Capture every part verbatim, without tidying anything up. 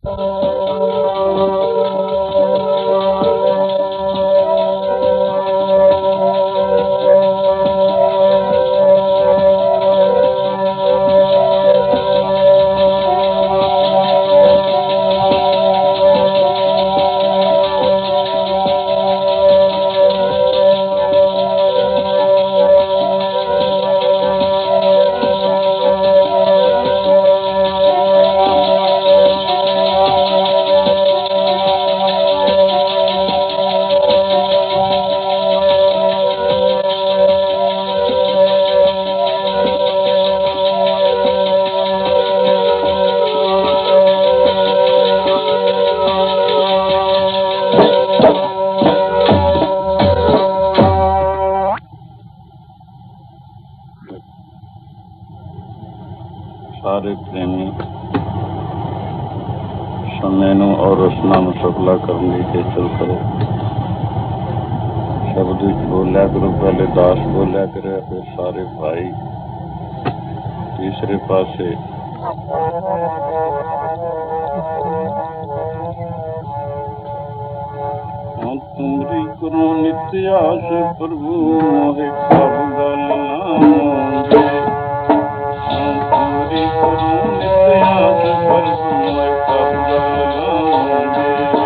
ਸਾਰੇ ਪ੍ਰੇਮੀ ਸਮੇਂ ਨੂੰ ਔਰ ਰਸਨਾ ਨੂੰ ਸਫਲਾ ਕਰਨ ਲਈ ਖੇਚਲ ਕਰੋ। ਸ਼ਬਦ ਵਿੱਚ ਬੋਲਿਆ ਕਰੋ, ਪਹਿਲੇ ਦਾਸ ਬੋਲਿਆ ਕਰੇ, ਫਿਰ ਸਾਰੇ ਭਾਈ। ਤੀਸਰੇ ਪਾਸੇ ਤੁਮਰੀ ਕਰੋ ਨਿਤ ਆਸ ਪ੍ਰਭੂ ਮੋਹਿ ਕਬ ਗਲ ਨਾ ਹੋਂਗੇ। ਤੁਮਰੀ ਕਰੋ ਨਿਤ ਆਸ ਪ੍ਰਭੂ ਮੋਹਿ ਕਬ ਗਲ ਨਾ ਹੋਂਗੇ।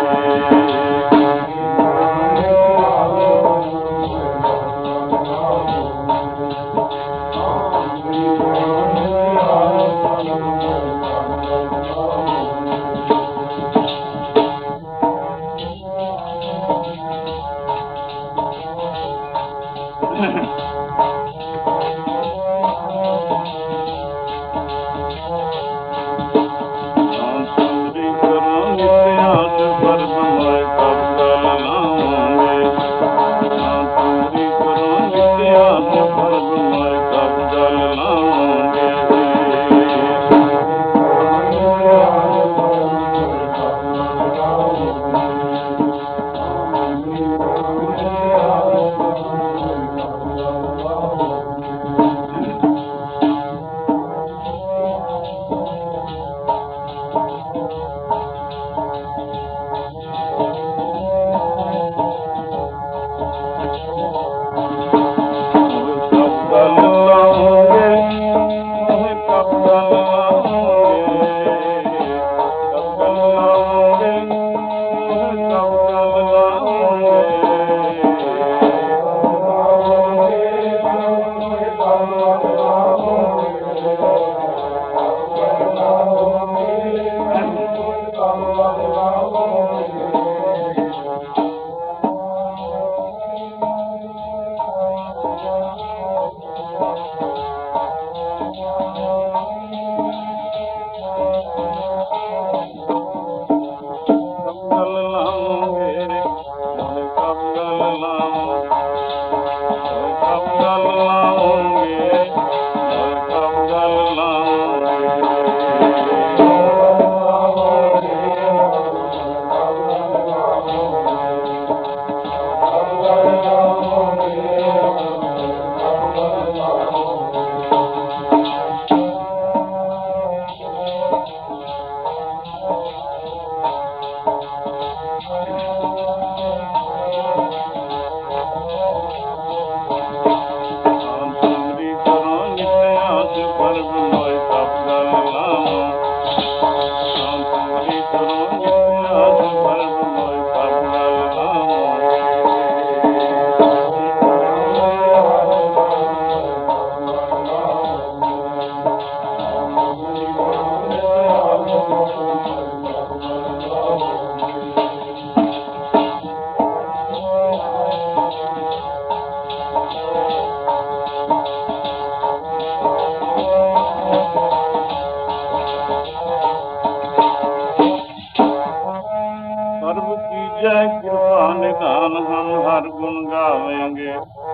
ਕਿਰਪਾ ਨਿਧਾਨ ਹਮ ਹਰ ਗੁਣ ਗਾਵੇਂਗੇ।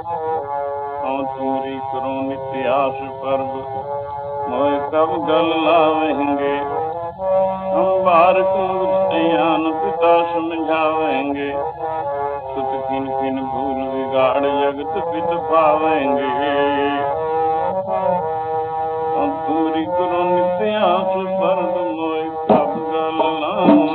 ਹਉ ਤੂਰੀ ਕਰੋ ਨਿਤ ਆਸ ਪਰਬ ਮੋਇ ਕਬ ਗਲ ਲਾਵੇਂਗੇ। ਹਮ ਬਾਰ ਕੁਆਨ ਪਿਤਾ ਸਮਝਾवेंगे। सुत किन किन भूल बिगाड़ जगत पित पावेंगे। दूरी करो नित आस परद मोय कब गल लाऊं।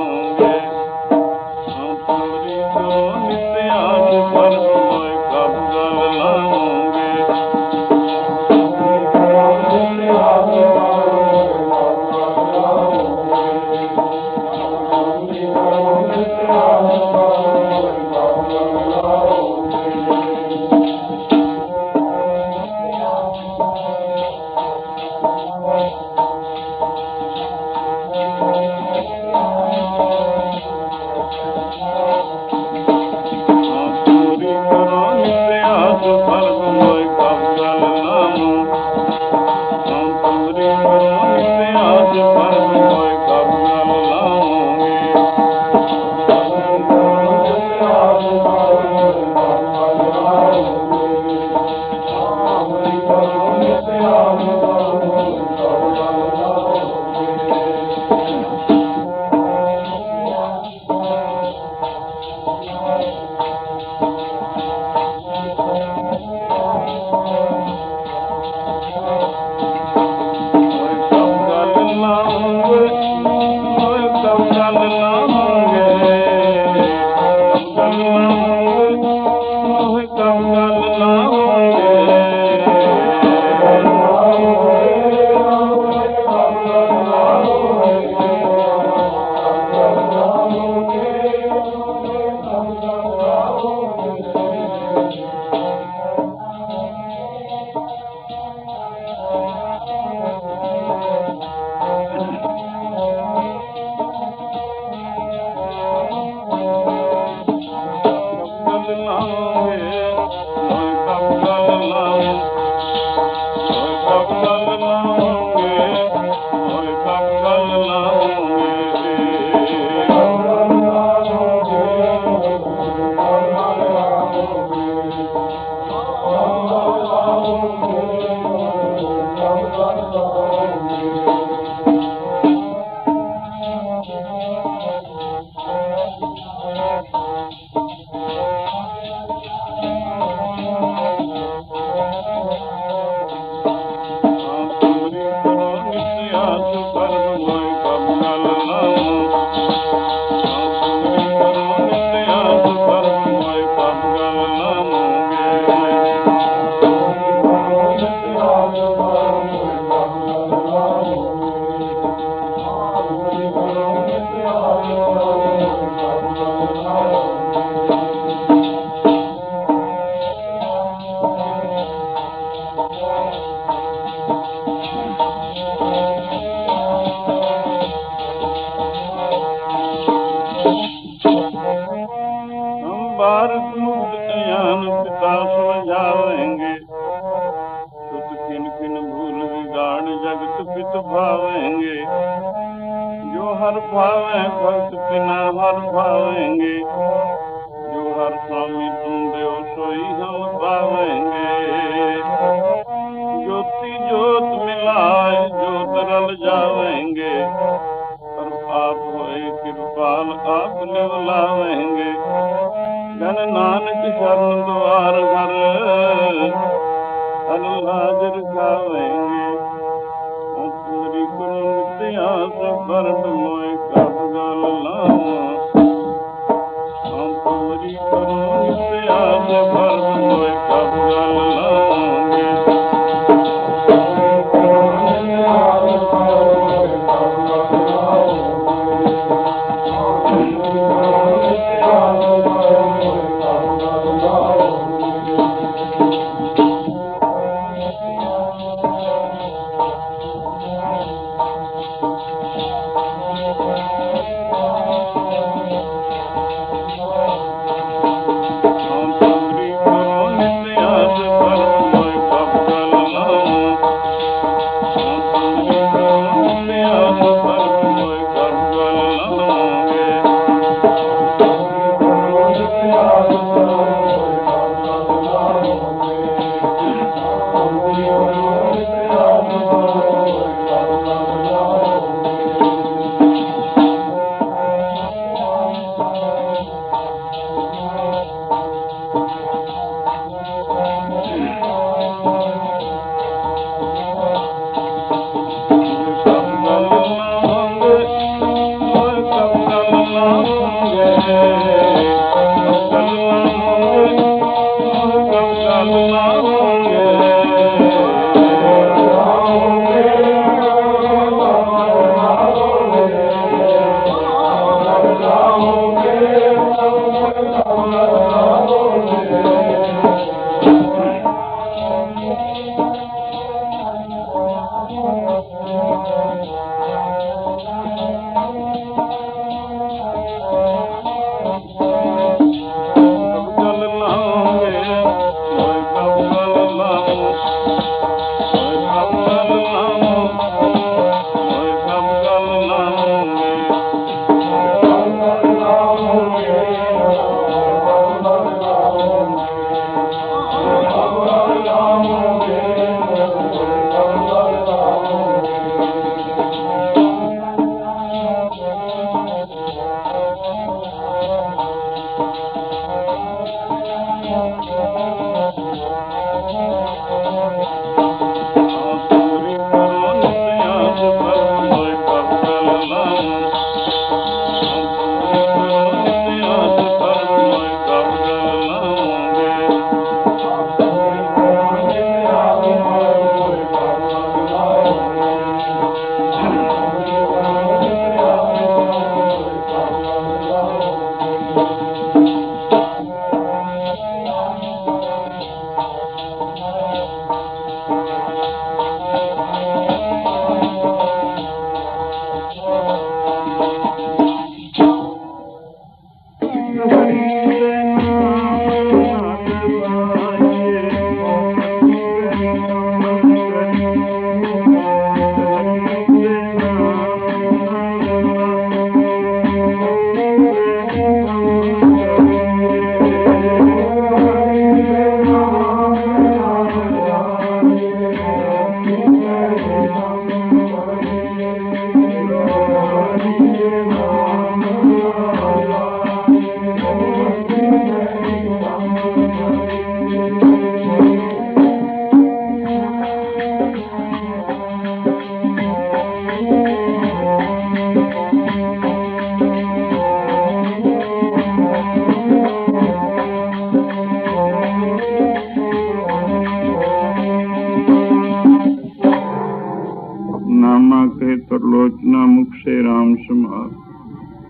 नामा कहे त्रिलोचना मुख से राम समार।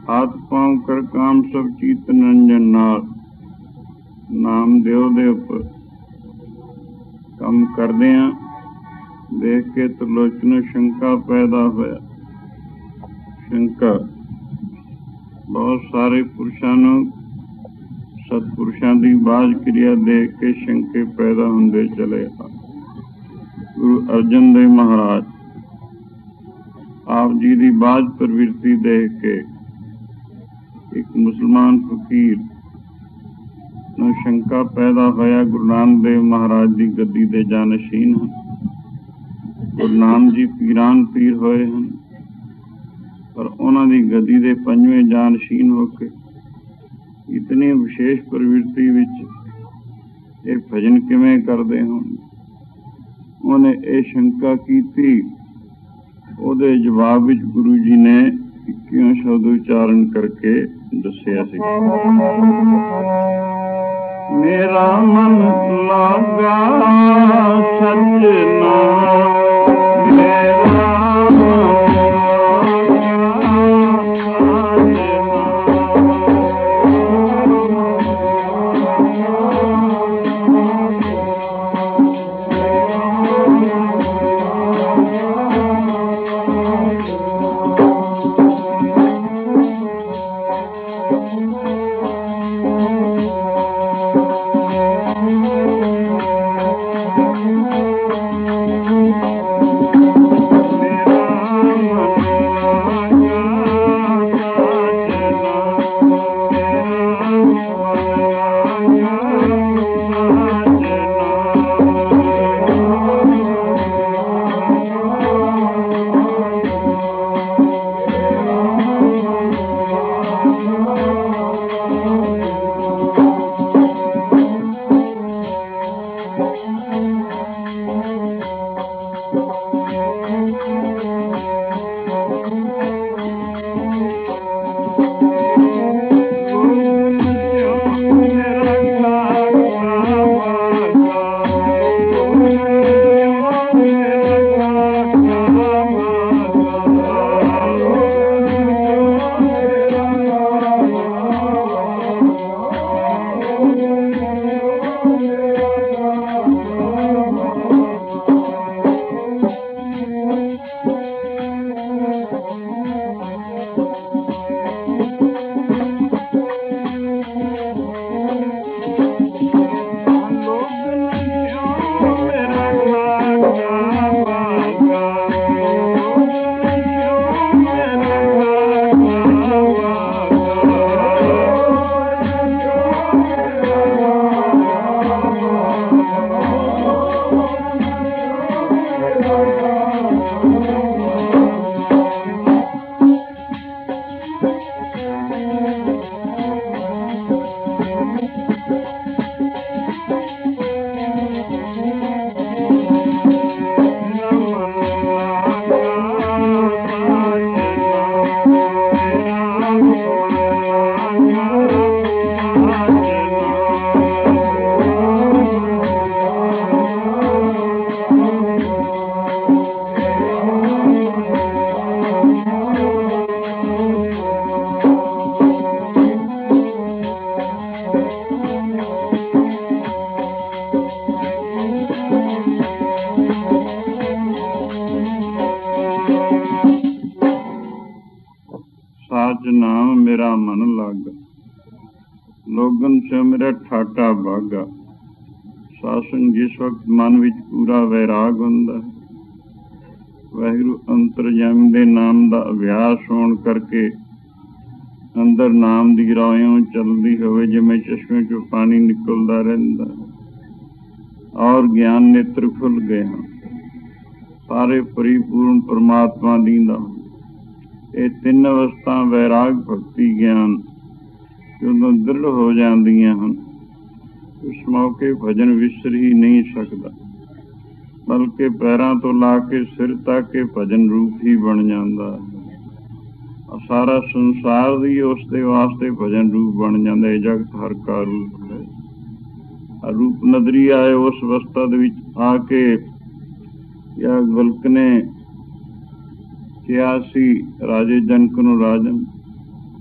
हाथ पांव कर काम सब चीत निरंजन नाथ। नाम दिओ दे उपर काम करदियां देख के त्रिलोचन शंका पैदा होया। शंका बहुत सारे पुरुषां नूं सतपुरुषां दी बाज क्रिया देख के शंके पैदा हुंदे चले। गुरु अर्जन देव महाराज आप जी की बाज प्रवृत्ति देख के एक मुसलमान फकीर ਨੂੰ शंका पैदा होया। गुरु नानक देव महाराज की गद्दी दे जानशीन हैं। गुरु नानक जी पीरान पीर होए हैं, पर उन्हां दी गद्दी दे पंजवें जानशीन होके इतनी विशेष प्रवृत्ति विच ये भजन किवें करदे होण। उन्हें ये शंका की। ਉਹਦੇ जवाब विच गुरु जी ने इक्कीवां शब्द उच्चारण करके दस्सिया सी। मेरा मन लागा सजना मेरा ठाटा बागा। शासन जिस वक्त मन विच पूरा वैराग हुंदा है। वाहिगुरू अंतरजामी दे नाम दा अभ्यास होण करके अंदर नाम दी रायों चलदी होवे जिवें चश्मे चों पानी निकलदा रहिंदा और ज्ञान नेत्र खुल गए हैं। सारे परिपूर्ण परमात्मा दींदा। ये तीन अवस्था वैराग भक्ति ज्ञान ਜਦੋਂ ਦ੍ਰਿੜ ਹੋ ਜਾਂਦੀਆਂ ਹਨ ਉਸ ਮੌਕੇ ਭਜਨ ਵਿਸਰ ਹੀ ਨਹੀਂ ਸਕਦਾ, ਬਲਕਿ ਪੈਰਾਂ ਤੋਂ ਲਾ ਕੇ ਸਿਰ ਤੱਕ ਇਹ ਭਜਨ ਰੂਪ ਹੀ ਬਣ ਜਾਂਦਾ ਹੈ। ਸਾਰਾ ਸੰਸਾਰ ਵੀ ਉਸ ਦੇ ਵਾਸਤੇ ਭਜਨ ਰੂਪ ਬਣ ਜਾਂਦਾ ਹੈ। ਜਗਤ ਹਰ ਕਾ ਰੂਪ ਹੈ। ਰੂਪ ਨਦਰੀ ਆਏ ਉਸ ਅਵਸਥਾ ਦੇ ਵਿੱਚ ਆ ਕੇ ਜਾਂ ਗਲਕ ਨੇ ਕਿਹਾ ਸੀ ਰਾਜੇ ਜਨਕ ਨੂੰ, ਰਾਜਨ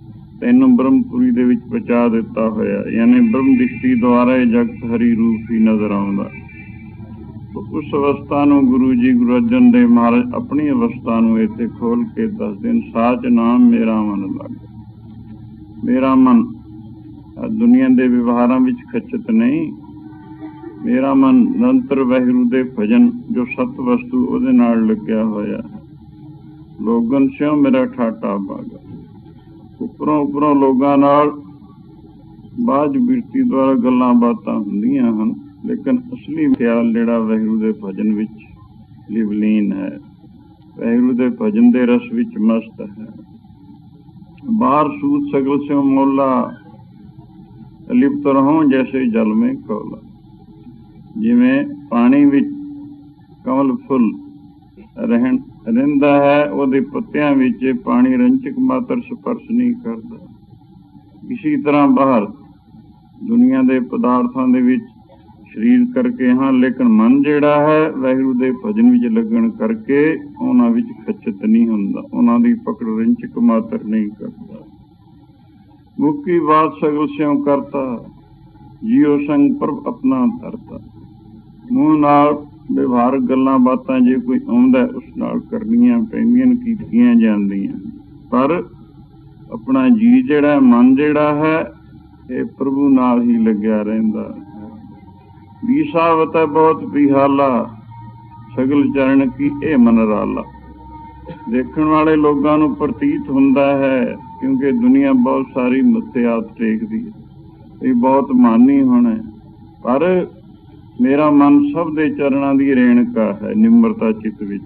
ਤੈਨੂੰ ਬ੍ਰਹਮਪੁਰੀ ਦੇ ਵਿੱਚ ਪਹੁੰਚਾ ਦਿੱਤਾ ਹੋਇਆ, ਯਾਨੀ ਬ੍ਰਹਮ ਦ੍ਰਿਸ਼ਟੀ ਦੁਆਰਾ ਇਹ ਜਗਤ ਹਰੀ ਰੂਪ ਹੀ ਨਜ਼ਰ ਆਉਂਦਾ। ਉਸ ਅਵਸਥਾ ਨੂੰ ਗੁਰੂ ਜੀ ਗੁਰੂ ਅਰਜਨ ਦੇਵ ਮਹਾਰਾਜ ਆਪਣੀ ਅਵਸਥਾ ਨੂੰ ਇੱਥੇ ਖੋਲ ਕੇ ਦੱਸਦੇ ਨੇ। ਸਾਚ ਨਾਮ ਮੇਰਾ ਮਨ ਲੱਗ। ਮੇਰਾ ਮਨ ਦੁਨੀਆ ਦੇ ਵਿਵਹਾਰਾਂ ਵਿੱਚ ਖਚਤ ਨਹੀਂ, ਮੇਰਾ ਮਨ ਨਿਰੰਤਰ ਵਾਹਿਗੁਰੂ ਦੇ ਭਜਨ ਜੋ ਸਤ ਵਸਤੂ ਉਹਦੇ ਨਾਲ ਲੱਗਿਆ ਹੋਇਆ। ਲੋਗਨ ਸਿਓ ਮੇਰਾ ਠਾਟਾ ਬਾਗਾ। ਉੱਪਰੋਂ ਉੱਪਰੋਂ ਲੋਕਾਂ ਨਾਲ ਬਾਝ ਬਿਰਤੀ ਦੁਆਰਾ ਗੱਲਾਂ ਬਾਤਾਂ ਹੁੰਦੀਆਂ ਹਨ, ਲੇਕਿਨ ਅਸਲੀ ਖਿਆਲ ਜਿਹੜਾ ਵਾਹਿਗੁਰੂ ਦੇ ਭਜਨ ਵਿੱਚ ਲਿਵਲੀਨ ਹੈ, ਵਾਹਿਗੁਰੂ ਦੇ ਭਜਨ ਦੇ ਰਸ ਵਿੱਚ ਮਸਤ ਹੈ। ਬਾਹਰ ਸੂਤ ਸਗਲ ਸਿਓ ਮੋਲਾ, ਲਿਪਤ ਰਹੋ ਜੈਸੇ ਜਲ ਮੇਂ ਕੌਲਾ। ਜਿਵੇਂ ਪਾਣੀ ਵਿੱਚ ਕਮਲ ਫੁੱਲ ਰਹਿਣ ਰਹਿੰਦਾ ਹੈ, ਉਹਦੇ ਪੱਤਿਆਂ ਵਿੱਚ ਪਾਣੀ ਰੰਚਕ ਮਾਤਰ ਸਪਰਸ਼ ਨਹੀਂ ਕਰਦਾ। ਇਸੀ ਤਰ੍ਹਾਂ ਬਾਹਰ ਦੁਨੀਆ ਦੇ ਪਦਾਰਥਾਂ ਦੇ ਵਿੱਚ ਸਰੀਰ ਕਰਕੇ ਹਾਂ, ਲੇਕਿਨ ਮਨ ਜਿਹੜਾ ਹੈ ਵਾਹਿਗੁਰੂ ਦੇ ਭਜਨ ਵਿੱਚ ਲੱਗਣ ਕਰਕੇ ਉਹਨਾਂ ਵਿੱਚ ਖਚਤ ਨਹੀਂ ਹੁੰਦਾ, ਉਹਨਾਂ ਦੀ ਪਕੜ ਰੰਚਕ ਮਾਤਰ ਨਹੀਂ ਕਰਦਾ। ਮੁੱਕੀ ਬਾਤ ਸਗਲ ਸਿਉ ਕਰਤਾ, ਜੀਓ ਸੰਗ ਪ੍ਰਭ ਆਪਣਾ ਧਰਤਾ। ਮੂੰਹ ਨਾਲ ਵਿਵਹਾਰਕ ਗੱਲਾਂ ਬਾਤਾਂ ਜੇ ਕੋਈ ਆਉਂਦਾ ਉਸ ਨਾਲ ਕਰਨੀਆਂ ਪੈਂਦੀਆਂ, ਕੀਤੀਆਂ ਜਾਂਦੀਆਂ, ਪਰ ਆਪਣਾ ਜੀ ਜਿਹੜਾ ਮਨ ਜਿਹੜਾ ਹੈ ਇਹ ਪ੍ਰਭੂ ਨਾਲ ਹੀ ਲੱਗਿਆ ਰਹਿੰਦਾ ਹੈ। ਵੀਸਾਵਤ ਹੈ ਬਹੁਤ ਬਿਹਾਲਾ, ਸਗਲ ਚਰਨ ਕੀ ਇਹ ਮਨ ਰਾਲਾ। ਦੇਖਣ ਵਾਲੇ ਲੋਕਾਂ ਨੂੰ ਪ੍ਰਤੀਤ ਹੁੰਦਾ ਹੈ, ਕਿਉਂਕਿ ਦੁਨੀਆ ਬਹੁਤ ਸਾਰੀ ਮੱਥੇ ਹੱਥ ਟੇਕਦੀ ਹੈ, ਇਹ ਬਹੁਤ ਮਾਨੀ ਹੋਣਾ, ਪਰ ਮੇਰਾ ਮਨ ਸਭ ਦੇ ਚਰਨਾਂ ਦੀ ਰੇਣਕਾ ਹੈ, ਨਿਮਰਤਾ ਚਿੱਤ ਵਿੱਚ।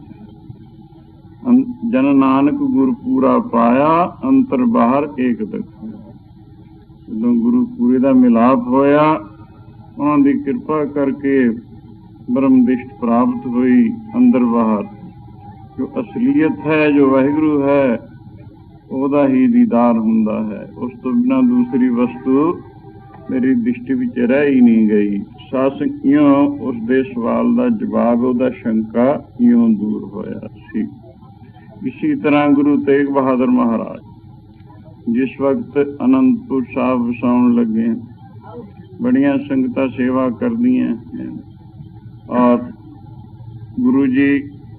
ਜਨ ਨਾਨਕ ਗੁਰ ਪੂਰਾ ਪਾਇਆ, ਅੰਤਰ ਬਾਹਰ ਏਕ ਦਖਾ। ਜਦੋਂ ਗੁਰੂ ਪੂਰੇ ਦਾ ਮਿਲਾਪ ਹੋਇਆ, ਉਹਨਾਂ ਦੀ ਕਿਰਪਾ ਕਰਕੇ ਬ੍ਰਹਮ ਦ੍ਰਿਸ਼ਟ ਪ੍ਰਾਪਤ ਹੋਈ। ਅੰਦਰ ਬਾਹਰ ਜੋ ਅਸਲੀਅਤ ਹੈ, ਜੋ ਵਾਹਿਗੁਰੂ ਹੈ, ਉਹਦਾ ਹੀ ਦੀਦਾਰ ਹੁੰਦਾ ਹੈ। ਉਸ ਤੋਂ ਬਿਨਾਂ ਦੂਸਰੀ ਵਸਤੂ ਮੇਰੀ ਦ੍ਰਿਸ਼ਟੀ ਵਿੱਚ ਰਹਿ ਹੀ ਨਹੀਂ ਗਈ। ਸਾਸਕ ਇਉਂ ਉਸ ਦੇ ਸਵਾਲ ਦਾ ਜਵਾਬ, ਉਹਦਾ ਸ਼ੰਕਾ ਇਉਂ ਦੂਰ ਹੋਇਆ ਸੀ। ਇਸੀ ਤਰ੍ਹਾਂ ਗੁਰੂ ਤੇਗ ਬਹਾਦਰ ਮਹਾਰਾਜ ਜਿਸ ਵਕਤ ਅਨੰਦਪੁਰ ਸਾਹਿਬ ਵਸਾਉਣ ਲੱਗੇ, ਬੜੀਆਂ ਸੰਗਤਾਂ ਸੇਵਾ ਕਰਦੀਆਂ ਹਨ, ਔਰ ਗੁਰੂ ਜੀ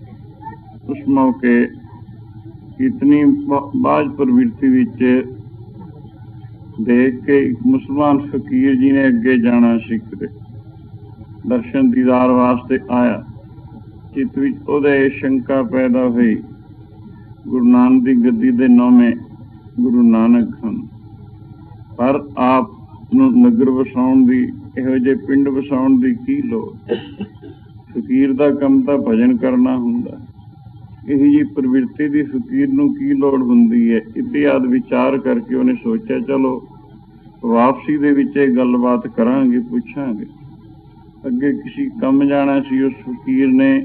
ਉਸ ਮੌਕੇ ਇਤਨੀ ਬਾਝ ਪ੍ਰਵਿਰਤੀ ਵਿੱਚ ਦੇਖ ਕੇ ਇੱਕ ਮੁਸਲਮਾਨ ਫਕੀਰ ਜੀ ਨੇ ਅੱਗੇ ਜਾਣਾ ਸਿੱਖ ਦੇ ਦਰਸ਼ਨ ਦੀਦਾਰ ਵਾਸਤੇ ਆਇਆ। ਚਿੱਤ ਵਿੱਚ ਉਹਦੇ ਸ਼ੰਕਾ ਪੈਦਾ ਹੋਈ, ਗੁਰੂ ਨਾਨਕ ਦੀ ਗੱਦੀ ਦੇ ਨੌਵੇਂ ਗੁਰੂ ਨਾਨਕ ਹਨ, ਪਰ ਆਪ ਨੂੰ ਨਗਰ ਵਸਾਉਣ ਦੀ, ਇਹੋ ਜਿਹੇ ਪਿੰਡ ਵਸਾਉਣ ਦੀ ਕੀ ਲੋੜ? ਫਕੀਰ ਦਾ ਕੰਮ ਤਾਂ ਭਜਨ ਕਰਨਾ ਹੁੰਦਾ, ਇਹੀ ਜਿਹੀ ਪ੍ਰਵਿਰਤੀ ਦੀ ਫਕੀਰ ਨੂੰ ਕੀ ਲੋੜ ਹੁੰਦੀ ਹੈ? ਇਤਿਆਦ ਵਿਚਾਰ ਕਰਕੇ ਉਹਨੇ ਸੋਚਿਆ, ਚਲੋ ਵਾਪਸੀ ਦੇ ਵਿੱਚ ਇਹ ਗੱਲਬਾਤ ਕਰਾਂਗੇ, ਪੁੱਛਾਂਗੇ। ਅੱਗੇ ਕਿਸੇ ਕੰਮ ਜਾਣਾ ਸੀ, ਉਸ ਫਕੀਰ ਨੇ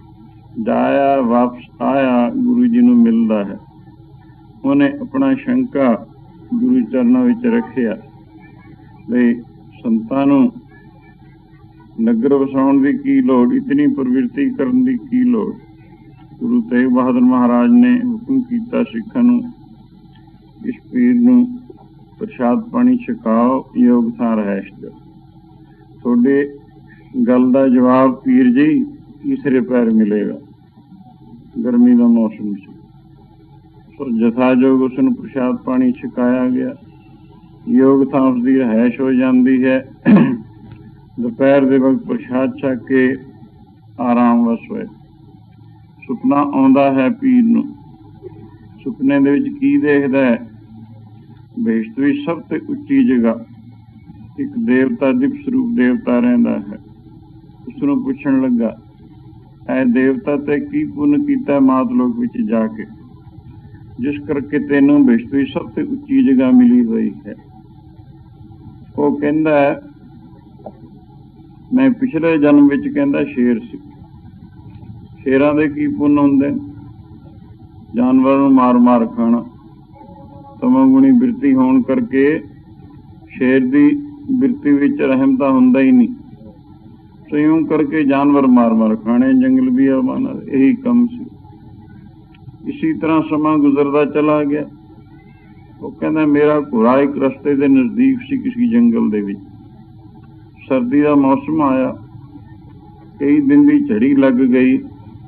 ਜਾਇਆ, ਵਾਪਸ ਆਇਆ, ਗੁਰੂ ਜੀ ਨੂੰ ਮਿਲਦਾ ਹੈ। ਉਹਨੇ ਆਪਣਾ ਸ਼ੰਕਾ ਗੁਰੂ ਚਰਨਾਂ ਵਿੱਚ ਰੱਖਿਆ, ਬਈ ਸੰਤਾਂ ਨੂੰ ਨਗਰ ਵਸਾਉਣ ਦੀ ਕੀ ਲੋੜ, ਇਤਨੀ ਪ੍ਰਵਿਰਤੀ ਕਰਨ ਦੀ ਕੀ ਲੋੜ? ਗੁਰੂ ਤੇਗ ਬਹਾਦਰ ਮਹਾਰਾਜ ਨੇ ਹੁਕਮ ਕੀਤਾ ਸਿੱਖਾਂ ਨੂੰ, ਇਸ ਪੀਰ ਨੂੰ ਪ੍ਰਸ਼ਾਦ ਪਾਣੀ ਛਕਾਓ, ਯੋਗ ਥਾਂ ਰਹਿਸ਼ ਦਿਓ। ਤੁਹਾਡੇ ਗੱਲ ਦਾ ਜਵਾਬ ਪੀਰ ਜੀ ਤੀਸਰੇ ਪੈਰ ਮਿਲੇਗਾ। ਗਰਮੀ ਦਾ ਮੌਸਮ ਸੀ, ਸੋ ਜਥਾਯੋਗ ਉਸ ਨੂੰ ਪ੍ਰਸ਼ਾਦ ਪਾਣੀ ਛਕਾਇਆ ਗਿਆ। ਯੋਗ ਥਾਂ ਉਸਦੀ ਰਹਿਸ਼ ਹੋ ਜਾਂਦੀ ਹੈ। ਦੁਪਹਿਰ ਦੇ ਵਕਤ ਪ੍ਰਸ਼ਾਦ ਛਕ ਕੇ ਆਰਾਮ ਵਸ ਹੋਏ। ਸੁਪਨਾ ਆਉਂਦਾ ਹੈ ਪੀਰ ਨੂੰ। ਸੁਪਨੇ ਦੇ ਵਿੱਚ ਕੀ ਦੇਖਦਾ ਹੈ? ਬੇਸ਼ਤ ਵਿੱਚ ਸਭ ਤੋਂ ਉੱਚੀ ਜਗ੍ਹਾ ਇੱਕ ਦੇਵਤਾ, ਦਿਵ ਸਰੂਪ ਦੇਵਤਾ ਰਹਿੰਦਾ ਹੈ। ਉਸ ਨੂੰ ਪੁੱਛਣ ਲੱਗਾ, ਐ ਦੇਵਤਾ ਤੇ ਕੀ ਪੁੰਨ ਕੀਤਾ ਮਾਤ ਲੋਕ ਵਿੱਚ ਜਾ ਕੇ, ਜਿਸ ਕਰਕੇ ਤੈਨੂੰ ਬੇਸ਼ਤ ਵਿੱਚ ਸਭ ਤੋਂ ਉੱਚੀ ਜਗ੍ਹਾ ਮਿਲੀ ਹੋਈ ਹੈ? ਉਹ ਕਹਿੰਦਾ ਹੈ, ਮੈਂ ਪਿਛਲੇ ਜਨਮ ਵਿੱਚ ਕਹਿੰਦਾ ਸ਼ੇਰ ਸੀ। ਸ਼ੇਰਾਂ ਦੇ ਕੀ ਪੁੰਨ ਹੁੰਦੇ? ਜਾਨਵਰਾਂ ਨੂੰ ਮਾਰ ਮਾਰ ਖਾਣਾ। ਤਮੋਗੁਣੀ ਬਿਰਤੀ ਹੋਣ ਕਰਕੇ ਸ਼ੇਰ ਦੀ ਬਿਰਤੀ ਵਿੱਚ ਰਹਿਮ ਤਾਂ ਹੁੰਦਾ ਹੀ ਨਹੀਂ, ਸੋ ਇਉਂ ਕਰਕੇ ਜਾਨਵਰ ਮਾਰ ਮਾਰ ਖਾਣੇ, ਜੰਗਲ ਵੀ ਆਵਾਨਾ, ਇਹੀ ਕੰਮ ਸੀ। ਇਸੀ ਤਰ੍ਹਾਂ ਸਮਾਂ ਗੁਜ਼ਰਦਾ ਚਲਾ ਗਿਆ। ਉਹ ਕਹਿੰਦਾ ਮੇਰਾ ਘੋੜਾ ਇੱਕ ਰਸਤੇ ਦੇ ਨਜ਼ਦੀਕ ਸੀ, ਕਿਸੇ ਜੰਗਲ ਦੇ ਵਿੱਚ। ਸਰਦੀ ਦਾ ਮੌਸਮ ਆਇਆ, ਕਈ ਦਿਨ ਦੀ ਝੜੀ ਲੱਗ ਗਈ,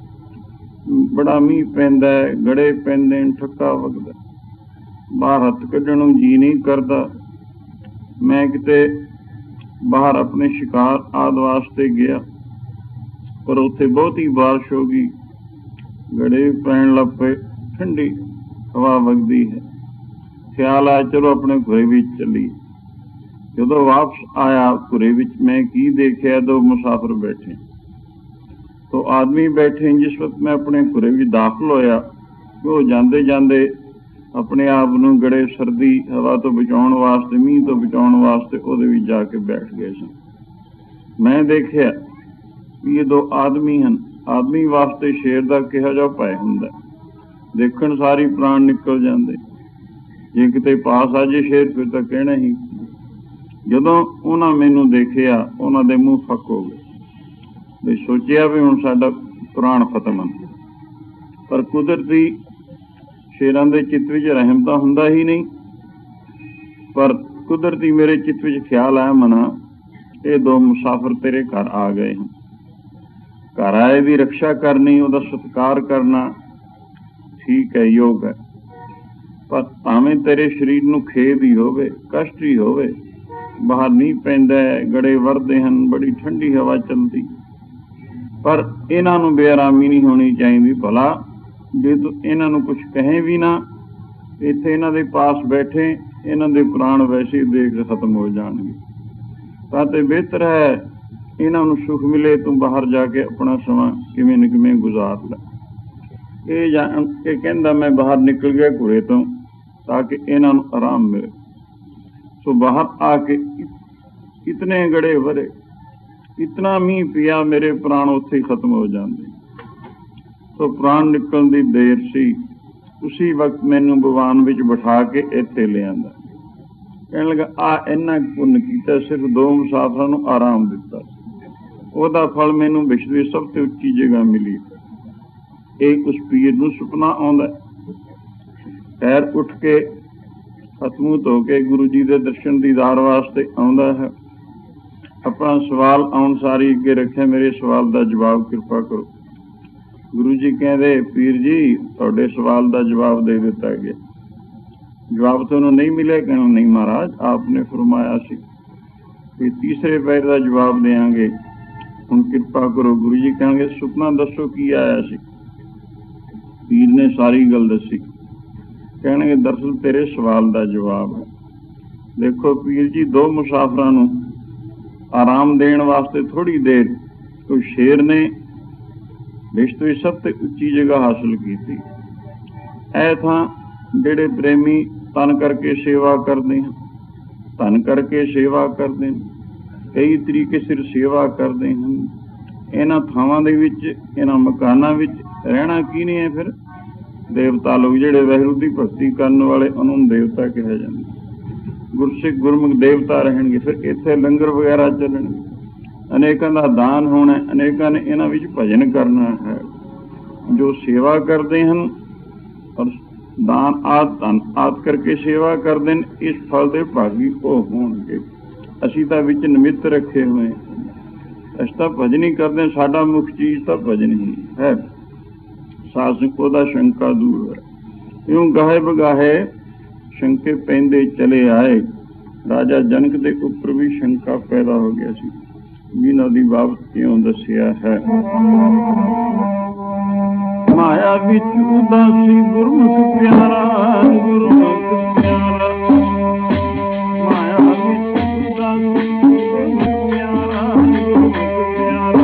ਬੜਾ ਮੀਂਹ ਪੈਂਦਾ, ਗੜੇ ਪੈਂਦੇ, ਠੱਕਾ ਵਗਦਾ, ਬਾਹਰ ਹੱਥ ਕੱਢਣ ਨੂੰ ਜੀ ਨਹੀਂ ਕਰਦਾ। ਮੈਂ ਕਿਤੇ ਬਾਹਰ ਆਪਣੇ ਸ਼ਿਕਾਰ ਆਦਿ ਵਾਸਤੇ ਗਿਆ, ਪਰ ਉੱਥੇ ਬਹੁਤੀ ਬਾਰਿਸ਼ ਹੋ ਗਈ, ਗੜੇ ਵੀ ਪੈਣ ਲੱਗ ਪਏ, ਠੰਡੀ ਹਵਾ ਵਗਦੀ ਹੈ। ਖਿਆਲ ਆਇਆ ਚਲੋ ਆਪਣੇ ਘੋੜੇ ਵਿੱਚ ਚੱਲੀਏ। ਜਦੋਂ ਵਾਪਸ ਆਇਆ ਘੋੜੇ ਵਿੱਚ ਮੈਂ ਕੀ ਦੇਖਿਆ, ਦੋ ਮੁਸਾਫਰ ਬੈਠੇ, तो आदमी बैठे। जिस वक्त मैं अपने घोड़े ਵਿੱਚ ਦਾਖਲ ਹੋਇਆ, ਉਹ ਜਾਂਦੇ ਜਾਂਦੇ ਆਪਣੇ ਆਪ ਨੂੰ ਗੜੇ ਸਰਦੀ ਹਵਾ ਤੋਂ ਬਚਾਉਣ ਵਾਸਤੇ, ਮੀਂਹ ਤੋਂ ਬਚਾਉਣ ਵਾਸਤੇ ਉਹਦੇ ਵਿੱਚ ਜਾ ਕੇ ਬੈਠ ਗਏ ਸਨ। ਮੈਂ ਦੇਖਿਆ ਵੀ ਇਹ ਦੋ ਆਦਮੀ ਹਨ। ਆਦਮੀ ਵਾਸਤੇ ਸ਼ੇਰ ਦਾ ਕਿਹੋ ਜਿਹਾ ਭੈ ਹੁੰਦਾ, ਦੇਖਣ ਸਾਰੀ ਪ੍ਰਾਣ ਨਿਕਲ ਜਾਂਦੇ। ਜੇ ਕਿਤੇ ਪਾਸ ਆ ਜੇ ਸ਼ੇਰ ਫਿਰ ਤਾਂ ਕਹਿਣਾ ਹੀ। ਜਦੋਂ ਉਹਨਾਂ ਮੈਨੂੰ ਦੇਖਿਆ, ਉਹਨਾਂ ਦੇ ਮੂੰਹ ਫੱਕ ਹੋ ਗਏ ਤੇ ਸੋਚਿਆ ਵੀ ਹੁਣ ਸਾਡਾ ਪ੍ਰਾਣ ਖਤਮ ਹੈ। ਪਰ ਕੁਦਰਤੀ ਸ਼ੇਰਾਂ ਦੇ ਚਿੱਤ ਵਿੱਚ ਰਹਿਮ ਤਾਂ ਹੁੰਦਾ ਹੀ ਨਹੀਂ, ਪਰ ਕੁਦਰਤੀ ਮੇਰੇ ਚਿੱਤ ਵਿੱਚ ਖਿਆਲ ਆਇਆ, ਮਨਾ ਇਹ ਦੋ ਮੁਸਾਫਰ ਤੇਰੇ ਘਰ ਆ ਗਏ ਹਨ, ਘਰ ਆਏ ਦੀ ਰਕਸ਼ਾ ਕਰਨੀ, ਉਹਦਾ ਸਤਿਕਾਰ ਕਰਨਾ ਠੀਕ ਹੈ, ਯੋਗ ਹੈ। ਪਰ ਭਾਵੇਂ ਤੇਰੇ ਸਰੀਰ ਨੂੰ ਖੇਦ ਹੀ ਹੋਵੇ, ਕਸ਼ਟ ਹੀ ਹੋਵੇ, ਬਾਹਰ ਮੀਂਹ ਪੈਂਦਾ, ਗੜੇ ਵਰਦੇ ਹਨ, ਬੜੀ ਠੰਡੀ ਹਵਾ ਚੱਲਦੀ, ਪਰ ਇਹਨਾਂ ਨੂੰ ਬੇਆਰਾਮੀ ਨਹੀਂ ਹੋਣੀ ਚਾਹੀਦੀ। ਭਲਾ ਜੇ ਤੂੰ ਇਹਨਾਂ ਨੂੰ ਕੁਛ ਕਹੇ ਵੀ ਨਾ, ਇੱਥੇ ਇਹਨਾਂ ਦੇ ਪਾਸ ਬੈਠੇ, ਇਹਨਾਂ ਦੇ ਪ੍ਰਾਣ ਵੈਸੇ ਦੇਖ ਖਤਮ ਹੋ ਜਾਣਗੇ। ਤਾਂ ਤੇ ਬਿਹਤਰ ਹੈ ਇਹਨਾਂ ਨੂੰ ਸੁੱਖ ਮਿਲੇ, ਤੂੰ ਬਾਹਰ ਜਾ ਕੇ ਆਪਣਾ ਸਮਾਂ ਕਿਵੇਂ ਨਾ ਕਿਵੇਂ ਗੁਜ਼ਾਰ ਲੈ। ਇਹ ਜਾਣ ਕੇ ਕਹਿੰਦਾ ਮੈਂ ਬਾਹਰ ਨਿਕਲ ਗਿਆ ਘੋੜੇ ਤੋਂ ਤਾਂ ਕਿ ਇਹਨਾਂ ਨੂੰ ਆਰਾਮ ਮਿਲੇ। ਸੋ ਬਾਹਰ ਆ ਕੇ ਇਤਨੇ ਗੜੇ ਵਰੇ, ਇਤਨਾ ਮੀਂਹ ਪਿਆ, ਮੇਰੇ ਪ੍ਰਾਣ ਉੱਥੇ ਹੀ ਖਤਮ ਹੋ ਜਾਂਦੇ। ਸੋ ਪ੍ਰਾਣ ਨਿਕਲਣ ਦੀ ਦੇਰ ਸੀ, ਉਸੀ ਵਕਤ ਮੈਨੂੰ ਭਗਵਾਨ ਵਿੱਚ ਬਿਠਾ ਕੇ ਇੱਥੇ ਲਿਆਂਦਾ। ਕਹਿਣ ਲੱਗਾ ਆ ਇੰਨਾ ਪੁੰਨ ਕੀਤਾ, ਸਿਰਫ ਦੋ ਮੁਸਾਫਰਾਂ ਨੂੰ ਆਰਾਮ ਦਿੱਤਾ, ਉਹਦਾ ਫਲ ਮੈਨੂੰ ਵਿਸ਼ਵ ਦੀ ਸਭ ਤੋਂ ਉੱਚੀ ਜਗ੍ਹਾ ਮਿਲੀ। ਇਹ ਉਸ ਪੀਰ ਨੂੰ ਸੁਪਨਾ ਆਉਂਦਾ, ਪੈਰ ਉੱਠ ਕੇ ਹੱਥ ਮੂੰਹ ਧੋ ਕੇ ਗੁਰੂ ਜੀ ਦੇ ਦਰਸ਼ਨ ਦੀਦਾਰ ਵਾਸਤੇ ਆਉਂਦਾ ਹੈ। ਆਪਣਾ ਸਵਾਲ ਆਉਣ ਸਾਰੀ ਅੱਗੇ ਰੱਖਿਆ, ਮੇਰੇ ਸਵਾਲ ਦਾ ਜਵਾਬ ਕਿਰਪਾ ਕਰੋ। ਗੁਰੂ ਜੀ ਕਹਿੰਦੇ ਪੀਰ ਜੀ ਤੁਹਾਡੇ ਸਵਾਲ ਦਾ ਜਵਾਬ ਦੇ ਦਿੱਤਾ ਗਿਆ। ਜਵਾਬ ਤੁਹਾਨੂੰ ਨਹੀਂ ਮਿਲਿਆ? ਕਹਿੰਦਾ ਨਹੀਂ ਮਹਾਰਾਜ, ਆਪ ਨੇ ਫਰਮਾਇਆ ਸੀ ਕਿ ਤੀਸਰੇ ਪੈਰ ਦਾ ਜਵਾਬ ਦੇਵਾਂਗੇ, ਹੁਣ ਕਿਰਪਾ ਕਰੋ। ਗੁਰੂ ਜੀ ਕਹਾਂਗੇ ਸੁਪਨਾ ਦੱਸੋ ਕੀ ਆਇਆ ਸੀ? ਪੀਰ ਨੇ ਸਾਰੀ ਗੱਲ ਦੱਸੀ। ਕਹਿਣਗੇ ਦਰਅਸਲ ਤੇਰੇ ਸਵਾਲ ਦਾ ਜਵਾਬ ਹੈ। ਦੇਖੋ ਪੀਰ ਜੀ, ਦੋ ਮੁਸਾਫਰਾਂ ਨੂੰ ਆਰਾਮ ਦੇਣ ਵਾਸਤੇ ਥੋੜ੍ਹੀ ਦੇਰ ਕੋਈ ਸ਼ੇਰ ਨੇ ਵਿਸ਼ਵ ਵਿੱਚ ਸਭ ਤੋਂ ਉੱਚੀ ਜਗ੍ਹਾ ਹਾਸਲ ਕੀਤੀ। ਇਹ ਥਾਂ ਜਿਹੜੇ ਪ੍ਰੇਮੀ ਤਨ ਕਰਕੇ ਸੇਵਾ ਕਰਦੇ ਹਨ, ਧਨ ਕਰਕੇ ਸੇਵਾ ਕਰਦੇ ਹਨ, ਕਈ ਤਰੀਕੇ ਸਿਰ ਸੇਵਾ ਕਰਦੇ ਹਨ। ਇਹਨਾਂ ਥਾਵਾਂ ਦੇ ਵਿੱਚ, ਇਹਨਾਂ ਮਕਾਨਾਂ ਵਿੱਚ ਰਹਿਣਾ ਕੀ ਨਹੀਂ ਹੈ? ਫਿਰ ਦੇਵਤਾ ਲੋਕ ਜਿਹੜੇ ਵਾਹਿਗੁਰੂ ਦੀ ਭਗਤੀ ਕਰਨ ਵਾਲੇ, ਉਹਨਾਂ ਨੂੰ ਦੇਵਤਾ ਕਿਹਾ ਜਾਂਦਾ। ਗੁਰਸਿੱਖ ਗੁਰਮੁਖ ਦੇਵਤਾ ਰਹਿਣਗੇ। ਫਿਰ ਇੱਥੇ ਲੰਗਰ ਵਗੈਰਾ ਚੱਲਣਗੇ, ਅਨੇਕਾਂ ਦਾ ਦਾਨ ਹੋਣਾ, ਅਨੇਕਾਂ ਨੇ ਇਹਨਾਂ ਵਿੱਚ ਭਜਨ ਕਰਨਾ ਹੈ। ਜੋ ਸੇਵਾ ਕਰਦੇ ਹਨ ਔਰ ਦਾਨ ਆਦਿ ਧਨ ਆਦਿ ਕਰਕੇ ਸੇਵਾ ਕਰਦੇ ਨੇ, ਇਸ ਫਲ ਦੇ ਭਾਗੀ ਉਹ ਹੋਣਗੇ। ਅਸੀਂ ਤਾਂ ਵਿੱਚ ਨਿਮਿਤ ਰੱਖੇ ਹੋਏ, ਅਸੀਂ ਤਾਂ ਭਜਨ ਹੀ ਕਰਦੇ। ਸਾਡਾ ਮੁੱਖ ਚੀਜ਼ ਤਾਂ ਭਜਨ ਹੀ ਹੈ। ਸਾਸਕ ਉਹਦਾ ਸ਼ੰਕਾ ਦੂਰ ਹੈ। ਇਉਂ ਗਾਹੇ ਬਗਾਹੇ ਸ਼ੰਕੇ ਪੈਂਦੇ ਚਲੇ ਆਏ। ਰਾਜਾ ਜਨਕ ਦੇ ਉੱਪਰ ਵੀ ਸ਼ੰਕਾ ਪੈਦਾ ਹੋ ਗਿਆ ਸੀ, ਜਿਨ੍ਹਾਂ ਦੀ ਬਾਬਤ ਕਿਉਂ ਦੱਸਿਆ ਹੈ। ਮਾਇਆ ਵਿੱਚ ਉਦਾਸੀ ਗੁਰਮੁਖ ਪਿਆਰਾ, ਗੁਰਮੁਖ ਪਿਆਰਾ, ਮਾਇਆ ਵਿੱਚ ਉਦਾਸੀ ਗੁਰਮੁਖ ਪਿਆਰਾ, ਗੁਰਮੁਖ ਪਿਆਰਾ,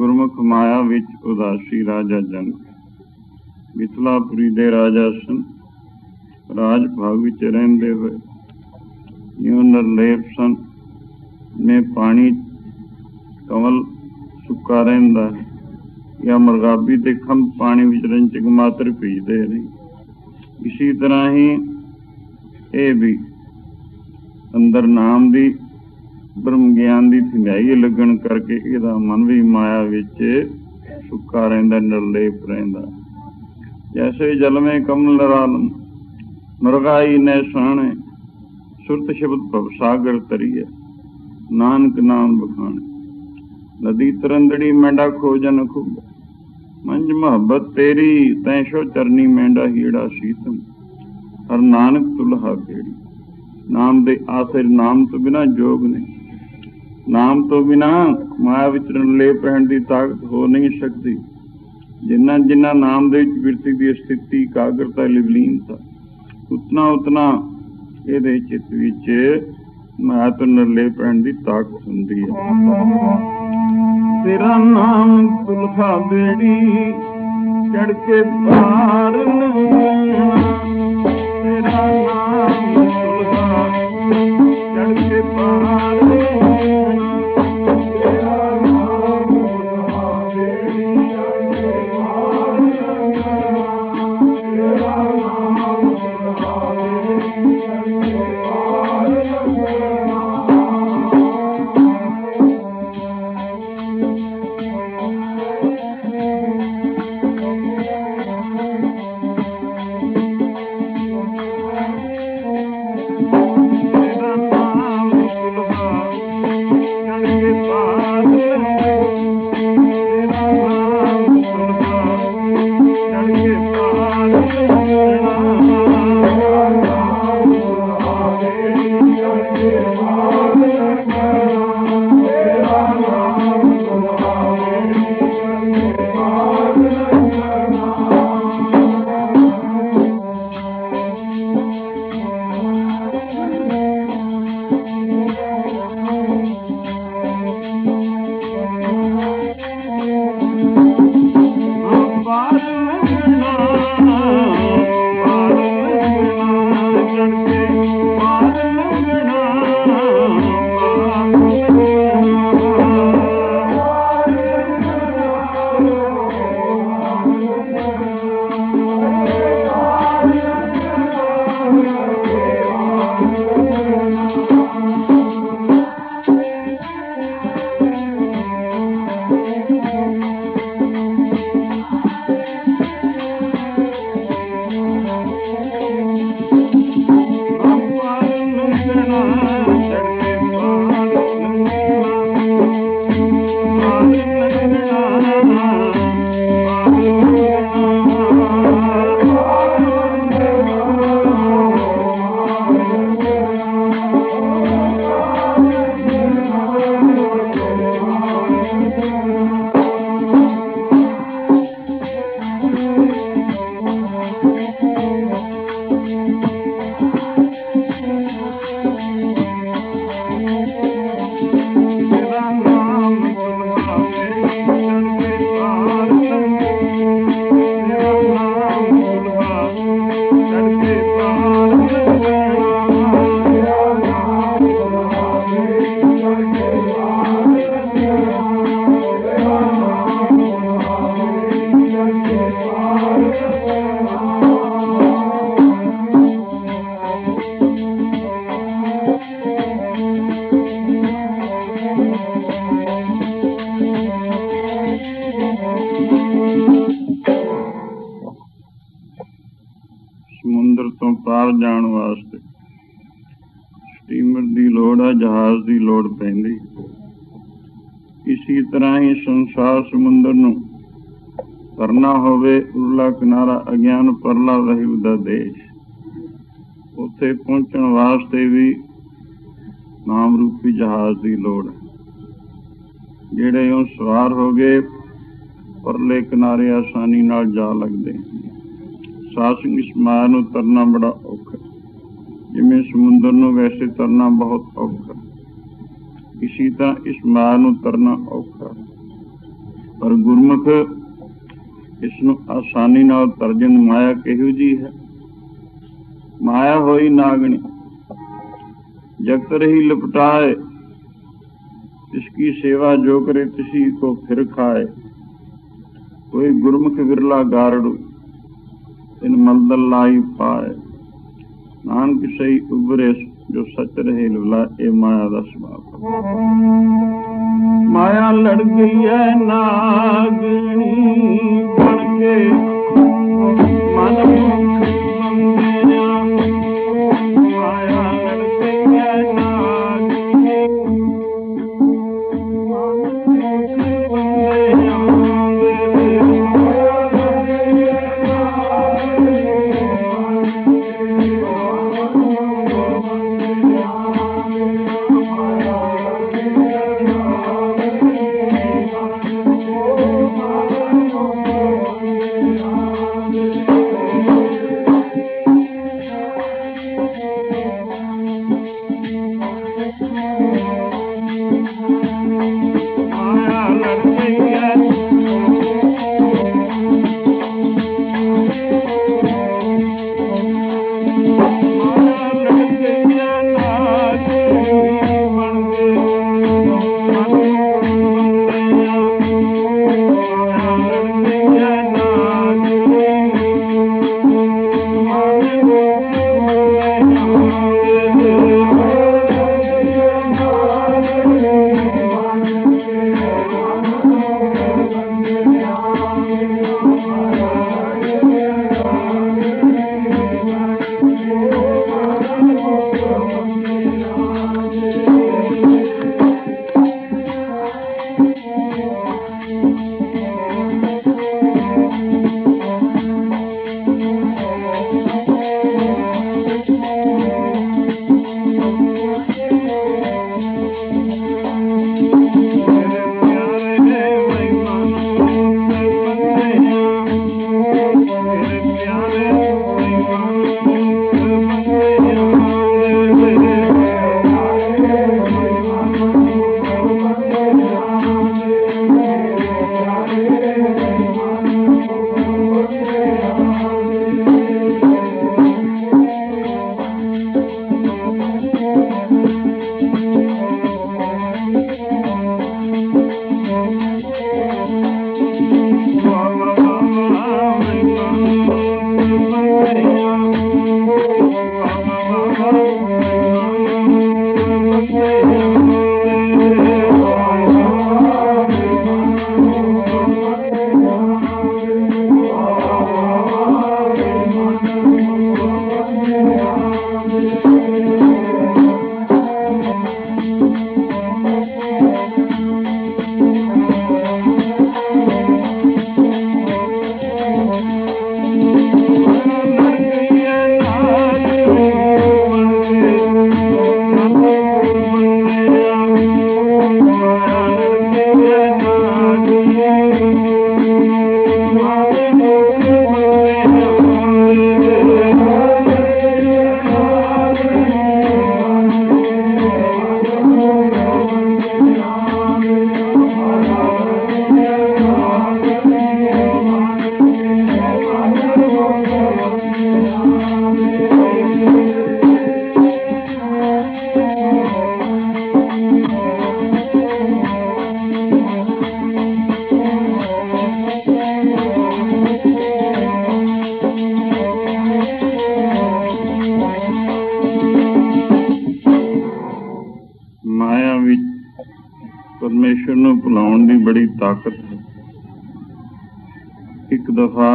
ਗੁਰਮੁਖ ਮਾਇਆ ਵਿੱਚ ਉਦਾਸੀ ਰਾਜਾ ਜਨਕ। ਮਿਥਿਲਾਪੁਰੀ ਦੇ ਰਾਜਾ ਸਨ। ਰਾਜ ਭਾਗ ਵਿੱਚ ਰਹਿੰਦੇ ਹੋਏ ਜਿਉਂ ਨਿਰਲੇਪ ਸਨ। ਨੇ ਪਾਣੀ ਕਮਲ ਸੁੱਕਾ ਰਹਿੰਦਾ ਹੈ ਜਾਂ ਮਰਗਾਬੀ ਦੇ ਖੰਭ ਪਾਣੀ ਵਿੱਚ ਰੰਚਕ ਮਾਤਰ ਭੀਜਦੇ ਨੇ, ਇਸੀ ਤਰ੍ਹਾਂ ਹੀ ਇਹ ਵੀ ਅੰਦਰ ਨਾਮ ਦੀ ਬ੍ਰਹਮ ਗਿਆਨ ਦੀ ਧਿਆਈ ਲੱਗਣ ਕਰਕੇ ਇਹਦਾ ਮਨ ਵੀ ਮਾਇਆ ਵਿੱਚ ਸੁੱਕਾ ਰਹਿੰਦਾ, ਨਿਰਲੇਪ ਰਹਿੰਦਾ। ਜੈਸੇ ਜਲ ਮੇਂ ਕਮਲ ਨਿਰਾਲਮ ਮੁਰਗਾਈ ਨੇ ਸਾਣੇ, ਸੁਰਤ ਸ਼ਬਦ ਭਵ ਸਾਗਰ ਤਰੀਏ, ਨਾਨਕ ਨਾਮ ਬਖਾਣੇ। ਨਦੀ ਤਰੰਦੜੀ ਮੈਂਡਾ ਖੋਜਨ ਖੁੱਬ, ਮੰਜ ਮੁਹੱਬਤ ਤੇਰੀ ਤੈਂ ਸੋ ਚਰਨੀ ਮੈਂਡਾ ਹੀੜਾ ਸੀਤਮ, ਹਰ ਨਾਨਕ ਤੁਲਹਾ ਬੇੜੀ। ਨਾਮ ਦੇ ਆਸਰੇ, ਨਾਮ ਤੋਂ ਬਿਨਾਂ ਜੋਗ ਨਹੀਂ। ਨਾਮ ਤੋਂ ਬਿਨਾਂ ਮਾਇਆ ਵਿੱਚ ਨਿਰਲੇਪ ਰਹਿਣ ਦੀ ਤਾਕਤ ਹੋ ਨਹੀਂ ਸਕਦੀ। ਜਿੰਨਾ ਜਿੰਨਾ ਨਾਮ ਦੇ ਵਿੱਚ ਬਿਰਤੀ ਦੀ ਸਥਿਤੀ, ਇਕਾਗਰਤਾ, ਲਿਵਲੀਨਤਾ, ਉਤਨਾ ਉਤਨਾ ਇਹਦੇ ਚਿੱਤ ਵਿੱਚ ਮਾਇਆ ਤੋਂ ਨਿਰਲੇਪ ਰਹਿਣ ਦੀ ਤਾਕਤ ਹੁੰਦੀ ਹੈ। ਤੇਰਾ ਨਾਮ ਤੁਲਖਾ ਬੇੜੀ ਚੜ ਕੇ ਪਾਰ ਲੰਘਣਾ, ਤੇਰਾ ਨਾਮ ਤੁਲਖਾ ਚੜ ਕੇ ਪਾਰ ਲੰਘਣਾ, ਤੇਰਾ ਨਾਮ ਤੁਲਖਾ ਬੇੜੀ ਚੜ ਕੇ ਪਾਰ ਲੰਘਣਾ, ਤੇਰਾ ਨਾਮ ਤੁਲਖਾ ਬੇੜੀ ਚੜ ਕੇ ਪਾਰ ਲੰਘਣਾ। ਸਮੁੰਦਰ ਤੋਂ ਪਾਰ ਜਾਣ ਵਾਸਤੇ ਸਟੀਮਰ ਦੀ ਲੋੜ ਆ, ਜਹਾਜ਼ ਦੀ ਲੋੜ ਪੈਂਦੀ। ਇਸੀ ਤਰ੍ਹਾਂ ਹੀ ਸੰਸਾਰ ਸਮੁੰਦਰ ਨੂੰ ਕਰਨਾ ਹੋਵੇ ਉਰਲਾ ਕਿਨਾਰਾ ਅਗਿਆਨ ਪਰਲਾ ਰਹਿਬ ਦਾ ਦੇਸ਼, ਉੱਥੇ ਪਹੁੰਚਣ ਵਾਸਤੇ ਵੀ ਨਾਮ ਰੂਪੀ ਜਹਾਜ਼ ਦੀ ਲੋੜ ਹੈ। ਜਿਹੜੇ ਉਹ ਸਵਾਰ ਹੋ ਗਏ ਪਰਲੇ ਕਿਨਾਰੇ ਆਸਾਨੀ ਨਾਲ ਜਾ ਲੱਗਦੇ। ਸਾਸੰਗ ਇਸ ਮਾਇਆ ਨੂੰ ਤਰਨਾ ਬੜਾ ਔਖਾ, ਜਿਵੇਂ ਸਮੁੰਦਰ ਨੂੰ ਵੈਸੇ ਤਰਨਾ ਬਹੁਤ ਔਖਾ, ਇਸੀ ਤਰ੍ਹਾਂ ਇਸ ਮਾਇਆ ਨੂੰ ਤਰਨਾ ਔਖਾ। ਪਰ ਗੁਰਮੁਖ ਇਸ ਨੂੰ ਆਸਾਨੀ ਨਾਲ ਤਰਜਨ ਮਾਇਆ ਕਿਹੋ ਜੀ ਹੈ। ਮਾਇਆ ਹੋਈ ਨਾਗਣੀ जगत रही लपटाए, इसकी सेवा जो करे किसी को फिर खाए। कोई गुरमुख विरला गारड़ू इन मलदल लाई पाए। नानक सही उबरे जो सच रहे लुला, ए माया दा स्वभाव। माया लड़ गई है नागनी बन के मन मुख बंदिया। माया परमेश्वर ਨੂੰ ਭੁਲਾਉਣ ਦੀ ਬੜੀ ਤਾਕਤ ਹੈ। ਇੱਕ ਦਫਾ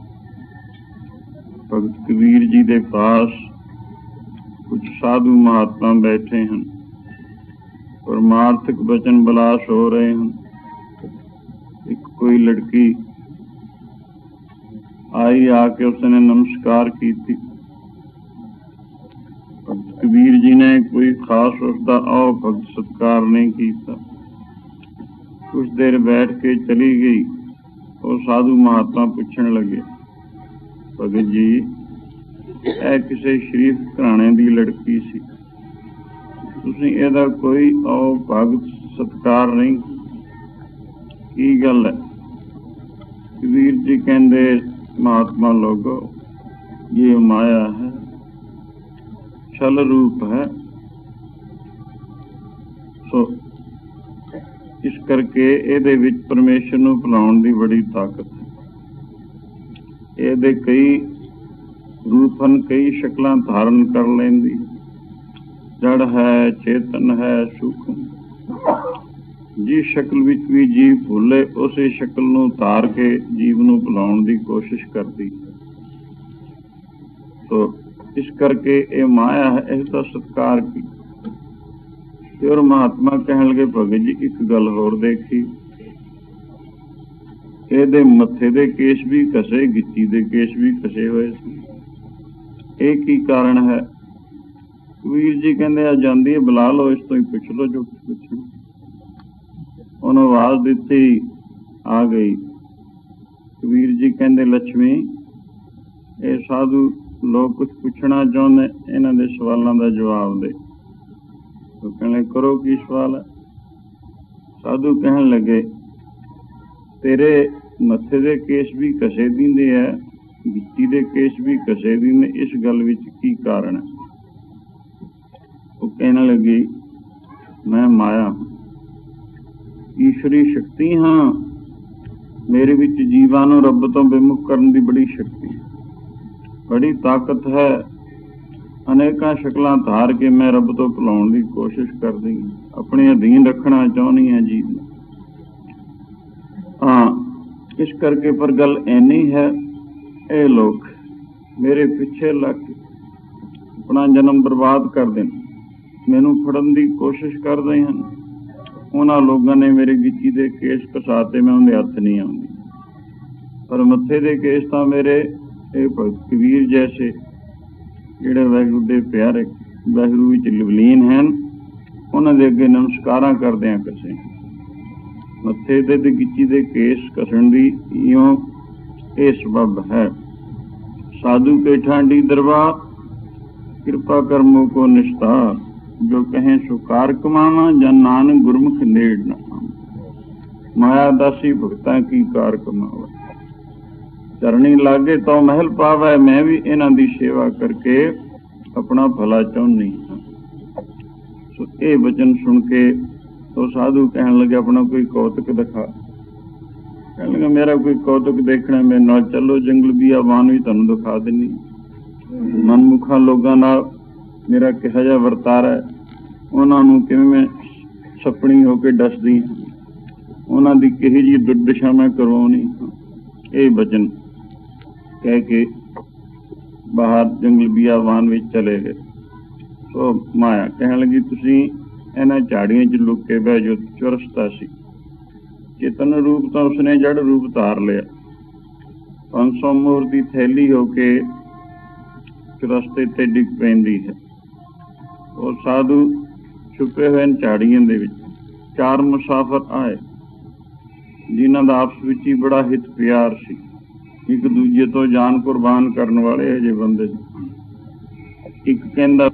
ਭਗਤ ਕਬੀਰ ਜੀ ਦੇ ਪਾਸ ਕੁਝ ਸਾਧੂ ਮਹਾਤਮਾ ਬੈਠੇ ਹਨ। ਪਰਮਾਰਥਕ ਬਚਨ ਬਲਾਸ ਹੋ ਰਹੇ ਹਨ। ਇੱਕ ਕੋਈ ਲੜਕੀ ਆਈ, ਆ ਕੇ ਉਸਨੇ ਨਮਸਕਾਰ ਕੀਤੀ। ਭਗਤ ਕਬੀਰ ਜੀ ਨੇ ਕੋਈ ਖਾਸ ਉਸਦਾ ਆਓ ਭਗਤ ਸਤਿਕਾਰ ਨਹੀਂ ਕੀਤਾ। ਕੁਛ ਦੇਰ ਬੈਠ ਕੇ ਚਲੀ ਗਈ। ਉਹ ਸਾਧੂ ਮਹਾਤਮਾ ਪੁੱਛਣ ਲੱਗੇ, ਭਗਤ ਜੀ ਇਹ ਕਿਸੇ ਸ਼ਰੀਫ ਘਰਾਣੇ ਦੀ ਲੜਕੀ ਸੀ, ਤੁਸੀਂ ਇਹਦਾ ਕੋਈ ਆਓ ਭਗਤ ਸਤਿਕਾਰ ਨਹੀਂ, ਕੀ ਗੱਲ ਹੈ? कबीर जी कहते महात्मा लोगो ये माया है, छल रूप है। सो इस करके ਇਹਦੇ ਵਿੱਚ परमेश्वर ਨੂੰ ਭੁਲਾਉਣ ਦੀ ਬੜੀ ਤਾਕਤ ਹੈ। ਇਹਦੇ ਕਈ रूप ਹਨ, कई शक्लां धारण कर ਲੈਂਦੀ। जड़ है, चेतन है, सूक्ष्म। जिस शक्ल विच भी जीव भुले उस शक्ल नूं धार के जीव नूं भुलाउण दी कोशिश करती। तो इस करके ये माया है, इसका सत्कार की। और महात्मा कहण लगे भगत जी एक गल होर देखी, ਇਹਦੇ ਮੱਥੇ ਦੇ ਕੇਸ ਵੀ ਕਸੇ, ਗਿੱਚੀ ਦੇ ਕੇਸ ਵੀ ਕਸੇ ਹੋਏ ਸੀ। ਇਹ ਕੀ ਕਾਰਨ ਹੈ? ਕਬੀਰ ਜੀ ਕਹਿੰਦੇ ਆ ਜਾਂਦੀ ਹੈ, ਬੁਲਾ ਲਓ, ਇਸ ਤੋਂ ਹੀ ਪੁੱਛ ਲਓ ਜੋ ਪੁੱਛਣਾ। ਉਹਨੂੰ ਆਵਾਜ਼ ਦਿੱਤੀ, ਆ ਗਈ। ਕਬੀਰ ਜੀ ਕਹਿੰਦੇ ਲక్ష్ਮੀ ਇਹ ਸਾਧੂ ਲੋਕ ਕੁਝ ਪੁੱਛਣਾ ਚਾਹੁੰਦੇ, ਇਹਨਾਂ ਦੇ ਸਵਾਲਾਂ ਦਾ ਜਵਾਬ ਦੇ। ਉਹ ਕਹਿੰਦੇ ਕਰੋ, ਕੀ ਸਵਾਲ ਹੈ? ਸਾਧੂ ਕਹਿਣ ਲੱਗੇ ਤੇਰੇ ਮੱਥੇ ਦੇ ਕੇਸ ਵੀ ਕਸੇ ਦਿੰਦੇ ਹੈ, ਗਿੱਟੀ ਦੇ ਕੇਸ ਵੀ ਕਸੇ ਦਿੰਦੇ, ਇਸ ਗੱਲ ਵਿੱਚ ਕੀ ਕਾਰਨ ਹੈ? ਉਹ ਕਹਿਣ ਲੱਗੀ ਮੈਂ ਮਾਇਆ, ਈਸ਼ਵਰੀ ਸ਼ਕਤੀ ਹਾਂ। ਮੇਰੇ ਵਿੱਚ ਜੀਵਾਂ ਨੂੰ ਰੱਬ ਤੋਂ ਵਿਮੁਖ ਕਰਨ ਦੀ ਬੜੀ ਸ਼ਕਤੀ, ਬੜੀ ਤਾਕਤ ਹੈ। ਅਨੇਕਾਂ ਸ਼ਕਲਾਂ ਧਾਰ ਕੇ ਮੈਂ ਰੱਬ ਤੋਂ ਭੁਲਾਉਣ ਦੀ ਕੋਸ਼ਿਸ਼ ਕਰਦੀ ਹਾਂ, ਆਪਣੇ ਅਧੀਨ ਰੱਖਣਾ ਚਾਹੁੰਦੀ ਹਾਂ ਜੀਵ ਨੂੰ। ਹਾਂ, ਇਸ ਕਰਕੇ ਪਰ ਗੱਲ ਇੰਨੀ ਹੈ, ਇਹ ਲੋਕ ਮੇਰੇ ਪਿੱਛੇ ਲੱਗ ਕੇ ਆਪਣਾ ਜਨਮ ਬਰਬਾਦ ਕਰਦੇ ਨੇ, ਮੈਨੂੰ ਫੜਨ ਦੀ ਕੋਸ਼ਿਸ਼ ਕਰਦੇ ਹਨ। ਉਹਨਾਂ ਲੋਕਾਂ ਨੇ ਮੇਰੇ ਗਿੱਚੀ ਦੇ ਕੇਸ ਕਸਾਤੇ, ਮੈਂ ਉਹਦੇ ਹੱਥ ਨਹੀਂ ਆਉਂਦੀ। ਪਰ ਮੱਥੇ ਦੇ ਕੇਸ ਤਾਂ ਮੇਰੇ ਇਹ ਭਗਤ ਕਬੀਰ ਜੈਸੇ ਜਿਹੜੇ ਵਾਹਿਗੁਰੂ ਦੇ ਪਿਆਰੇ, ਵਾਹਿਗੁਰੂ ਵਿੱਚ ਲਵਲੀਨ ਹਨ, ਉਹਨਾਂ ਦੇ ਅੱਗੇ ਨਮਸਕਾਰਾਂ ਕਰਦਿਆਂ ਕਸੇ। ਮੱਥੇ ਦੇ ਤੇ ਗਿੱਚੀ ਦੇ ਕੇਸ ਕਸਣ ਦੀ ਇਉਂ ਇਹ ਸਬਬ ਹੈ। ਸਾਧੂ ਕੇ ਠਾਂਡੀ ਦਰਬਾਰ ਕਿਰਪਾ ਕਰਮੋ ਕੋ ਨਿਸਤਾਰ, ਜੋ ਕਹੇ ਸੁਕਾਰ ਕਮਾਵਾ ਜਾਂ ਨਾਨਕ ਗੁਰਮੁਖ ਨੇੜ ਨਾ। ਮਾਇਆ ਦਾਸੀ ਭਗਤਾਂ ਕੀ ਕਾਰ ਕਮਾਵਾ, ਚਰਣੀ ਲਾਗੇ ਤੋਂ ਮਹਿਲ ਪਾਵੈ। ਮੈਂ ਵੀ ਇਹਨਾਂ ਦੀ ਸੇਵਾ ਕਰਕੇ ਆਪਣਾ ਭਲਾ ਚਾਹੁੰਦੀ ਹਾਂ। ਸੋ ਇਹ ਵਚਨ ਸੁਣ ਕੇ तो साधु कहन लगे अपना कोई कौतुक दिखा। कहने लगे मेरा कोई कौतुक देखना, मेरे नाल चलो, जंगल बियाबान भी तुहानूं दिखा देनी। मनमुखा लोगों नाल मेरा किहो जिहा वरतारा है, उन्हां नूं किवें मैं सपनी होके दसदी, उन्हां दी किही जी दुर्दशा मैं करवाउणी। ये वचन कह के बाहर जंगल बियाबान विच चले गए। सो माया कहन लगी तुसीं ਇਹਨਾਂ ਝਾੜੀਆਂ 'ਚ ਲੁੱਕ ਕੇ ਬਹਿ ਜੋ। ਚੁਰਸਤਾ ਸੀ, ਚੇਤਨ ਰੂਪ ਤਾਂ ਉਸਨੇ ਜੜ ਰੂਪ ਧਾਰ ਲਿਆ। ਪੰਜ ਸੌ ਮੋਹਰ ਦੀ ਥੈਲੀ ਹੋ ਕੇ ਚੁਰਸਤੇ ਤੇ ਡਿੱਗ ਪੈਂਦੀ ਹੈ। ਉਹ ਸਾਧੂ ਛੁਪੇ ਹੋਏ ਝਾੜੀਆਂ ਦੇ ਵਿੱਚ। ਚਾਰ ਮੁਸਾਫਰ ਆਏ ਜਿਨ੍ਹਾਂ ਦਾ ਆਪਸ ਵਿੱਚ ਹੀ ਬੜਾ ਹਿੱਤ ਪਿਆਰ ਸੀ, ਇੱਕ ਦੂਜੇ ਤੋਂ ਜਾਨ ਕੁਰਬਾਨ ਕਰਨ ਵਾਲੇ ਅਜੇ ਬੰਦੇ ਸੀ। ਇੱਕ ਕਹਿੰਦਾ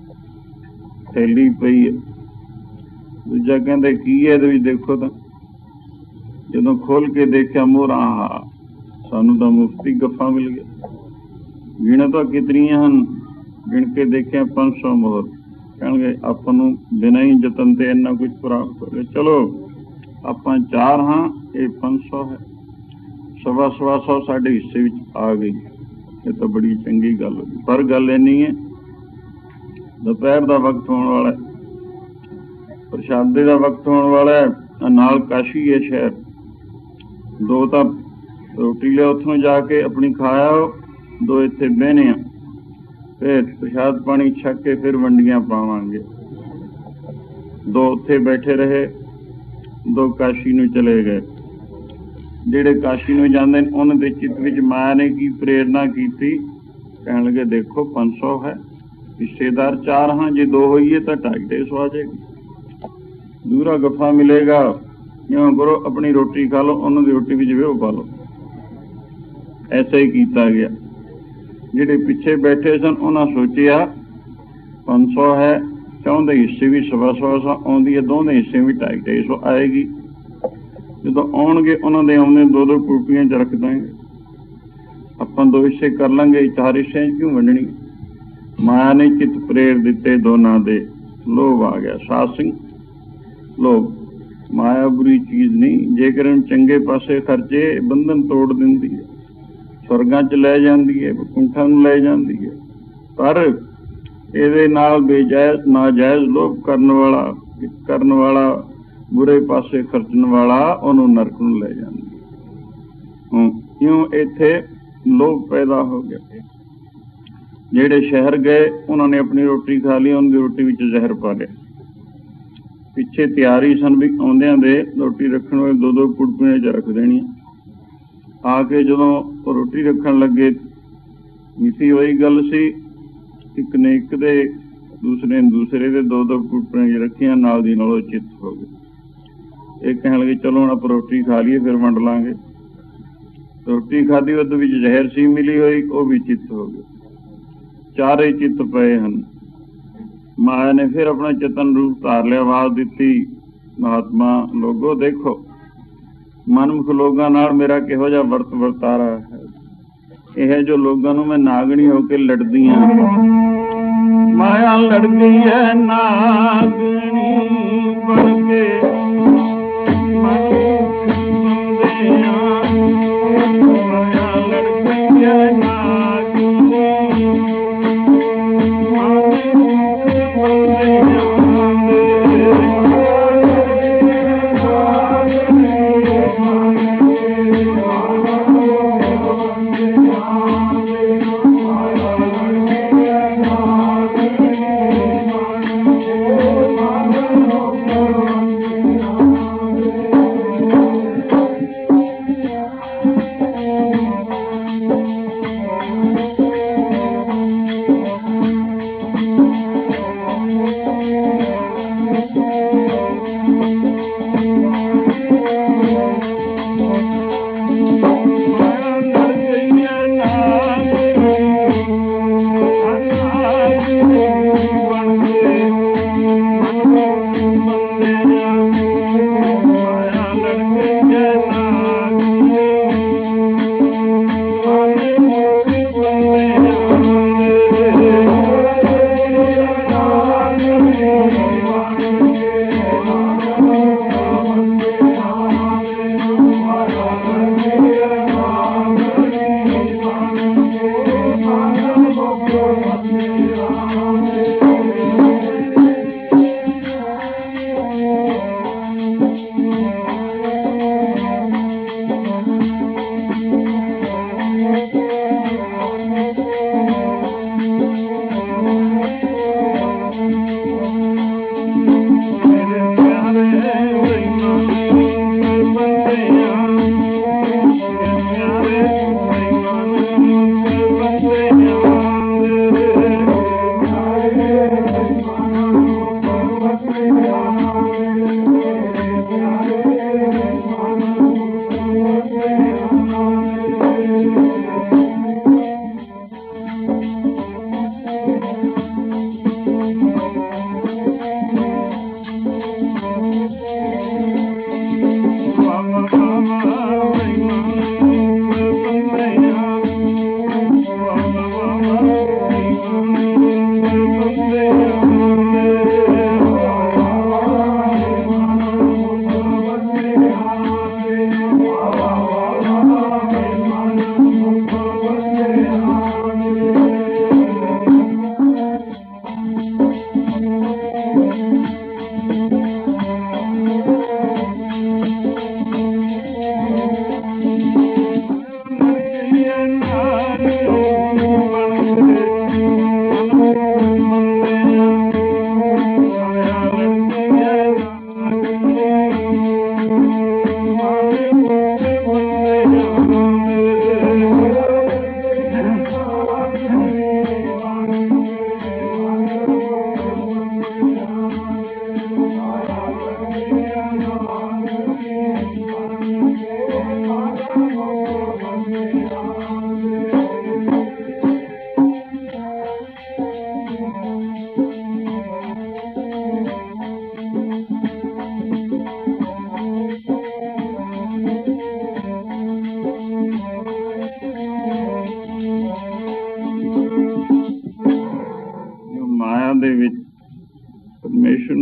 ਥੈਲੀ ਪਈ ਹੈ, ਦੂਜਾ ਕਹਿੰਦਾ ਕੀ ਹੈ ਇਹਦੇ ਵਿੱਚ ਦੇਖੋ। ਤਾਂ ਜਦੋਂ ਖੋਲ ਕੇ ਦੇਖਿਆ ਮੋਹਰਾਂ, ਆਹ ਸਾਨੂੰ ਤਾਂ ਮੁਫਤੀ ਗੱਫਾ ਮਿਲ ਗਿਆ। ਗਿਣ ਤਾਂ ਕਿਤਨੀਆਂ ਹਨ, ਗਿਣ ਕੇ ਦੇਖਿਆ ਪੰਜ ਸੌ ਮੋਹਰ। ਕਹਿਣਗੇ ਆਪਾਂ ਨੂੰ ਬਿਨਾਂ ਹੀ ਯਤਨ ਤੇ ਇੰਨਾ ਕੁਝ ਪ੍ਰਾਪਤ ਹੋ ਗਿਆ। ਚਲੋ ਆਪਾਂ ਚਾਰ ਹਾਂ, ਇਹ ਪੰਜ ਸੌ ਹੈ, ਸਵਾ ਸਵਾ ਸੌ ਸਾਡੇ ਹਿੱਸੇ ਵਿੱਚ ਆ ਗਈ। ਇਹ ਤਾਂ ਬੜੀ ਚੰਗੀ ਗੱਲ ਹੋਈ। ਪਰ ਗੱਲ ਇੰਨੀ ਹੈ, ਦੁਪਹਿਰ ਦਾ ਵਕਤ ਹੋਣ ਵਾਲਾ, ਪ੍ਰਸ਼ਾਦੇ ਦਾ ਵਕਤ ਹੋਣ ਵਾਲਾ। ਨਾਲ ਕਾਸ਼ੀ ਹੈ ਸ਼ਹਿਰ, ਦੋ ਤਾਂ ਰੋਟੀ ਲਿਆ ਉੱਥੋਂ ਜਾ ਕੇ ਆਪਣੀ ਖਾਇਆ, ਦੋ ਇੱਥੇ ਬਹਿਨੇ ਆ, ਫਿਰ ਪ੍ਰਸ਼ਾਦ ਪਾਣੀ ਛਕ ਕੇ ਫਿਰ ਵੰਡੀਆਂ ਪਾਵਾਂਗੇ। ਦੋ ਉੱਥੇ ਬੈਠੇ ਰਹੇ, ਦੋ ਕਾਸ਼ੀ ਨੂੰ ਚਲੇ ਗਏ। ਜਿਹੜੇ ਕਾਸ਼ੀ ਨੂੰ ਜਾਂਦੇ ਨੇ ਉਹਨਾਂ ਦੇ ਚਿੱਤ ਵਿੱਚ ਮਾਇਆ ਨੇ ਕੀ ਪ੍ਰੇਰਨਾ ਕੀਤੀ। ਕਹਿਣ ਲੱਗੇ ਦੇਖੋ ਪੰਜ ਸੌ ਹੈ, ਹਿੱਸੇਦਾਰ ਚਾਰ ਹਾਂ, ਜੇ ਦੋ ਹੋਈਏ ਤਾਂ ਢਾਈ ਢਾਈ ਸੌ ਆ ਜਾਏਗੀ, ਦੂਰਾ ਗੱਫਾ ਮਿਲੇਗਾ। ਇਉਂ ਕਰੋ ਆਪਣੀ ਰੋਟੀ ਖਾ ਲਓ, ਉਹਨਾਂ ਦੀ ਰੋਟੀ ਵਿੱਚ ਵਿਹੋ ਪਾ ਲਓ। ਐਸਾ ਹੀ ਕੀਤਾ ਗਿਆ। ਜਿਹੜੇ ਪਿੱਛੇ ਬੈਠੇ ਸਨ ਉਹਨਾਂ ਸੋਚਿਆ ਪੰਜ ਸੌ ਹੈ, ਚੌਂਦੇ ਹਿੱਸੇ ਵੀ ਸਵਾ ਸਵਾ ਸੌ ਆਉਂਦੀ ਹੈ, ਦੋਵੇਂ ਹਿੱਸੇ ਵੀ ਢਾਈ ਢਾਈ ਸੌ ਆਏਗੀ। ਜਦੋਂ ਆਉਣਗੇ ਉਹਨਾਂ ਦੇ ਆਉਂਦੇ ਦੋ ਦੋ ਕੁਲਪੀਆਂ 'ਚ ਰੱਖ ਦਾਂਗੇ। ਆਪਾਂ ਦੋ ਹਿੱਸੇ ਕਰ ਲਾਂਗੇ, ਚਾਰ ਹਿੱਸਿਆਂ 'ਚ ਕਿਉਂ ਵੰਡਣੀ? ਮਾਇਆ ਨੇ ਚਿੱਤ ਪ੍ਰੇਰ ਦਿੱਤੇ ਦੋਨਾਂ ਦੇ, ਲੋਭ ਆ ਗਿਆ। ਸਾਧ ਸਿੰਘ ਲੋਭ, ਮਾਇਆ ਬੁਰੀ ਚੀਜ਼ ਨਹੀਂ, ਜੇਕਰ ਇਹਨੂੰ ਚੰਗੇ ਪਾਸੇ ਖਰਚੇ ਬੰਧਨ ਤੋੜ ਦਿੰਦੀ ਹੈ, ਸਵਰਗਾਂ 'ਚ ਲੈ ਜਾਂਦੀ ਹੈ, ਵੈਕੁੰਠਾਂ ਨੂੰ ਲੈ ਜਾਂਦੀ ਹੈ। ਪਰ ਇਹਦੇ ਨਾਲ ਬੇਜਾਇਜ਼ ਨਾਜਾਇਜ਼ ਲੋਭ ਕਰਨ ਵਾਲਾ ਕਰਨ ਵਾਲਾ ਬੁਰੇ ਪਾਸੇ ਖਰਚਣ ਵਾਲਾ ਉਹਨੂੰ ਨਰਕ ਨੂੰ ਲੈ ਜਾਂਦੀ ਹੈ। ਕਿਉਂ? ਇੱਥੇ ਲੋਭ ਪੈਦਾ ਹੋ ਗਿਆ। ਜਿਹੜੇ ਸ਼ਹਿਰ ਗਏ ਉਹਨਾਂ ਨੇ ਆਪਣੀ ਰੋਟੀ ਖਾ ਲਈ, ਉਹਨਾਂ ਦੀ ਰੋਟੀ ਵਿੱਚ ਜ਼ਹਿਰ ਪਾ ਲਿਆ। ਪਿੱਛੇ ਤਿਆਰੀ ਸਨ ਵੀ ਆਉਂਦਿਆਂ ਦੇ ਰੋਟੀ ਰੱਖਣ ਵਾਲੇ ਦੋ ਦੋ ਕੁੜਪੀਆਂ 'ਚ ਰੱਖ ਦੇਣੀਆਂ। ਆ ਕੇ ਜਦੋਂ ਰੋਟੀ ਰੱਖਣ ਲੱਗੇ, ਮਿੱਥੀ ਹੋਈ ਗੱਲ ਸੀ, ਇੱਕ ਨੇ ਇੱਕ ਦੇ, ਦੂਸਰੇ ਨੇ ਦੂਸਰੇ ਦੇ ਦੋ ਦੋ ਕੁੜਪੀਆਂ 'ਚ ਰੱਖੀਆਂ। ਨਾਲ ਦੀ ਨਾਲ ਉਹ ਚਿੱਤ ਹੋ ਗਏ। ਇਹ ਕਹਿਣ ਲੱਗੇ ਚਲੋ ਹੁਣ ਆਪਾਂ ਰੋਟੀ ਖਾ ਲਈਏ, ਫਿਰ ਵੰਡ ਲਾਂਗੇ। ਰੋਟੀ ਖਾਧੀ, ਉਹਦੇ ਵਿੱਚ ਜ਼ਹਿਰ ਸੀ ਮਿਲੀ ਹੋਈ, ਉਹ ਵੀ ਚਿੱਤ ਹੋ ਗਏ। ਚਾਰੇ ਚਿੱਤ ਪਏ ਹਨ। ਮਾਇਆ ਨੇ ਫਿਰ ਆਪਣਾ ਚੇਤਨ ਰੂਪ ਧਾਰ ਲਿਆ, ਆਵਾਜ਼ ਦਿੱਤੀ, ਮਹਾਤਮਾ ਲੋਗੋ ਦੇਖੋ ਮਨਮੁਖ ਲੋਕਾਂ ਨਾਲ ਮੇਰਾ ਕਿਹੋ ਜਿਹਾ ਵਰਤ ਵਰਤਾਰਾ ਹੈ। ਇਹ ਜੋ ਲੋਕਾਂ ਨੂੰ ਮੈਂ ਨਾਗਣੀ ਹੋ ਕੇ ਲੜਦੀ ਹਾਂ, ਮਾਇਆ ਲੜਦੀ ਹੈ ਨਾਗਣੀ ਬਣ ਕੇ, ਮਾਇਆ ਲੜਦੀ ਹੈ ਨਾਗਣੀ।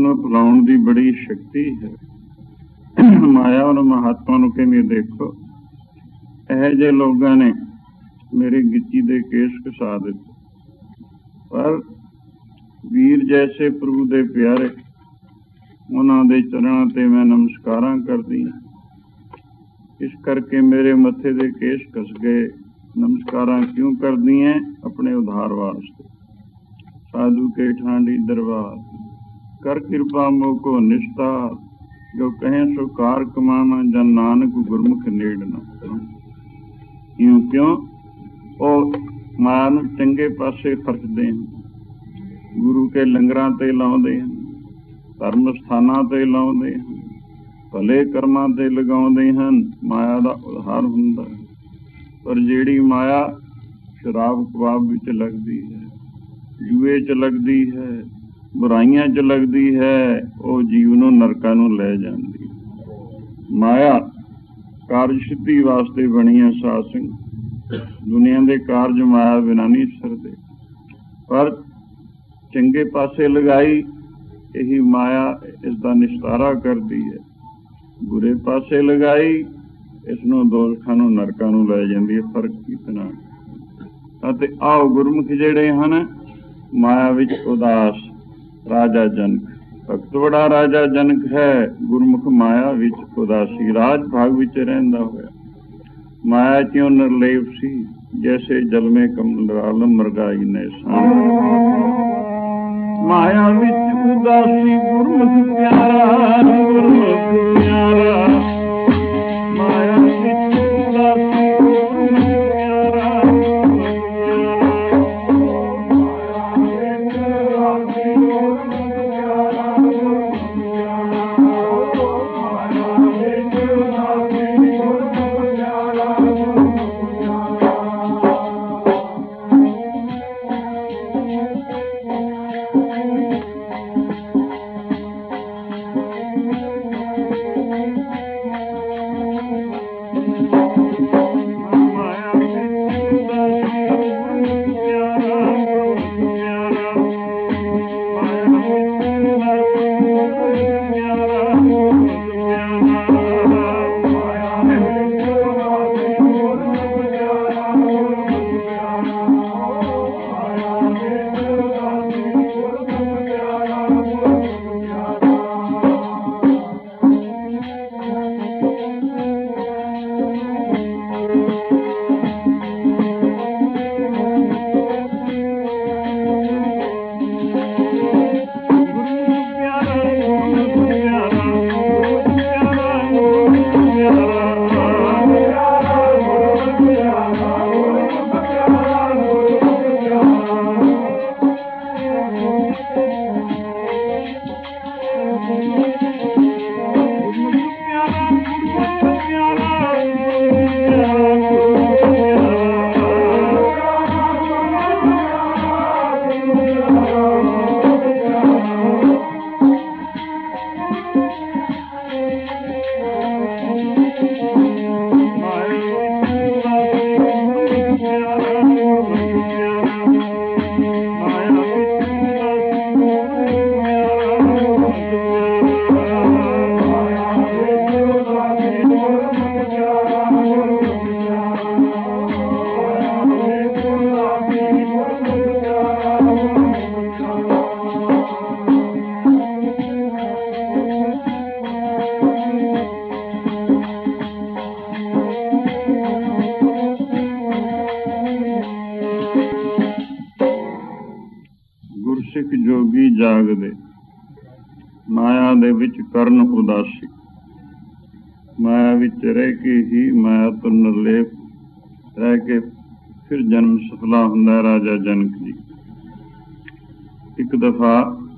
ਨੂੰ ਭੁਲਾਉਣ ਦੀ ਬੜੀ ਸ਼ਕਤੀ ਹੈ। ਮਾਇਆ ਔਰ ਮਹਾਤਮਾ ਨੂੰ ਕਹਿੰਦੇ ਦੇਖੋ, ਇਹੋ ਜਿਹੇ ਲੋਕਾਂ ਨੇ ਮੇਰੇ ਗਿੱਚੀ ਦੇ ਕੇਸ ਘਸਾ ਦਿੱਤੇ, ਪਰ ਵੀਰ ਜੈਸੇ ਪ੍ਰਭੂ ਦੇ ਪਿਆਰੇ, ਉਹਨਾਂ ਦੇ ਚਰਨਾਂ ਤੇ ਮੈਂ ਨਮਸਕਾਰਾਂ ਕਰਦੀ ਹਾਂ। ਇਸ ਕਰਕੇ ਮੇਰੇ ਮੱਥੇ ਦੇ ਕੇਸ ਘਸ ਗਏ। ਨਮਸਕਾਰਾਂ ਕਿਉਂ ਕਰਦੀ ਹੈ? ਆਪਣੇ ਉਧਾਰ ਵਾਸਤੇ। ਸਾਧੂ ਕੇ ਠਾਂਡੀ ਦਰਬਾਰ ਕਰ ਕਿਰਪਾ ਮੋਕੋ ਨਿਸਤਾਰ, ਜੋ ਕਹੇ ਸੋ ਕਾਰ ਕਮਾਵਾਂ, ਜਨ ਨਾਨਕ ਗੁਰਮੁਖ ਨੇੜ ਨਾ। ਕਿਉਂ ਕਿਉਂ ਉਹ ਮਾਇਆ ਨੂੰ ਚੰਗੇ ਪਾਸੇ ਖਰਚਦੇ ਹਨ, ਗੁਰੂ ਕੇ ਲੰਗਰਾਂ ਤੇ ਲਾਉਂਦੇ ਹਨ, ਧਰਮ ਸਥਾਨਾਂ ਤੇ ਲਾਉਂਦੇ ਹਨ, ਭਲੇ ਕਰਮਾਂ ਤੇ ਲਗਾਉਂਦੇ ਹਨ। ਮਾਇਆ ਦਾ ਉਧਾਰ ਹੁੰਦਾ ਹੈ। ਪਰ ਜਿਹੜੀ ਮਾਇਆ ਸ਼ਰਾਬ ਕਬਾਬ ਵਿੱਚ ਲੱਗਦੀ ਹੈ, ਜੂਏ 'ਚ ਲੱਗਦੀ ਹੈ, ਬੁਰਾਈਆਂ 'ਚ ਲੱਗਦੀ ਹੈ, ਉਹ ਜੀਵ ਨੂੰ ਨਰਕਾਂ ਨੂੰ ਲੈ ਜਾਂਦੀ ਹੈ। ਮਾਇਆ ਕਾਰਜ ਸਿੱਧੀ ਵਾਸਤੇ ਬਣੀ ਹੈ। ਸਾਧ ਸਿੰਘ, ਦੁਨੀਆ ਦੇ ਕਾਰਜ ਮਾਇਆ ਬਿਨਾਂ ਨਹੀਂ ਸਰਦੇ, ਪਰ ਚੰਗੇ ਪਾਸੇ ਲਗਾਈ ਇਹੀ ਮਾਇਆ ਇਸ ਦਾ ਨਿਸਤਾਰਾ ਕਰਦੀ ਹੈ। ਬੁਰੇ ਪਾਸੇ ਲਗਾਈ ਇਸ ਨੂੰ ਦੋਜ਼ਖਾਂ ਨੂੰ ਨਰਕਾਂ ਨੂੰ ਲੈ ਜਾਂਦੀ ਹੈ। ਫਰਕ ਕਿਤਨਾ। ਅਤੇ ਆਓ ਗੁਰਮੁਖ ਜਿਹੜੇ ਹਨ ਮਾਇਆ ਵਿੱਚ ਉਦਾਸ, ਰਾਜਾ ਜਨਕ, ਭਗਤ ਬੜਾ ਰਾਜਾ ਜਨਕ ਹੈ, ਗੁਰਮੁਖ ਮਾਇਆ ਵਿੱਚ ਉਦਾਸੀ, ਰਾਜ ਭਾਗ ਵਿੱਚ ਰਹਿੰਦਾ ਹੋਇਆ। ਮਾਇਆ ਕਿਉਂ ਨਿਰਲੇਪ ਸੀ, ਜੈਸੇ ਜਲ ਮੇ ਕਮਲ ਮਰਗਾਈ ਨੇ ਸਾਂ। ਮਾਇਆ ਵਿੱਚ ਉਦਾਸੀ ਗੁਰਮੁਖ ਪਿਆਰਾ, ਗੁਰਮੁਖ ਪਿਆਰਾ, ਮਾਇਆ ਵਿੱਚ ਉਦਾਸੀ ਗੁਰਮੁਖ ਪਿਆਰਾ, ਜਾਗਦੇ, ਮਾਇਆ ਦੇ ਵਿੱਚ ਕਰਨ ਉਦਾਸੀ। ਮਾਇਆ ਵਿੱਚ ਰਹਿ ਕੇ ਹੀ ਮਾਇਆ ਤੋਂ ਨਿਰਲੇਪ ਰਹਿ ਕੇ ਫਿਰ ਜਨਮ ਸਫਲਾ ਹੁੰਦਾ। ਰਾਜਾ ਜਨਕ ਜੀ ਇੱਕ ਦਫਾ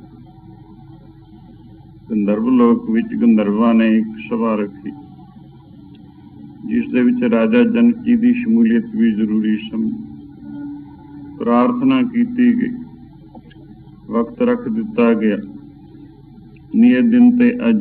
ਗੰਧਰਵ ਲੋਕ ਵਿੱਚ ਗੰਧਰਵਾਂ ਨੇ ਇੱਕ ਸਭਾ ਰੱਖੀ, ਜਿਸ ਦੇ ਵਿੱਚ ਰਾਜਾ ਜਨਕ ਜੀ ਦੀ ਸ਼ਮੂਲੀਅਤ ਵੀ ਜ਼ਰੂਰੀ ਸਮਝੀ। ਪ੍ਰਾਰਥਨਾ ਕੀਤੀ ਗਈ, ਵਕਤ ਰੱਖ ਦਿੱਤਾ ਗਿਆ। ਨਿਯਤ ਦਿਨ ਤੇ ਅੱਜ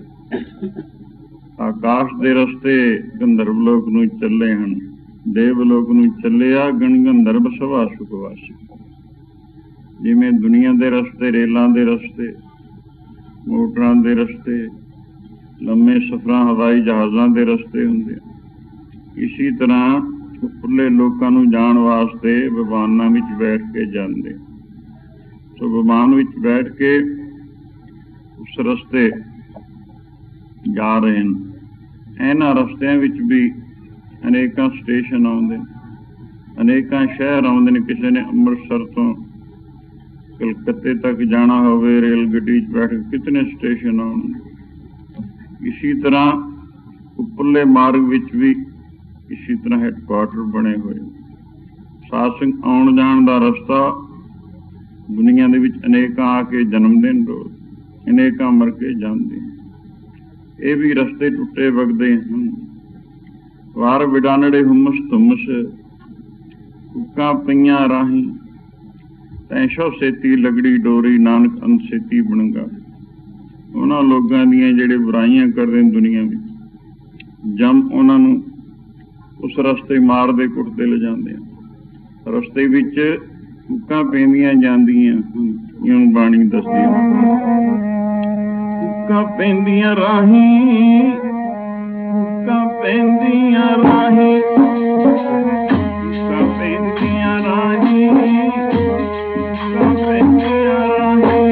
ਆਕਾਸ਼ ਦੇ ਰਸਤੇ ਗੰਧਰਵ ਲੋਕ ਨੂੰ ਚੱਲੇ ਹਨ, ਦੇਵ ਲੋਕ ਨੂੰ ਚੱਲਿਆ ਗਣ ਗੰਧਰਵ ਸਭਾ ਸੁਖਵਾਸੀ। ਜਿਵੇਂ ਦੁਨੀਆ ਦੇ ਰਸਤੇ, ਰੇਲਾਂ ਦੇ ਰਸਤੇ ਮੋਟਰਾਂ ਦੇ ਰਸਤੇ, ਲੰਮੇ ਸਫ਼ਰਾਂ ਹਵਾਈ ਜਹਾਜ਼ਾਂ ਦੇ ਰਸਤੇ ਹੁੰਦੇ। ਇਸੀ ਤਰ੍ਹਾਂ ਉੱਪਰਲੇ ਲੋਕਾਂ ਨੂੰ ਜਾਣ ਵਾਸਤੇ ਵਿਮਾਨਾਂ ਵਿੱਚ ਬੈਠ ਕੇ ਜਾਂਦੇ। ਸੋ ਵਿਮਾਨ ਵਿੱਚ ਬੈਠ ਕੇ ਉਸ ਰਸਤੇ ਜਾ ਰਹੇ ਹਨ। ਇਹਨਾਂ ਰਸਤਿਆਂ ਵਿੱਚ ਵੀ ਅਨੇਕਾਂ ਸਟੇਸ਼ਨ ਆਉਂਦੇ, ਅਨੇਕਾਂ ਸ਼ਹਿਰ ਆਉਂਦੇ ਨੇ। ਕਿਸੇ ਨੇ ਅੰਮ੍ਰਿਤਸਰ ਤੋਂ ਕਲਕੱਤੇ ਤੱਕ ਜਾਣਾ ਹੋਵੇ, ਰੇਲ ਗੱਡੀ 'ਚ ਬੈਠ ਕੇ ਕਿਤਨੇ ਸਟੇਸ਼ਨ ਆਉਣਗੇ। ਇਸੀ ਤਰ੍ਹਾਂ ਉੱਪਰਲੇ ਮਾਰਗ ਵਿੱਚ ਵੀ ਇਸੀ ਤਰ੍ਹਾਂ ਹੈਡਕੁਆਟਰ ਬਣੇ ਹੋਏ। ਸਾਧ ਸੰਗਤ ਆਉਣ ਜਾਣ ਦਾ ਰਸਤਾ, ਦੁਨੀਆ ਦੇ ਵਿੱਚ ਅਨੇਕਾਂ ਆ ਕੇ ਜਨਮ ਦਿਨ ਰੋਜ਼, ਅਨੇਕਾਂ ਮਰ ਕੇ ਜਾਂਦੇ। ਇਹ ਵੀ ਰਸਤੇ ਟੁੱਟੇ ਵਗਦੇ ਹਨ। ਵਾਰ ਵਿਡਾਨੜੇ ਹੁਮਸ ਧੁਮਸ, ਕੁੱਕਾਂ ਪਈਆਂ ਰਾਹੀਂ, ਤੈਸ਼ੋ ਸੇਤੀ ਲਗੜੀ ਡੋਰੀ, ਨਾਨਕ ਅਨਸੇਤੀ ਬਣਗਾ। ਉਹਨਾਂ ਲੋਕਾਂ ਦੀਆਂ ਜਿਹੜੇ ਬੁਰਾਈਆਂ ਕਰਦੇ ਨੇ ਦੁਨੀਆ ਵਿੱਚ, ਜਮ ਉਹਨਾਂ ਨੂੰ ਉਸ ਰਸਤੇ ਮਾਰਦੇ ਕੁੱਟਦੇ ਲਿਜਾਂਦੇ ਆ। ਰਸਤੇ ਵਿੱਚ ਕੁੱਕਾਂ ਪੈਂਦੀਆਂ ਜਾਂਦੀਆਂ, ਇਹਨੂੰ ਬਾਣੀ ਦੱਸਦੀ। ਕੁੱਕਾਂ ਪੈਂਦੀਆਂ ਰਾਹੀਂ, ਕੁੱਕਾਂ ਪੈਂਦੀਆਂ ਰਾਹੀਂ, ਕੁੱਕਾਂ ਪੈਂਦੀਆਂ ਰਾਹੀਂ, ਕੁੱਕਾਂ ਪੈਂਦੀਆਂ ਰਾਹੀਂ।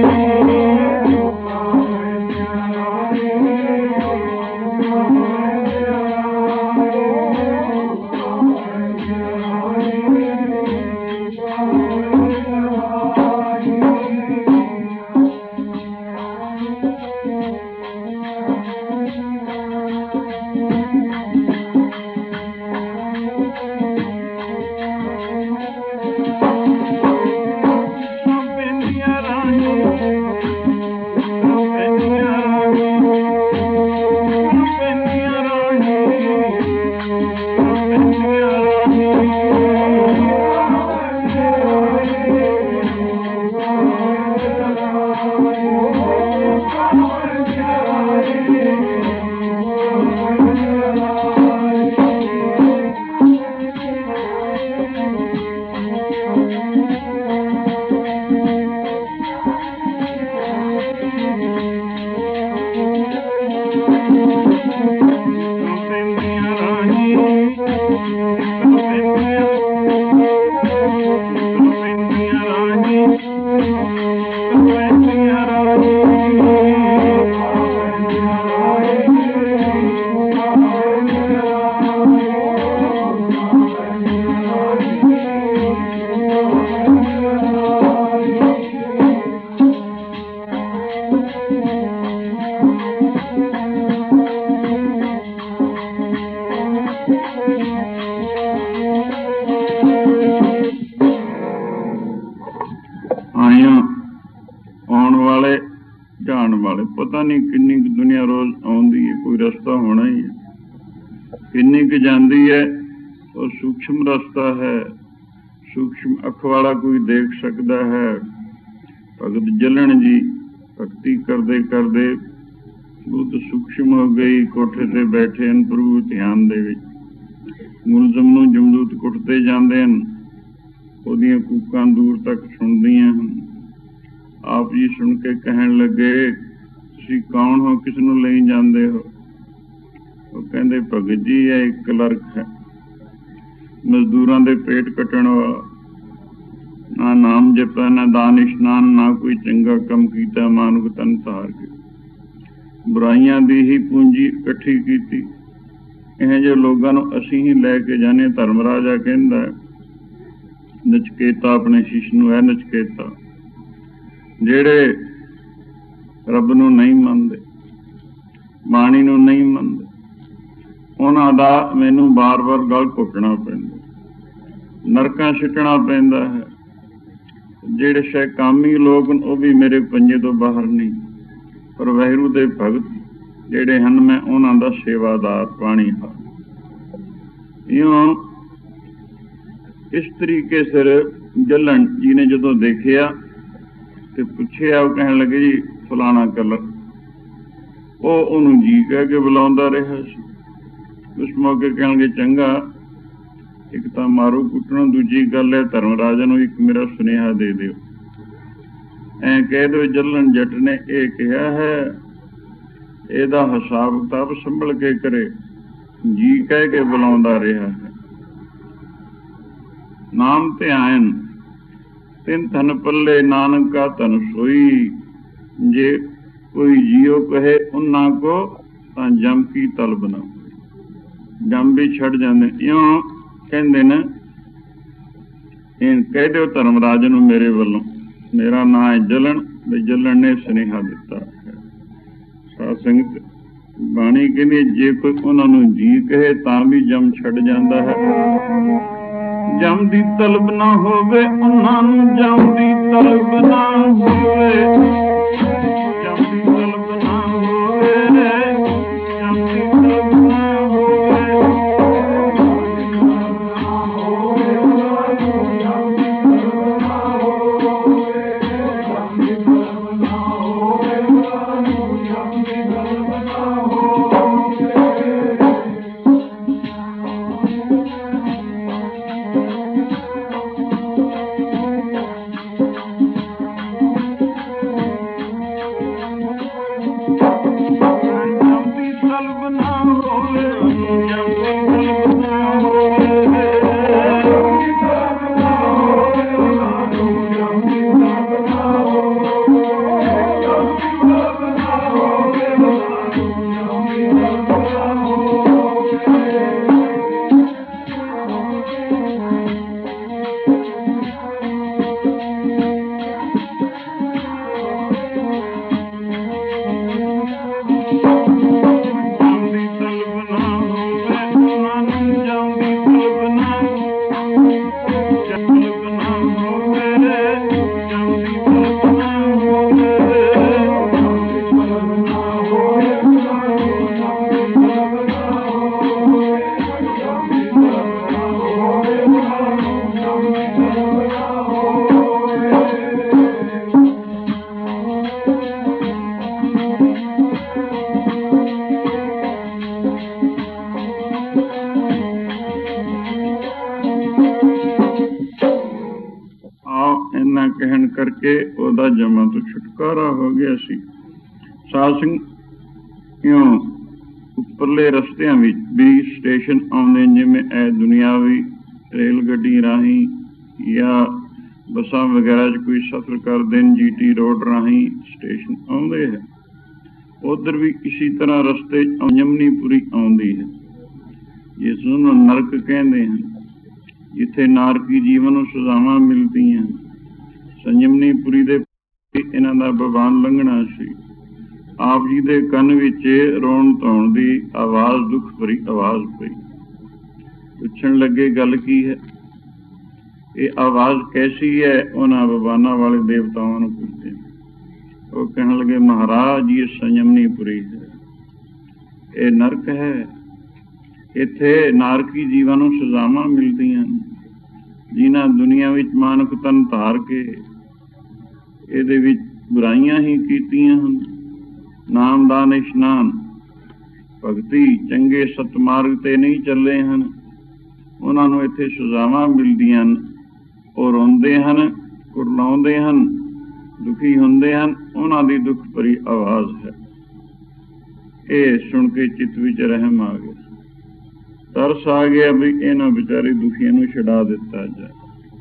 ਪਤਾ ਨਹੀਂ ਕਿੰਨੀ ਕੁ ਦੁਨੀਆ ਰੋਜ਼ ਆਉਂਦੀ ਹੈ, ਕੋਈ ਰਸਤਾ ਹੋਣਾ ਹੀ ਹੈ। ਕਿੰਨੀ ਕੁ ਜਾਂਦੀ ਹੈ, ਉਹ ਸੂਖਮ ਰਸਤਾ ਹੈ। ਸੂਖਮ ਅੱਖ ਵਾਲਾ ਕੋਈ ਦੇਖ ਸਕਦਾ ਹੈ। ਭਗਤ ਜਲਣ ਜੀ ਭਗਤੀ ਕਰਦੇ ਕਰਦੇ ਬੁੱਧ ਸੂਖਮ ਹੋ ਗਈ। ਕੋਠੇ ਤੇ ਬੈਠੇ ਹਨ ਪ੍ਰਭੂ ਧਿਆਨ ਦੇ ਵਿੱਚ। ਮੁਲਜ਼ਮ ਨੂੰ ਜਮਦੂਤ ਕੁੱਟਦੇ ਜਾਂਦੇ ਹਨ। ਉਹਦੀਆਂ ਕੂਕਾਂ ਦੂਰ ਤੱਕ ਸੁਣਦੀਆਂ ਹਨ। ਆਪ ਜੀ ਸੁਣ ਕੇ ਕਹਿਣ ਲੱਗੇ, ਤੁਸੀਂ ਕੌਣ ਹੋ, ਕਿਸ ਨੂੰ ਲਈ ਜਾਂਦੇ ਹੋ? ਉਹ ਕਹਿੰਦੇ, ਭਗਤ ਜੀ ਇਹ ਇੱਕ ਕਲਰਕ ਹੈ, ਮਜ਼ਦੂਰਾਂ ਦੇ ਪੇਟ ਕੱਟਣ ਵਾਲਾ। ਨਾ ਨਾਮ ਜਪਿਆ, ਨਾ ਦਾਨ ਇਸ਼ਨਾਨ, ਨਾ ਕੋਈ ਚੰਗਾ ਕੰਮ ਕੀਤਾ। ਮਾਨੁਖ ਤਨ ਧਾਰ ਕੇ ਬੁਰਾਈਆਂ ਦੀ ਹੀ ਪੂੰਜੀ ਇਕੱਠੀ ਕੀਤੀ। ਇਹੋ ਜਿਹੇ ਲੋਕਾਂ ਨੂੰ ਅਸੀਂ ਹੀ ਲੈ ਕੇ ਜਾਣੇ। ਧਰਮ ਰਾਜਾ ਕਹਿੰਦਾ ਨਚਕੇਤਾ ਆਪਣੇ ਸ਼ਿਸ਼ ਨੂੰ, ਹੈ ਨਚਕੇਤਾ ਜਿਹੜੇ ਰੱਬ ਨੂੰ ਨਹੀਂ ਮੰਨਦੇ, ਬਾਣੀ ਨੂੰ ਨਹੀਂ ਮੰਨਦੇ, ਉਹਨਾਂ ਦਾ ਮੈਨੂੰ ਬਾਰ ਬਾਰ ਗਲ ਘੁੱਟਣਾ ਪੈਂਦਾ, ਨਰਕਾਂ ਸਿੱਟਣਾ ਪੈਂਦਾ ਹੈ। ਜਿਹੜੇ ਸ਼ੈਕਾਮੀ ਲੋਕ ਉਹ ਵੀ ਮੇਰੇ ਪੰਜੇ ਤੋਂ ਬਾਹਰ ਨਹੀਂ, ਪਰ ਵਾਹਿਗੁਰੂ ਦੇ ਭਗਤ ਜਿਹੜੇ ਹਨ, ਮੈਂ ਉਹਨਾਂ ਦਾ ਸੇਵਾਦਾਰ, ਪਾਣੀ ਹਾਂ। ਇਉਂ ਇਸ ਤਰੀਕੇ ਸਿਰ ਜਲਣ ਜੀ ਨੇ ਜਦੋਂ ਦੇਖਿਆ ਤੇ ਪੁੱਛਿਆ, ਉਹ ਕਹਿਣ ਲੱਗੇ ਜੀ ਫਲਾਣਾ ਕਲਰ। ਉਹ ਉਹਨੂੰ ਜੀ ਕਹਿ ਕੇ ਬੁਲਾਉਂਦਾ ਰਿਹਾ ਸੀ। ਉਸ ਮੌਕੇ ਕਹਿਣਗੇ, ਚੰਗਾ ਇੱਕ ਤਾਂ ਮਾਰੂ ਕੁੱਟਣਾ, ਦੂਜੀ ਗੱਲ ਹੈ ਧਰਮ ਰਾਜਾ ਨੂੰ ਇੱਕ ਮੇਰਾ ਸੁਨੇਹਾ ਦੇ ਦਿਓ। ਐ ਕਹਿ ਦਿਓ ਜੱਲਣ ਜੱਟ ਨੇ ਇਹ ਕਿਹਾ ਹੈ, ਇਹਦਾ ਹਿਸਾਬ ਕਿਤਾਬ ਸੰਭਲ ਕੇ ਕਰੇ। ਜੀ ਕਹਿ ਕੇ ਬੁਲਾਉਂਦਾ ਰਿਹਾ ਹੈ। ਨਾਮ ਧਿਆਨ ਤਿੰਨ ਧਨ ਪੱਲੇ ਨਾਨਕਾ ਧਨ ਸੋਈ। ਜੇ ਕੋਈ ਜੀਓ ਕਹੇ ਉਹਨਾਂ ਕੋ ਤਾਂ ਜਮ ਕੀ ਤਲਬ ਨਾ ਹੋਈ। ਜਮ ਵੀ ਛੱਡ ਜਾਂਦੇ। ਇਉਂ ਕਹਿੰਦੇ ਨੇ, ਇਹ ਕਹਿ ਦਿਓ ਧਰਮਰਾਜ ਨੂੰ ਮੇਰੇ ਵੱਲੋਂ, ਮੇਰਾ ਨਾਂ ਹੈ ਜਲਣ, ਵੀ ਜਲਣ ਨੇ ਸੁਨੇਹਾ ਦਿੱਤਾ ਹੈ। ਸਾਧ ਸੰਗਤ ਬਾਣੀ ਕਹਿੰਦੀ ਜੇ ਕੋਈ ਉਹਨਾਂ ਨੂੰ ਜੀ ਕਹੇ ਤਾਂ ਵੀ ਜਮ ਛੱਡ ਜਾਂਦਾ ਹੈ। ਜਮ ਦੀ ਤਲਬ ਨਾ ਹੋਵੇ ਉਹਨਾਂ ਨੂੰ, ਜਮ ਦੀ ਤਲਬ ਨਾ ਹੋਵੇ, ਜਮ ਦੀ ਤਲਬ ਨਾ ਹੋਵੇ, ਜਮ ਦੀ ਤਲਬ ਨਾ ਹੋਵੇ। ਕਹਿਣ ਕਰਕੇ ਉਹਦਾ ਜਮਾਂ ਤੋਂ ਛੁਟਕਾਰਾ ਹੋ ਗਿਆ ਸੀ। ਸਾਧ ਸਿੰਘ ਕਿਉਂ ਉੱਪਰਲੇ ਰਸਤਿਆਂ ਵਿੱਚ ਵੀ ਸਟੇਸ਼ਨ ਆਉਂਦੇ, ਜਿਵੇਂ ਇਹ ਦੁਨਿਆਵੀ ਰੇਲ ਗੱਡੀ ਰਾਹੀਂ ਜਾਂ ਬੱਸਾਂ ਵਗੈਰਾ 'ਚ ਕੋਈ ਸਫ਼ਰ ਕਰਦੇ ਨੇ, ਜੀ ਟੀ ਰੋਡ ਰਾਹੀਂ ਸਟੇਸ਼ਨ ਆਉਂਦੇ ਹੈ। ਉੱਧਰ ਵੀ ਇਸੀ ਤਰ੍ਹਾਂ ਰਸਤੇ ਯਮਨੀਪੁਰੀ ਆਉਂਦੀ ਹੈ, ਜਿਸ ਨੂੰ ਨਰਕ ਕਹਿੰਦੇ ਹਨ, ਜਿੱਥੇ ਨਾਰਕੀ ਜੀਵਨ ਨੂੰ ਸਜ਼ਾਵਾਂ ਮਿਲਦੀਆਂ। ਸੰਜਮਨੀਪੁਰੀ ਦੇ ਇਹਨਾਂ ਦਾ ਭਗਵਾਨ ਲੰਘਣਾ ਸੀ। ਆਪ ਜੀ ਦੇ ਕੰਨ ਵਿੱਚ ਰੋਣ ਧੋਣ ਦੀ ਆਵਾਜ਼, ਦੁੱਖ ਭਰੀ ਆਵਾਜ਼ ਪਈ। ਪੁੱਛਣ ਲੱਗੇ ਗੱਲ ਕੀ ਹੈ, ਇਹ ਆਵਾਜ਼ ਕੈਸੀ ਹੈ? ਉਹਨਾਂ ਭਗਵਾਨਾਂ ਵਾਲੇ ਦੇਵਤਾਵਾਂ ਨੂੰ ਪੁੱਛਦੇ। ਉਹ ਕਹਿਣ ਲੱਗੇ, ਮਹਾਰਾਜ ਇਹ ਸੰਜਮਨੀਪੁਰੀ ਹੈ, ਇਹ ਨਰਕ ਹੈ। ਇੱਥੇ ਨਾਰਕੀ ਜੀਵਾਂ ਨੂੰ ਸਜ਼ਾਵਾਂ ਮਿਲਦੀਆਂ, ਜਿਨ੍ਹਾਂ ਦੁਨੀਆ ਵਿੱਚ ਮਾਨਕ ਤਨ ਧਾਰ ਕੇ ਇਹਦੇ ਵਿੱਚ ਬੁਰਾਈਆਂ ਹੀ ਕੀਤੀਆਂ ਹਨ। ਨਾਮਦਾਨ ਇਸ਼ਨਾਨ ਭਗਤੀ ਚੰਗੇ ਸਤਮਾਰਗ ਤੇ ਨਹੀਂ ਚੱਲੇ ਹਨ, ਉਹਨਾਂ ਨੂੰ ਇੱਥੇ ਸਜ਼ਾਵਾਂ ਮਿਲਦੀਆਂ ਹਨ। ਉਹ ਰੋਂਦੇ ਹਨ, ਕੁਰਲਾਉਂਦੇ ਹਨ, ਦੁਖੀ ਹੁੰਦੇ ਹਨ। ਉਹਨਾਂ ਦੀ ਦੁੱਖ ਭਰੀ ਆਵਾਜ਼ ਹੈ। ਇਹ ਸੁਣ ਕੇ ਚਿੱਤ ਵਿੱਚ ਰਹਿਮ ਆ ਗਿਆ, ਤਰਸ ਆ ਗਿਆ ਵੀ ਇਹਨਾਂ ਵਿਚਾਰੇ ਦੁਖੀਆਂ ਨੂੰ ਛਡਾ ਦਿੱਤਾ ਜਾਏ।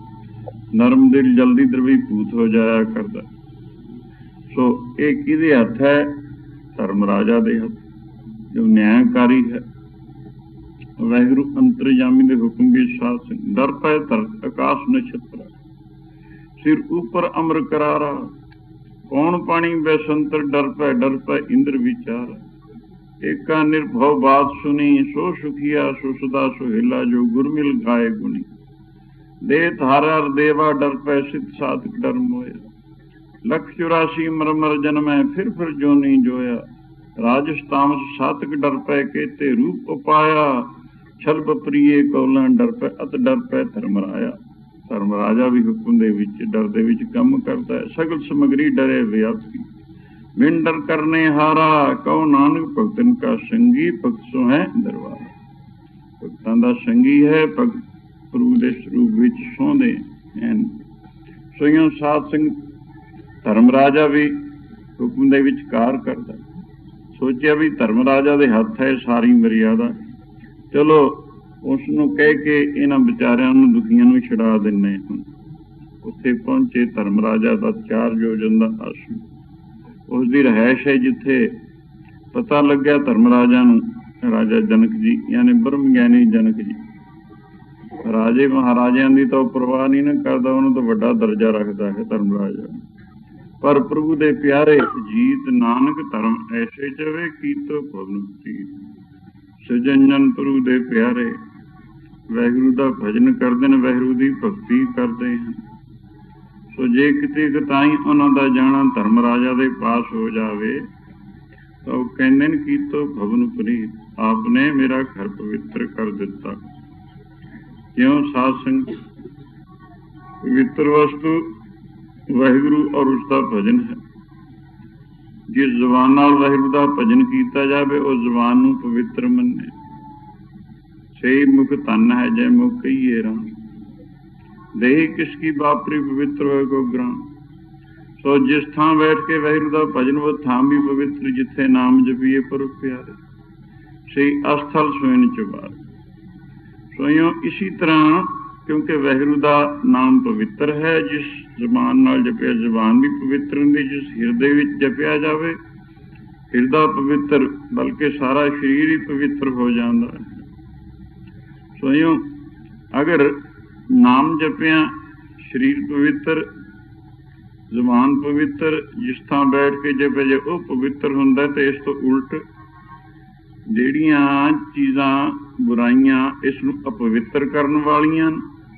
ਨਰਮ ਦਿਲ ਜਲਦੀ ਦਰਵੀਭੂਤ ਹੋ ਜਾਇਆ ਕਰਦਾ। ਸੋ ਇਹ ਕਿਹਦੇ ਹੱਥ ਹੈ? ਧਰਮ ਰਾਜਾ ਦੇ ਹੱਥ, ਜੋ ਨਿਆਂਕਾਰੀ ਹੈ। ਵਾਹਿਗੁਰੂ ਅੰਤਰਜਾਮੀ ਦੇ ਹੁਕਮ ਦੀ ਸਾਧ ਸਿੰਘ। ਡਰ ਪੈ ਧਰਤ ਆਕਾਸ਼ ਨਛਤਰਾ, ਸਿਰ ਉੱਪਰ ਅਮਰ ਕਰਾਰਾ। ਕੌਣ ਪਾਣੀ ਬੈਸੰਤਰ, ਡਰ ਪੈ ਡਰ ਪੈ ਇੰਦਰ ਵਿਚਾਰ। ਏਕਾ ਨਿਰਭਉ ਬਾਤ ਸੁਣੀ, ਸੋ ਸੁਖੀਆ ਸੋ ਸਦਾ ਸੁਹੇਲਾ। ਜੋ ਗੁਰਮਿਲ ਗਾਏ ਗੁਣੀ, ਦੇ ਧਾਰਾ ਦੇਵਾ ਡਰ ਪੈ ਸਿੱਧ ਸਾਧਕ ਡਰ ਮੋਇਆ। ਲੱਖ ਚੁਰਾਸੀ ਮਰ ਮਰ ਜਨਮੈ, ਫਿਰ ਫਿਰ ਜੋ ਨਹੀਂ ਜੋਇਆ। ਰਾਜਸ ਤਾਮਸ ਸਾਤਕ ਡਰ ਪੈ, ਕੇਤੇ ਰੂਪ ਉਪਾਇਆ। ਛਲ ਬਪਰੀਏ ਕੌਲਾਂ ਡਰ ਪੈ, ਅਤ ਡਰ ਪੈ ਧਰਮ ਰਾਇਆ। ਧਰਮ ਰਾਜਾ ਵੀ ਹੁਕਮ ਦੇ ਵਿੱਚ ਡਰ ਦੇ ਵਿੱਚ ਕੰਮ ਕਰਦਾ ਹੈ। ਸਗਲ ਸਮਗਰੀ ਡਰੇ ਵਿਆਪੀ, ਬਿਨ ਡਰ ਕਰਨੇ ਹਾਰਾ। ਕਹੋ ਨਾਨਕ ਭਗਤਨ ਕਾ ਸੰਗੀ, ਭਗਤ ਸੋ ਹੈ ਦਰਬਾਰ। ਭਗਤਾਂ ਦਾ ਸੰਗੀ ਹੈ, ਭਗਤ ਪ੍ਰਭੂ ਦੇ ਸਰੂਪ ਵਿੱਚ ਸੌਂਦੇ ਹਨ। ਸੋਇਓ ਸਾਧ ਸਿੰਘ ਧਰਮ ਰਾਜਾ ਵੀ ਹੁਕਮ ਦੇ ਵਿਚਕਾਰ ਕਰਦਾ। ਸੋਚਿਆ ਵੀ ਧਰਮ ਰਾਜਾ ਦੇ ਹੱਥ ਹੈ ਸਾਰੀ ਮਰਿਆਦਾ, ਚਲੋ ਉਸ ਨੂੰ ਕਹਿ ਕੇ ਇਹਨਾਂ ਵਿਚਾਰਿਆਂ ਨੂੰ, ਦੁਖੀਆਂ ਨੂੰ ਛੁਡਾ ਦਿੰਦੇ ਹਾਂ। ਉੱਥੇ ਪਹੁੰਚੇ ਧਰਮ ਰਾਜਾ ਦਾ ਚਾਰ ਯੋਜਨ ਦਾ ਆਸਣ, ਉਸ ਦੀ ਰਿਹਾਇਸ਼ ਹੈ, ਜਿੱਥੇ ਪਤਾ ਲੱਗਿਆ ਧਰਮ ਰਾਜਾ ਨੂੰ, ਰਾਜਾ ਜਨਕ ਜੀ ਯਾਨੀ ਬ੍ਰਹਮ ਗਿਆਨੀ ਜਨਕ ਜੀ, ਰਾਜੇ ਮਹਾਰਾਜਿਆਂ ਦੀ ਤਾਂ ਉਹ ਪਰਵਾਹ ਨਹੀਂ ਨਾ ਕਰਦਾ, ਉਹਨਾਂ ਤੋਂ ਵੱਡਾ ਦਰਜਾ ਰੱਖਦਾ ਹੈ ਧਰਮ ਰਾਜਾ। ਪਰ ਪ੍ਰਭੂ ਦੇ ਪਿਆਰੇ ਜੀਤ ਨਾਨਕ ਧਰਮ ਐਸੇ ਚਵੇ ਕੀਤੋ ਭਵਨ ਪ੍ਰੀਤ। ਸਜਣ ਪ੍ਰਭੂ ਦੇ ਪਿਆਰੇ ਵਾਹਿਗੁਰੂ ਦਾ ਭਜਨ ਕਰਦੇ ਨੇ, ਵਾਹਿਗੁਰੂ ਦੀ ਭਗਤੀ ਕਰਦੇ ਹਨ। ਸੋ ਜੇ ਕਿਤੇ ਕਿਤਾਈ ਉਹਨਾਂ ਦਾ ਜਾਣਾ ਧਰਮ ਰਾਜਾ ਦੇ ਪਾਸ ਹੋ ਜਾਵੇ ਤਾਂ ਉਹ ਕਹਿੰਦੇ ਨੇ ਕੀਤੋ ਭਵਨ ਪ੍ਰੀਤ, ਆਪ ਨੇ ਮੇਰਾ ਘਰ ਪਵਿੱਤਰ ਕਰ ਦਿੱਤਾ। ਕਿਉਂ? ਸਾਧ ਸੰਗਤ ਪਵਿੱਤਰ ਵਸਤੂ ਵਾਹਿਗੁਰੂ ਔਰ ਉਸਦਾ ਭਜਨ ਹੈ। ਜਿਸ ਜ਼ੁਬਾਨ ਨਾਲ ਵਾਹਿਗੁਰੂ ਦਾ ਭਜਨ ਕੀਤਾ ਜਾਵੇ ਉਸ ਜ਼ੁਬਾਨ ਨੂੰ ਪਵਿੱਤਰ ਮੰਨੇ। ਸਹੀ ਮੁਖ ਧਨ ਹੈ ਜੈ ਮੁਖ ਕਹੀਏ ਰਾਮ, ਦੇਹੀ ਕਿਸ ਕੀ ਬਾਪਰੀ ਪਵਿੱਤਰ ਹੋਏ ਕੋ ਗ੍ਰਾਮ। ਸੋ ਜਿਸ ਥਾਂ ਬੈਠ ਕੇ ਵਾਹਿਗੁਰੂ ਦਾ ਭਜਨ ਉਹ ਥਾਂ ਵੀ ਪਵਿੱਤਰ, ਜਿੱਥੇ ਨਾਮ ਜਪੀਏ ਪ੍ਰਭ ਪਿਆਰੇ। ਸਹੀ ਅਸਥਲ ਸੋਇਨ ਚੁਬਾਰ। ਸੋਇਓ ਇਸੀ ਤਰ੍ਹਾਂ, ਕਿਉਂਕਿ ਵਾਹਿਗੁਰੂ ਦਾ ਨਾਮ ਪਵਿੱਤਰ ਹੈ, ਜਿਸ ਜ਼ੁਬਾਨ ਨਾਲ ਜਪਿਆ ਜ਼ੁਬਾਨ ਵੀ ਪਵਿੱਤਰ ਹੁੰਦੀ। ਜਿਸ ਹਿਰਦੇ ਵਿੱਚ ਜਪਿਆ ਜਾਵੇ ਹਿਰਦਾ ਪਵਿੱਤਰ, ਬਲਕਿ ਸਾਰਾ ਸਰੀਰ ਹੀ ਪਵਿੱਤਰ ਹੋ ਜਾਂਦਾ ਹੈ। ਸੋਇਓ ਅਗਰ ਨਾਮ ਜਪਿਆ ਸਰੀਰ ਪਵਿੱਤਰ, ਜ਼ੁਬਾਨ ਪਵਿੱਤਰ, ਜਿਸ ਥਾਂ ਬੈਠ ਕੇ ਜਪਿਆ ਜੇ ਉਹ ਪਵਿੱਤਰ ਹੁੰਦਾ, ਤੇ ਇਸ ਤੋਂ ਉਲਟ ਜਿਹੜੀਆਂ ਚੀਜ਼ਾਂ ਬੁਰਾਈਆਂ ਇਸ ਨੂੰ ਅਪਵਿੱਤਰ ਕਰਨ ਵਾਲੀਆਂ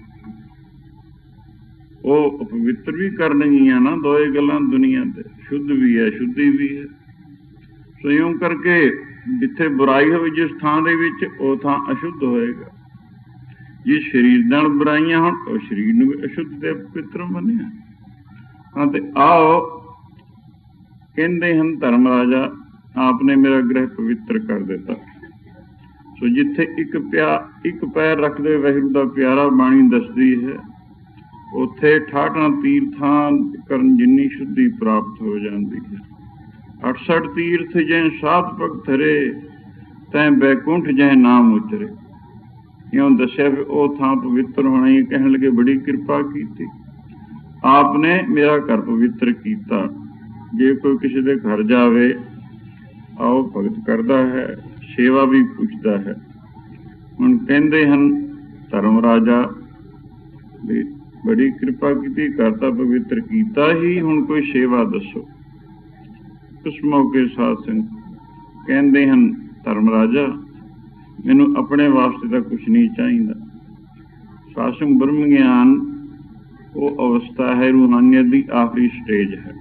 ਉਹ ਅਪਵਿੱਤਰ ਵੀ ਕਰਨਗੀਆਂ ਨਾ। ਦੋਏ ਗੱਲਾਂ ਦੁਨੀਆ ਤੇ ਸ਼ੁੱਧ ਵੀ ਹੈ ਸ਼ੁੱਧੀ ਵੀ ਹੈ। ਸੋ ਇਉਂ ਕਰਕੇ ਜਿੱਥੇ ਬੁਰਾਈ ਹੋਵੇ ਜਿਸ ਥਾਂ ਦੇ ਵਿੱਚ ਉਹ ਥਾਂ ਅਸ਼ੁੱਧ ਹੋਏਗਾ। ਜੇ ਸਰੀਰ ਨਾਲ ਬੁਰਾਈਆਂ ਹੋਣ ਉਹ ਸਰੀਰ ਨੂੰ ਵੀ ਅਸ਼ੁੱਧ ਤੇ ਅਪਵਿੱਤਰ ਮੰਨਿਆ। ਹਾਂ ਤੇ ਆਓ ਕਹਿੰਦੇ ਹਨ ਧਰਮ ਰਾਜਾ ਆਪ ਨੇ ਮੇਰਾ ਗ੍ਰਹਿ ਪਵਿੱਤਰ ਕਰ ਦਿੱਤਾ। ਸੋ ਜਿੱਥੇ ਇੱਕ ਪਿਆ ਇੱਕ ਪੈਰ ਰੱਖਦੇ ਵਾਹਿਗੁਰੂ ਦਾ ਪਿਆਰਾ ਬਾਣੀ ਦੱਸਦੀ ਹੈ, ਉੱਥੇ ਠਾਠਾਂ ਤੀਰਥਾਂ ਕਰਨ ਜਿੰਨੀ ਸ਼ੁੱਧੀ ਪ੍ਰਾਪਤ ਹੋ ਜਾਂਦੀ ਹੈ। ਅਠਸਠ ਤੀਰਥ ਜੈ ਸਾਧ ਭਗਤ ਹਰੇ, ਤੈਂ ਬੈਕੁੰਠ ਜੈ ਨਾਮ ਉਚਰੇ। ਇਉਂ ਦੱਸਿਆ ਵੀ ਉਹ ਥਾਂ ਪਵਿੱਤਰ ਹੋਣਾ ਹੀ। ਕਹਿਣ ਲੱਗੇ ਬੜੀ ਕਿਰਪਾ ਕੀਤੀ, ਆਪ ਨੇ ਮੇਰਾ ਘਰ ਪਵਿੱਤਰ ਕੀਤਾ। ਜੇ ਕੋਈ ਕਿਸੇ ਦੇ ਘਰ ਜਾਵੇ ਆਓ ਭਗਤ ਕਰਦਾ ਹੈ, ਸੇਵਾ ਵੀ ਪੁੱਛਦਾ ਹੈ। ਹੁਣ ਕਹਿੰਦੇ ਹਨ ਧਰਮ ਰਾਜਾ ਵੀ ਬੜੀ ਕਿਰਪਾ ਕੀਤੀ, ਘਰ ਤਾਂ ਪਵਿੱਤਰ ਕੀਤਾ ਹੀ, ਹੁਣ ਕੋਈ ਸੇਵਾ ਦੱਸੋ। ਉਸ ਮੌਕੇ ਸਾਧ ਸੰਗਤ ਕਹਿੰਦੇ ਹਨ ਧਰਮ ਰਾਜਾ ਮੈਨੂੰ ਆਪਣੇ ਵਾਸਤੇ ਤਾਂ ਕੁਛ ਨਹੀਂ ਚਾਹੀਦਾ। ਸਾਧ ਸੰਗਤ ਬ੍ਰਹਮ ਗਿਆਨ ਉਹ ਅਵਸਥਾ ਹੈ, ਰੂਹਾਨੀਅਤ ਦੀ ਆਖਰੀ ਸਟੇਜ ਹੈ।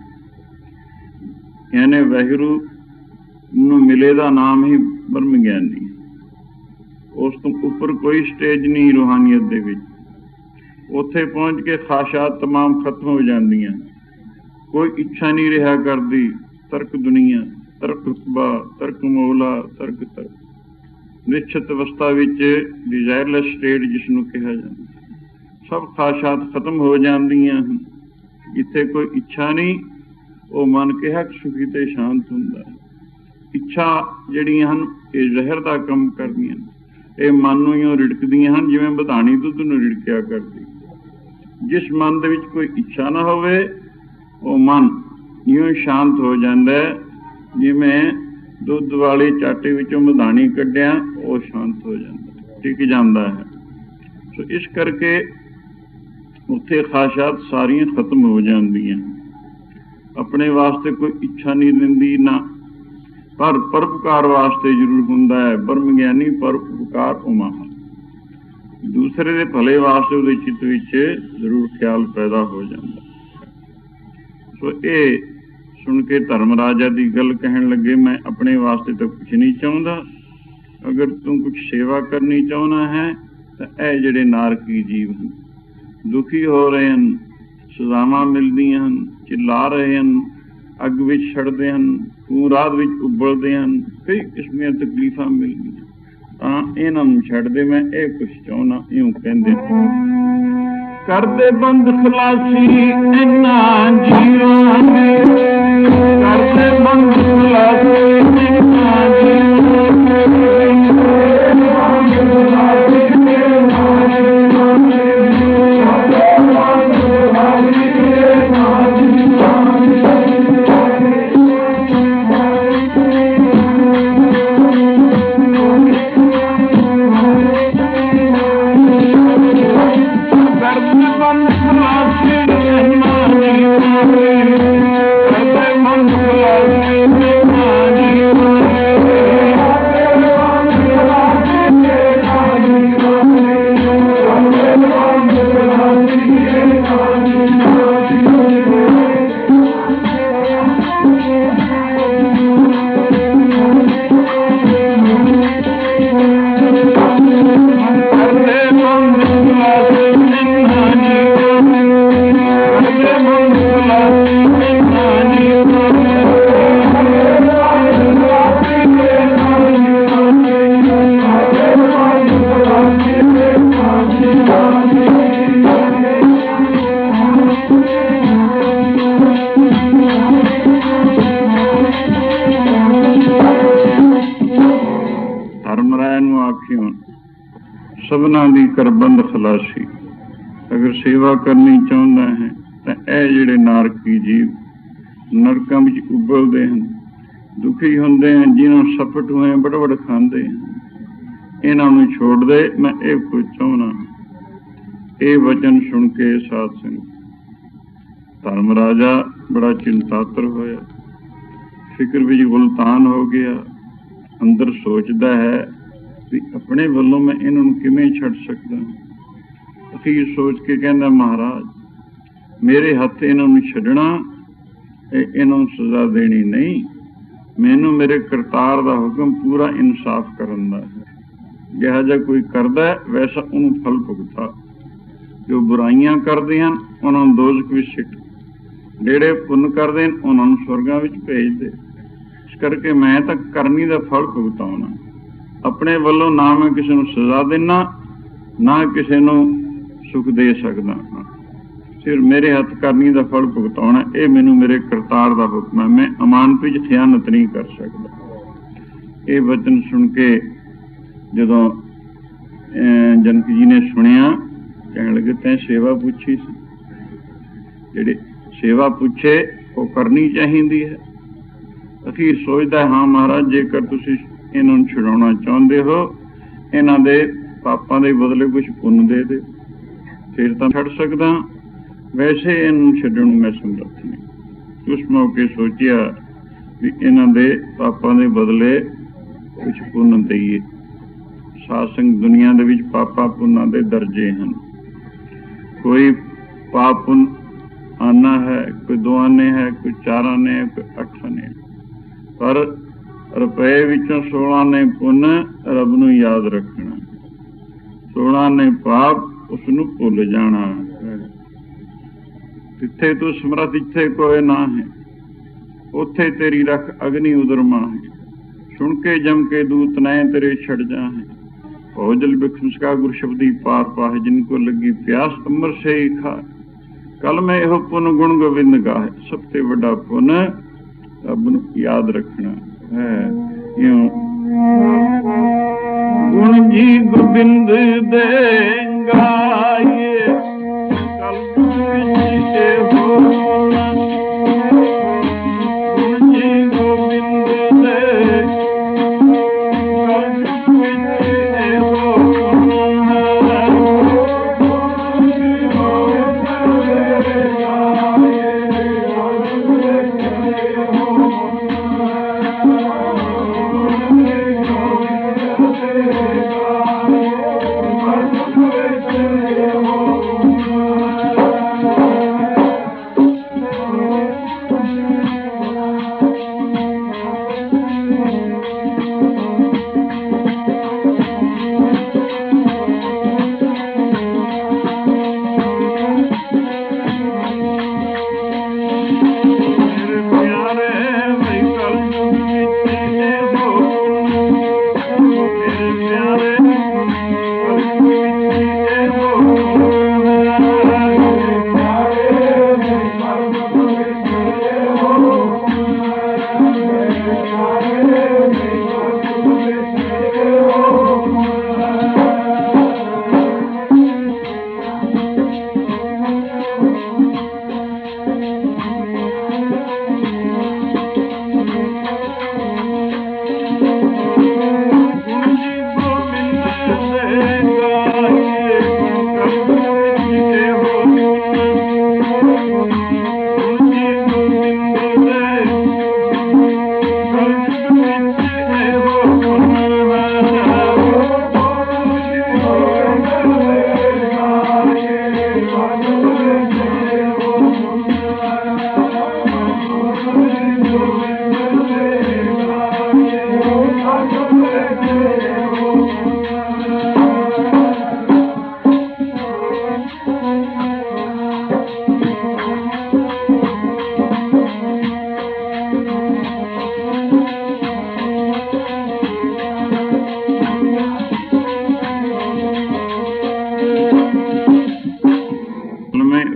ਯਾਨੀ ਵਾਹਿਗੁਰੂ ਨੂੰ ਮਿਲੇ ਦਾ ਨਾਮ ਹੀ ਬ੍ਰਹਮ ਗਿਆਨੀ। ਉਸ ਤੋਂ ਉੱਪਰ ਕੋਈ ਸਟੇਜ ਨਹੀਂ ਰੂਹਾਨੀਅਤ ਦੇ ਵਿੱਚ। ਉੱਥੇ ਪਹੁੰਚ ਕੇ ਖਾਸ਼ਾਤ ਤਮਾਮ ਖਤਮ ਹੋ ਜਾਂਦੀਆਂ, ਕੋਈ ਇੱਛਾ ਨਹੀਂ ਰਿਹਾ ਕਰਦੀ। ਤਰਕ ਦੁਨੀਆ, ਤਰਕ ਰੁਤਬਾ, ਤਰਕ ਮੌਲਾ, ਤਰਕ ਤਰਕ ਨਿਸ਼ਚਿਤ ਅਵਸਥਾ ਵਿੱਚ ਡਿਜ਼ਾਇਰਲੈਸ ਸਟੇਟ ਜਿਸ ਨੂੰ ਕਿਹਾ ਜਾਂਦਾ, ਸਭ ਖਾਸ਼ਾਤ ਖਤਮ ਹੋ ਜਾਂਦੀਆਂ ਹਨ। ਜਿੱਥੇ ਕੋਈ ਇੱਛਾ ਨਹੀਂ ਉਹ ਮਨ ਕਿਹਾ ਸੁਖੀ ਤੇ ਸ਼ਾਂਤ ਹੁੰਦਾ ਹੈ। ਇੱਛਾ ਜਿਹੜੀਆਂ ਹਨ ਇਹ ਜ਼ਹਿਰ ਦਾ ਕੰਮ ਕਰਦੀਆਂ, ਇਹ ਮਨ ਨੂੰ ਇਉਂ ਰਿੜਕਦੀਆਂ ਹਨ ਜਿਵੇਂ ਵਧਾਣੀ ਦੁੱਧ ਨੂੰ ਰਿੜਕਿਆ ਕਰਦੀ। ਜਿਸ ਮਨ ਦੇ ਵਿੱਚ ਕੋਈ ਇੱਛਾ ਨਾ ਹੋਵੇ ਉਹ ਮਨ ਇਉਂ ਸ਼ਾਂਤ ਹੋ ਜਾਂਦਾ ਹੈ, ਜਿਵੇਂ ਦੁੱਧ ਵਾਲੇ ਚਾਟੇ ਵਿੱਚੋਂ ਮਧਾਣੀ ਕੱਢਿਆ ਉਹ ਸ਼ਾਂਤ ਹੋ ਜਾਂਦਾ, ਟਿਕ ਜਾਂਦਾ ਹੈ। ਸੋ ਇਸ ਕਰਕੇ ਉੱਥੇ ਖਾਸ਼ਾਤ ਸਾਰੀਆਂ ਖਤਮ ਹੋ ਜਾਂਦੀਆਂ। ਆਪਣੇ ਵਾਸਤੇ ਕੋਈ ਇੱਛਾ ਨਹੀਂ ਰਹਿੰਦੀ ਨਾ, ਪਰ ਪਰਉਪਕਾਰ ਵਾਸਤੇ ਜ਼ਰੂਰ ਹੁੰਦਾ ਹੈ। ਬ੍ਰਹਮ ਗਿਆਨੀ ਪਰਉਪਕਾਰ ਉਮਾ, ਦੂਸਰੇ ਦੇ ਭਲੇ ਵਾਸਤੇ ਉਹਦੇ ਚਿੱਤ ਵਿੱਚ ਜ਼ਰੂਰ ਖਿਆਲ ਪੈਦਾ ਹੋ ਜਾਂਦਾ। ਸੋ ਇਹ ਸੁਣ ਕੇ ਧਰਮ ਰਾਜਾ ਦੀ ਗੱਲ ਕਹਿਣ ਲੱਗੇ ਮੈਂ ਆਪਣੇ ਵਾਸਤੇ ਤਾਂ ਕੁਛ ਨਹੀਂ ਚਾਹੁੰਦਾ, ਅਗਰ ਤੂੰ ਕੁਛ ਸੇਵਾ ਕਰਨੀ ਚਾਹੁੰਦਾ ਹੈ ਤਾਂ ਇਹ ਜਿਹੜੇ ਨਾਰਕੀ ਜੀਵ ਹਨ ਦੁਖੀ ਹੋ ਰਹੇ ਹਨ, ਸਜ਼ਾਵਾਂ ਮਿਲਦੀਆਂ ਹਨ, ਚਿੱਲਾ ਰਹੇ ਹਨ, ਅੱਗ ਵਿੱਚ ਛੱਡਦੇ ਹਨ, ਖੂਨ ਰਾਤ ਵਿੱਚ ਉਬਲਦੇ ਹਨ, ਕਈ ਕਿਸਮ ਦੀਆਂ ਤਕਲੀਫਾਂ ਮਿਲਦੀਆਂ, ਤਾਂ ਇਹਨਾਂ ਨੂੰ ਛੱਡ ਦੇ, ਮੈਂ ਇਹ ਕੁਛ ਚਾਹੁੰਦਾ। ਇਉਂ ਕਹਿੰਦੇ ਕਰਦੇ ਬੰਦ ਖਲਾਸੀ ਇਹਨਾਂ ਜੀਵਾਂ ਦੇ, ਕਰਦੇ ਬੰਦ ਖਲਾਸੀ ਇਹਨਾਂ ਜੀਵਾਂ ਸਭਨਾਂ ਦੀ ਕਰਬੰਦ ਖਲਾਸੀ। ਅਗਰ ਸੇਵਾ ਕਰਨੀ ਚਾਹੁੰਦਾ ਹੈ ਤਾਂ ਇਹ ਜਿਹੜੇ ਨਾਰਕੀ ਜੀਵ ਨਰਕਾਂ ਵਿੱਚ ਉਬਲਦੇ ਹਨ, ਦੁਖੀ ਹੁੰਦੇ ਹਨ, ਜਿਹਨਾਂ ਨੂੰ ਸਪਟ ਹੋਏ ਬੜਬੜ ਖਾਂਦੇ ਹਨ, ਇਹਨਾਂ ਨੂੰ ਛੋੜ ਦੇ। ਮੈਂ ਇਹ ਕੁਝ ਚਾਹੁੰਦਾ। ਇਹ ਵਚਨ ਸੁਣ ਕੇ ਸਾਧ ਸੰਗਤ ਧਰਮ ਰਾਜਾ ਬੜਾ ਚਿੰਤਾਤਰ ਹੋਇਆ, ਫਿਕਰ ਵਿੱਚ ਗੁਲਤਾਨ ਹੋ ਗਿਆ। ਅੰਦਰ ਸੋਚਦਾ ਹੈ ਵੀ ਆਪਣੇ ਵੱਲੋਂ ਮੈਂ ਇਹਨਾਂ ਨੂੰ ਕਿਵੇਂ ਛੱਡ ਸਕਦਾ। ਅਖੀਰ ਸੋਚ ਕੇ ਕਹਿੰਦਾ, ਮਹਾਰਾਜ ਮੇਰੇ ਹੱਥ ਇਹਨਾਂ ਨੂੰ ਛੱਡਣਾ, ਇਹ ਇਹਨਾਂ ਨੂੰ ਸਜ਼ਾ ਦੇਣੀ ਨਹੀਂ, ਮੈਨੂੰ ਮੇਰੇ ਕਰਤਾਰ ਦਾ ਹੁਕਮ ਪੂਰਾ ਇਨਸਾਫ ਕਰਨ ਦਾ ਹੈ। ਜਿਹੜਾ ਜਿਹਾ ਕੋਈ ਕਰਦਾ ਵੈਸਾ ਉਹਨੂੰ ਫਲ ਭੁਗਤਾ। ਜੋ ਬੁਰਾਈਆਂ ਕਰਦੇ ਹਨ ਉਹਨਾਂ ਨੂੰ ਦੋਜ਼ਖ ਵਿੱਚ ਸਿੱਟ, ਜਿਹੜੇ ਪੁੰਨ ਕਰਦੇ ਹਨ ਉਹਨਾਂ ਨੂੰ ਸਵਰਗਾਂ ਵਿੱਚ ਭੇਜ ਦੇ। ਇਸ ਕਰਕੇ ਮੈਂ ਤਾਂ ਕਰਨੀ ਦਾ ਫਲ ਭੁਗਤਾਉਣਾ। ਆਪਣੇ ਵੱਲੋਂ ਨਾ ਮੈਂ ਕਿਸੇ ਨੂੰ ਸਜ਼ਾ ਦੇਣਾ, ਨਾ ਕਿਸੇ ਨੂੰ ਸੁੱਖ ਦੇ ਸਕਦਾ ਹਾਂ। ਸਿਰ ਮੇਰੇ ਹੱਥ ਕਰਨੀ ਦਾ ਫਲ ਭੁਗਤਾਉਣਾ, ਇਹ ਮੈਨੂੰ ਮੇਰੇ ਕਰਤਾਰ ਦਾ ਹੁਕਮ ਹੈ। ਮੈਂ ਅਮਾਨਤ ਵਿੱਚ ਖਿਆਨਤ ਨਹੀਂ ਕਰ ਸਕਦਾ। ਇਹ ਵਚਨ ਸੁਣ ਕੇ ਜਦੋਂ ਜਨਕ ਜੀ ਨੇ ਸੁਣਿਆ, ਕਹਿਣ ਲੱਗੇ ਤੈਂ ਸੇਵਾ ਪੁੱਛੀ ਸੀ, ਜਿਹੜੇ ਸੇਵਾ ਪੁੱਛੇ ਉਹ ਕਰਨੀ ਚਾਹੀਦੀ ਹੈ। ਅਖੀਰ ਸੋਚਦਾ, ਹਾਂ ਮਹਾਰਾਜ ਜੇਕਰ ਤੁਸੀਂ ਇਹਨਾਂ ਨੂੰ ਛੁਡਾਉਣਾ ਚਾਹੁੰਦੇ ਹੋ, ਇਹਨਾਂ ਦੇ ਪਾਪਾਂ ਦੇ ਬਦਲੇ ਕੁਝ ਪੁੰਨ ਦੇ ਦੇ, ਫਿਰ ਤਾਂ ਛੱਡ ਸਕਦਾ, ਵੈਸੇ ਇਹਨੂੰ ਛੱਡਣ ਨੂੰ ਮੈਂ ਸਮਰੱਥ ਨਹੀਂ। ਉਸ ਮੌਕੇ ਸੋਚਿਆ ਵੀ ਇਹਨਾਂ ਦੇ ਪਾਪਾਂ ਦੇ ਬਦਲੇ ਕੁਝ ਪੁੰਨ ਦੇਈਏ। ਸਾਧ ਸੰਗਤ ਦੁਨੀਆ ਦੇ ਵਿੱਚ ਪਾਪਾ ਪੁੰਨਾਂ ਦੇ ਦਰਜੇ ਹਨ। ਕੋਈ ਪਾਪ ਪੁੰਨ ਆਨਾ ਹੈ, ਕੋਈ ਦੋ ਆਨੇ ਹੈ, ਕੋਈ ਚਾਰ ਆਨੇ ਹੈ, ਕੋਈ ਅੱਠ ਆਨੇ ਹੈ, ਪਰ ਰੁਪਏ ਵਿੱਚੋਂ ਸੋਲਾਂ ਨੇ ਪੁੰਨ ਰੱਬ ਨੂੰ ਯਾਦ ਰੱਖਣਾ, ਸੋਲਾਂ ਨੇ ਪਾਪ ਉਸਨੂੰ ਭੁੱਲ ਜਾਣਾ। ਜਿੱਥੇ ਤੂੰ ਸਮਰੱਥ ਇੱਥੇ ਕੋਈ ਨਾ ਹੈ, ਉੱਥੇ ਤੇਰੀ ਰੱਖ ਅਗਨੀ ਉਦਰਮਾ ਹੈ। ਸੁਣ ਕੇ ਜਮ ਕੇ ਦੂਤ ਨੈ ਤੇਰੇ ਛੱਡ ਜਾ ਹੈ। ਭੋਜਲ ਬਿਖਮਸਕਾ ਗੁਰ ਸ਼ਬਦੀ ਪਾਰ ਪਾਹ, ਜਿਨ ਕੋ ਲੱਗੀ ਪਿਆਸ ਅਮਰ ਸੇ ਹੀ ਖਾ। ਕੱਲ ਮੈਂ ਇਹੋ ਪੁੰਨ ਗੁਣ ਗੋਬਿੰਦ ਗਾਹ, ਸਭ ਤੋਂ ਵੱਡਾ ਪੁੰਨ ਰੱਬ ਨੂੰ ਯਾਦ ਰੱਖਣਾ ਹੈ। ਇਉਂ ਗੁਣ ਜੀ ਗੋਬਿੰਦ ਦੇ ਗਾਏ, ਕਲਪ ਵਿੱਚ ਹੋਣਾ। ਗੁਣ ਜੀ ਗੋਬਿੰਦ ਦੇ ਕਲਪ ਵਿੱਚ ਹੋਣਾ।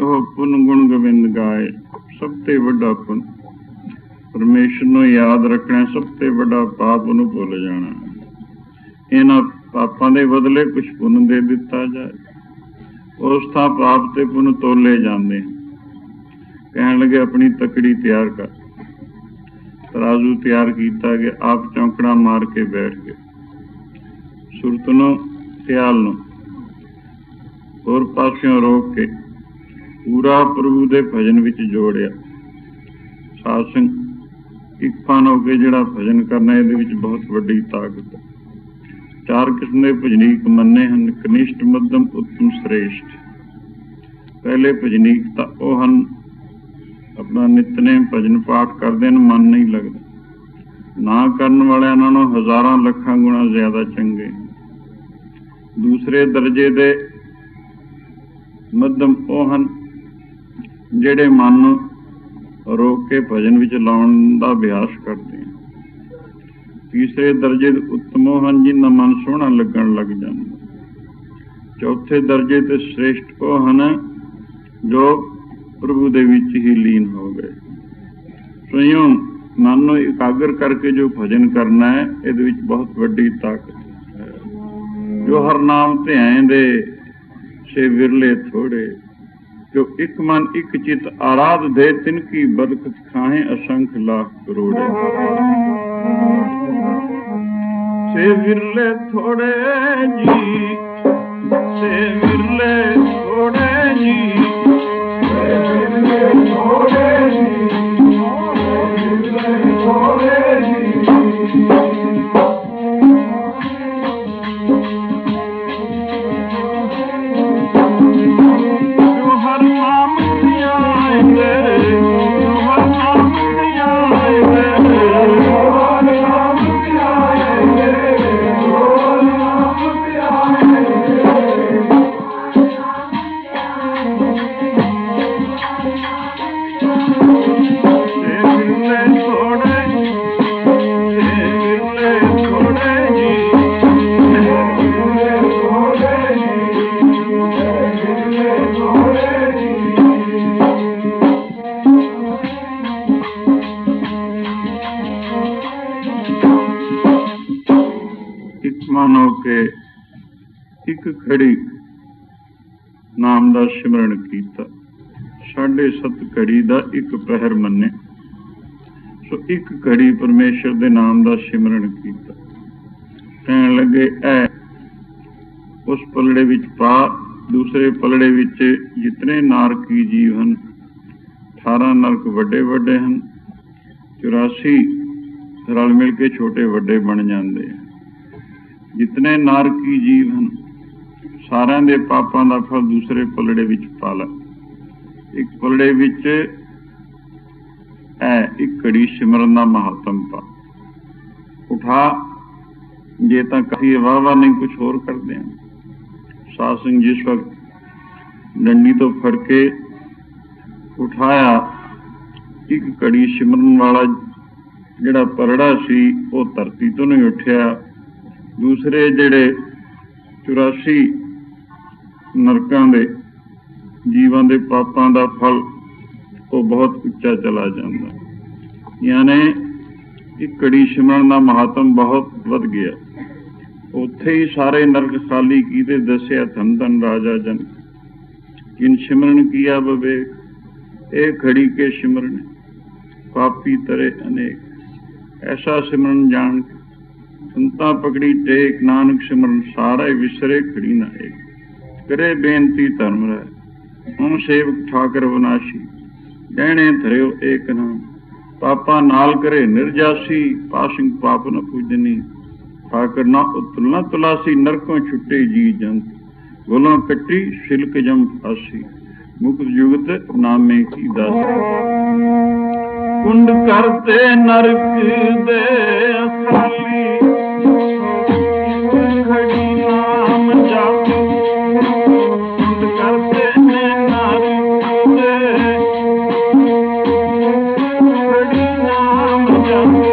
ਉਹ ਪੁੰਨ ਗੁਣ ਗੋਬਿੰਦ ਗਾਏ। ਸਭ ਤੋਂ ਵੱਡਾ ਪੁੰਨ ਪਰਮੇਸ਼ਰ ਨੂੰ ਯਾਦ ਰੱਖਣਾ, ਸਭ ਤੋਂ ਵੱਡਾ ਪਾਪ ਉਹਨੂੰ ਭੁੱਲ ਜਾਣਾ। ਇਹਨਾਂ ਪਾਪਾਂ ਦੇ ਬਦਲੇ ਕੁਛ ਪੁੰਨ ਦੇ ਦਿੱਤਾ ਜਾਏ। ਉਸ ਥਾਂ ਪਾਪ ਤੇ ਪੁੰਨ ਤੋਲੇ ਜਾਂਦੇ। ਕਹਿਣ ਲੱਗੇ ਆਪਣੀ ਤਕੜੀ ਤਿਆਰ ਕਰ। ਤਰਾਜ਼ੂ ਤਿਆਰ ਕੀਤਾ ਗਿਆ, ਆਪ ਚੌਂਕੜਾ ਮਾਰ ਕੇ ਬੈਠ ਗਏ। ਸੁਰਤ ਨੂੰ ਸਿਆਲ ਨੂੰ ਹੋਰ ਪਾਸਿਓਂ ਰੋਕ ਕੇ ਪੂਰਾ ਪ੍ਰਭੂ ਦੇ ਭਜਨ ਵਿੱਚ ਜੋੜਿਆ। ਸਾਧ ਸੰਗ ਇੱਕ ਫਨ ਹੋ ਕੇ ਜਿਹੜਾ ਭਜਨ ਕਰਨਾ, ਇਹਦੇ ਵਿੱਚ ਬਹੁਤ ਵੱਡੀ ਤਾਕਤ ਹੈ। ਚਾਰ ਕਿਸਮ ਦੇ ਭਜਨੀਕ ਮੰਨੇ ਹਨ, ਕਨਿਸ਼ਟ, ਮੱਧਮ, ਉੱਤਮ, ਸ੍ਰੇਸ਼ਟ। ਪਹਿਲੇ ਭਜਨੀਕ ਤਾਂ ਉਹ ਹਨ ਆਪਣਾ ਨਿਤਨੇਮ ਭਜਨ ਪਾਠ ਕਰਦੇ ਹਨ, ਮਨ ਨਹੀਂ ਲੱਗਦਾ। ਨਾ ਕਰਨ ਵਾਲਿਆਂ ਨਾਲੋਂ ਹਜ਼ਾਰਾਂ ਲੱਖਾਂ ਗੁਣਾ ਜ਼ਿਆਦਾ ਚੰਗੇ। ਦੂਸਰੇ ਦਰਜੇ ਦੇ ਮੱਧਮ ਉਹ ਹਨ ਜਿਹੜੇ ਮਨ ਨੂੰ ਰੋਕ ਕੇ ਭਜਨ ਵਿੱਚ ਲਾਉਣ ਦਾ ਅਭਿਆਸ ਕਰਦੇ ਹਨ। ਤੀਸਰੇ ਦਰਜੇ ਦੇ ਉੱਤਮ ਉਹ ਹਨ ਜਿਹਨਾਂ ਮਨ ਸੋਹਣਾ ਲੱਗਣ ਲੱਗ ਜਾਂਦਾ। ਚੌਥੇ ਦਰਜੇ ਤੇ ਸ੍ਰੇਸ਼ਟ ਉਹ ਹਨ ਜੋ ਪ੍ਰਭੂ ਦੇ ਵਿੱਚ ਹੀ ਲੀਨ ਹੋ ਗਏ। ਸਵਯੰ ਮਨ ਨੂੰ ਇਕਾਗਰ ਕਰਕੇ ਜੋ ਭਜਨ ਕਰਨਾ ਹੈ, ਇਹਦੇ ਵਿੱਚ ਬਹੁਤ ਵੱਡੀ ਤਾਕਤ ਹੈ। ਜੋ ਹਰ ਨਾਮ ਧਿਆਇਂਦੇ ਸੇ ਵਿਰਲੇ ਥੋੜੇ, ਜੋ ਇੱਕ ਮਨ ਇੱਕ ਚਿਤ ਆਰਾਧ ਦੇ, ਤਿਨ ਕੀ ਬਰਕਤ ਖਾਹੇ ਅਸੰਖ ਲਾਖ ਕਰੋੜੇ। ਸੇ ਵਿਰਲੇ ਥੋੜੇ ਜੀ, ਸੇ ਵਿਰਲੇ ਥੋੜੇ ਜੀ, ਸੇ ਵਿਰਲੇ ਥੋੜੇ ਜੀ, ਵਿਰਲੇ ਥੋੜੇ ਜੀ। ਮਾਨੋ ਕੇ ਇੱਕ ਘੜੀ ਨਾਮ ਦਾ ਸਿਮਰਨ ਕੀਤਾ। ਸਾਢੇ ਸੱਤ ਘੜੀ ਦਾ ਇੱਕ ਪਹਿਰ ਮੰਨੇ। ਸੋ ਇੱਕ ਘੜੀ ਪਰਮੇਸ਼ਰ ਦੇ ਨਾਮ ਦਾ ਸਿਮਰਨ ਕੀਤਾ। ਕਹਿਣ ਲੱਗੇ ਐ ਉਸ ਪਲੜੇ ਵਿੱਚ ਪਾ। ਦੂਸਰੇ ਪਲੜੇ ਵਿੱਚ ਜਿਤਨੇ ਨਾਰਕੀ ਜੀਵ ਹਨ, ਅਠਾਰਾਂ ਨਰਕ ਵੱਡੇ ਵੱਡੇ ਹਨ, ਚੁਰਾਸੀ ਰਲ ਮਿਲ ਕੇ ਛੋਟੇ ਵੱਡੇ ਬਣ ਜਾਂਦੇ ਹਨ। ਜਿਤਨੇ ਨਾਰਕੀ ਜੀਵ ਹਨ, ਸਾਰਿਆਂ ਦੇ ਪਾਪਾਂ ਦਾ ਫਲ ਦੂਸਰੇ ਪਲੜੇ ਵਿੱਚ ਪਾ ਲੈ। ਇੱਕ ਪਲੜੇ ਵਿੱਚ ਐ ਇੱਕ ਘੜੀ ਸਿਮਰਨ ਦਾ ਮਹਾਤਮ ਪਾ। ਉਠਾ, ਜੇ ਤਾਂ ਕਾਫੀ ਵਾਹ ਨਹੀਂ ਕੁਛ ਹੋਰ ਕਰਦੇ ਹਨ। ਸਾਧ ਸਿੰਘ ਜਿਸ ਵਕਤ ਡੰਡੀ ਤੋਂ ਫੜ ਕੇ ਉਠਾਇਆ, ਇੱਕ ਘੜੀ ਸਿਮਰਨ ਵਾਲਾ ਜਿਹੜਾ ਪਲੜਾ ਸੀ ਉਹ ਧਰਤੀ ਤੋਂ ਨਹੀਂ ਉੱਠਿਆ। ਦੂਸਰੇ ਜਿਹੜੇ ਚੁਰਾਸੀ ਨਰਕਾਂ ਦੇ ਜੀਵਾਂ ਦੇ ਪਾਪਾਂ ਦਾ ਫਲ ਉਹ ਬਹੁਤ ਉੱਚਾ ਚਲਾ ਜਾਂਦਾ। ਯਾਨੀ ਇੱਕ ਘੜੀ ਸਿਮਰਨ ਦਾ ਮਹਾਤਮ ਬਹੁਤ ਵੱਧ ਗਿਆ। ਉੱਥੇ ਹੀ ਸਾਰੇ ਨਰਕ ਖਾਲੀ ਕੀਤੇ। ਦੱਸਿਆ ਧਨ ਧਨ ਰਾਜਾ ਜਨ ਜਿਨ ਸਿਮਰਨ ਕੀਆ ਵਿਵੇਕ, ਇਹ ਘੜੀ ਕੇ ਸਿਮਰਨ ਪਾਪੀ ਤਰੇ ਅਨੇਕ। ਐਸਾ ਸਿਮਰਨ ਜਾਣ ਸੰਤਾਂ ਪਕੜੀ ਟੇਕ, ਨਾਨਕ ਸਿਮਰਨ ਸਾਰਾ ਵਿਸਰੇ ਘੜੀ ਨਾ ਏਕ। ਕਰੇ ਬੇਨਤੀ ਧਰਮ ਰਹਿ ਹੁਣ ਸੇਵਕ ਠਾਕਰ ਵਿਨਾਸ਼ੀ, ਗਹਿਣੇ ਧਰਿਓ ਏਕ ਨਾਮ। ਪਾਪਾ ਨਾਲ ਕਰੇ ਨਿਰਜਾਸੀ, ਪਾਸਿੰਗ ਪਾਪ ਨ ਪੂਜਨੀ। ਠਾਕਰ ਨਾ ਉਤਲ ਨਾ ਤੁਲਾਸੀ, ਨਰਕੋਂ ਛੁੱਟੇ ਜੀ ਜੰਤ। ਗੋਲਾਂ ਕੱਟੀ ਸਿਲਕ ਜਮ ਫਾਸੀ, ਮੁਕਤ ਜੁਗਤ ਨਾਮੇ ਕੀ ਦਾਸੀ। ਕੁੰਡ ਕਰਤੇ ਨਰਕ ਦੇ ਅਸਾਲੀ, ਘੜੀ ਨਾਮ ਜਾਪੋ। ਕੁੰਡ ਕਰਤੇ ਨੇ ਨਰਕ ਦੇ, ਘੜੀ ਨਾਮ ਜਾਪੋ।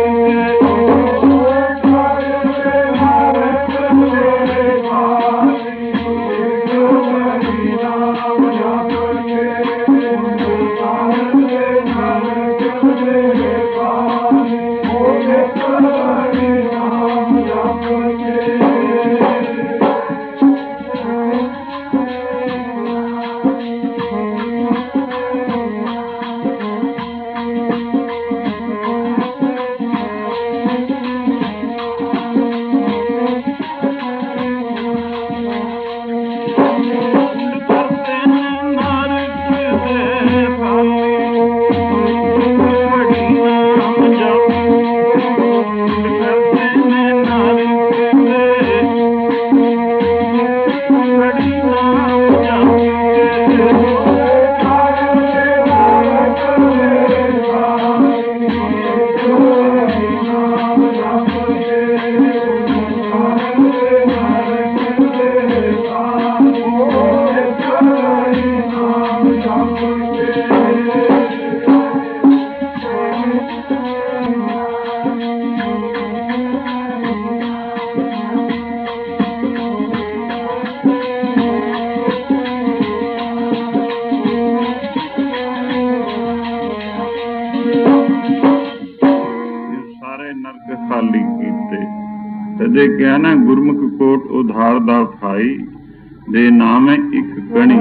ਖਾਲੀ ਕੀਤੇ ਤਦੇ ਕਿਹਾ ਨਾ ਗੁਰਮੁਖ ਕੋਟ ਉਧਾਰ ਦਾ ਭਾਈ ਦੇ ਨਾਮੇ ਇੱਕ ਕਣੀ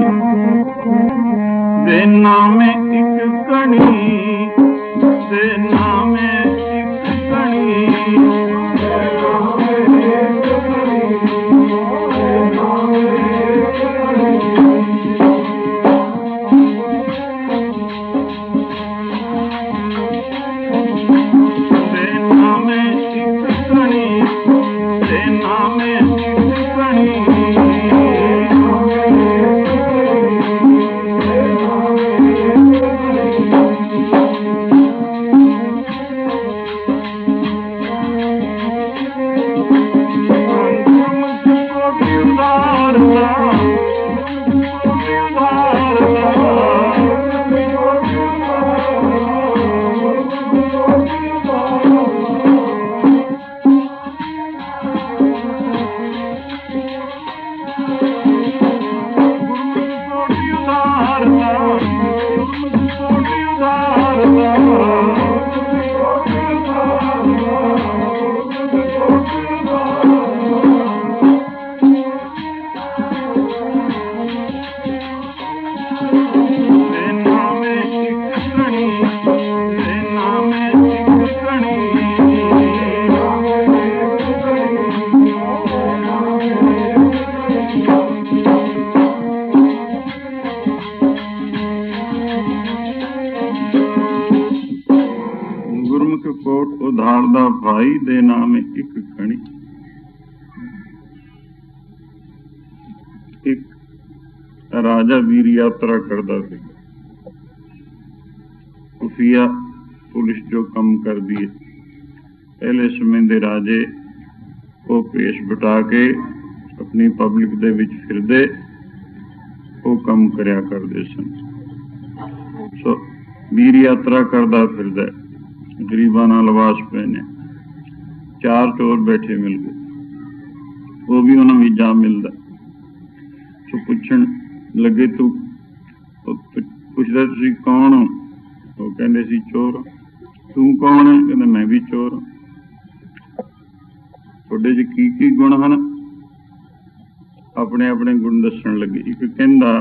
ਦੇ ਨਾਮੇ ਇੱਕ ਕਣੀ ਦੇ ਨਾਮੇ ਇੱਕ ਕਣੀ ਉਧਾਰ ਦਾ ਭਾਈ ਦੇ ਨਾਮ ਇੱਕ ਕਣੀ। ਇੱਕ ਰਾਜਾ ਵੀਰ ਯਾਤਰਾ ਕਰਦਾ ਸੀ। ਖੁਫੀਆ ਪੁਲਿਸ ਜੋ ਕੰਮ ਕਰਦੀ ਹੈ, ਪਹਿਲੇ ਸਮੇਂ ਦੇ ਰਾਜੇ ਉਹ ਭੇਸ਼ ਬਟਾ ਕੇ ਆਪਣੀ ਪਬਲਿਕ ਦੇ ਵਿੱਚ ਫਿਰਦੇ ਉਹ ਕੰਮ ਕਰਿਆ ਕਰਦੇ ਸਨ। ਸੋ ਵੀਰ ਯਾਤਰਾ ਕਰਦਾ ਫਿਰਦਾ, ਗਰੀਬਾਂ ਨਾਲ ਲਿਬਾਸ ਪਹਿਨੇ, ਚਾਰ ਚੋਰ ਬੈਠੇ ਮਿਲ ਗਏ, ਉਹ ਵੀ ਉਹਨਾਂ ਨੂੰ ਜਾ ਮਿਲਦਾ। ਸੋ ਪੁੱਛਣ ਲੱਗੇ ਤੂੰ ਪੁੱਛਦਾ ਤੁਸੀਂ ਕੌਣ ਹੋ? ਉਹ ਕਹਿੰਦੇ ਸੀ ਚੋਰ। ਤੂੰ ਕੌਣ ਹੈ? ਕਹਿੰਦਾ ਮੈਂ ਵੀ ਚੋਰ ਹਾਂ। ਤੁਹਾਡੇ ਚ ਕੀ ਕੀ ਗੁਣ ਹਨ? ਆਪਣੇ ਆਪਣੇ ਗੁਣ ਦੱਸਣ ਲੱਗੇ। ਇੱਕ ਕਹਿੰਦਾ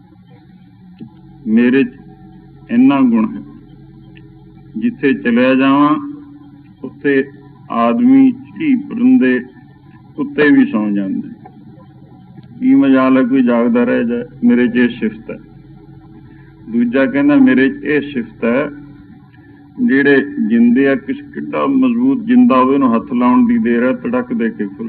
ਮੇਰੇ ਚ ਇੰਨਾ ਗੁਣ ਹੈ, ਜਿੱਥੇ ਚਲਿਆ ਜਾਵਾਂ ਉੱਥੇ ਆਦਮੀ ਝੀ ਪਰੰਦੇ ਕੁੱਤੇ ਵੀ ਸੌਂ ਜਾਂਦੇ। ਕੀ ਮਜਾਲ ਹੈ, ਕੋਈ ਜਾਗਦਾ ਰਹਿ ਜਾਏ, ਮੇਰੇ ਚ ਇਹ ਸਿਫਤ ਹੈ। ਦੂਜਾ ਕਹਿੰਦਾ ਮੇਰੇ ਚ ਇਹ ਸਿਫਤ ਹੈ, ਜਿਹੜੇ ਜਿੰਦੇ ਆ ਕਿਸ ਕਿੱਡਾ ਮਜ਼ਬੂਤ ਜਿੰਦਾ ਹੋਵੇ ਉਹਨੂੰ ਹੱਥ ਲਾਉਣ ਦੀ ਦੇਰ ਹੈ, ਤੜਕ ਦੇ ਕੇ ਖੁੱਲ।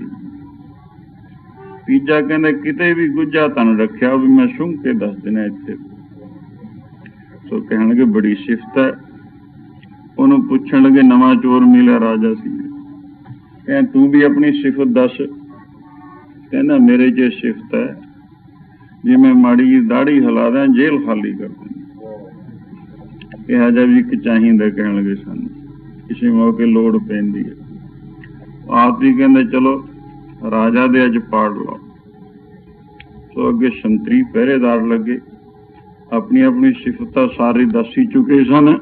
ਤੀਜਾ ਕਹਿੰਦਾ ਕਿਤੇ ਵੀ ਗੁੱਜਾ ਤਨ ਰੱਖਿਆ ਵੀ ਮੈਂ ਸੁੰਘ ਕੇ ਦੱਸ ਦੇਣਾ ਇੱਥੇ। ਸੋ ਕਹਿਣਗੇ ਬੜੀ ਸਿਫਤ ਹੈ। ਉਹਨੂੰ ਪੁੱਛਣ ਲੱਗੇ, ਨਵਾਂ ਚੋਰ ਮਿਲਿਆ, ਰਾਜਾ ਸੀ, ਕਹਿੰਦਾ ਤੂੰ ਵੀ ਆਪਣੀ ਸਿਫਤ ਦੱਸ। ਕਹਿੰਦਾ ਮੇਰੇ ਚ ਸਿਫਤ ਹੈ, ਜਿਵੇਂ ਮਾੜੀ ਜਿਹੀ ਦਾੜੀ ਹਿਲਾ ਦਿਆਂ ਜੇਲ੍ਹ ਖਾਲੀ ਕਰ ਦਿੰਦਾ। ਇਹੋ ਜਿਹਾ ਵੀ ਇੱਕ ਚਾਹੀਦਾ। ਕਹਿਣ ਲੱਗੇ ਸਾਨੂੰ ਕਿਸੇ ਮੌਕੇ ਲੋੜ ਪੈਂਦੀ ਹੈ। ਆਪ ਵੀ ਕਹਿੰਦੇ ਚਲੋ ਰਾਜਾ ਦੇ ਅੱਜ ਪਾੜ ਲਓ। ਸੋ ਅੱਗੇ ਸੰਤਰੀ ਪਹਿਰੇਦਾਰ ਲੱਗੇ, ਆਪਣੀ ਆਪਣੀ ਸਿਫਤਾਂ ਸਾਰੀ ਦੱਸੀ ਚੁੱਕੇ ਸਨ।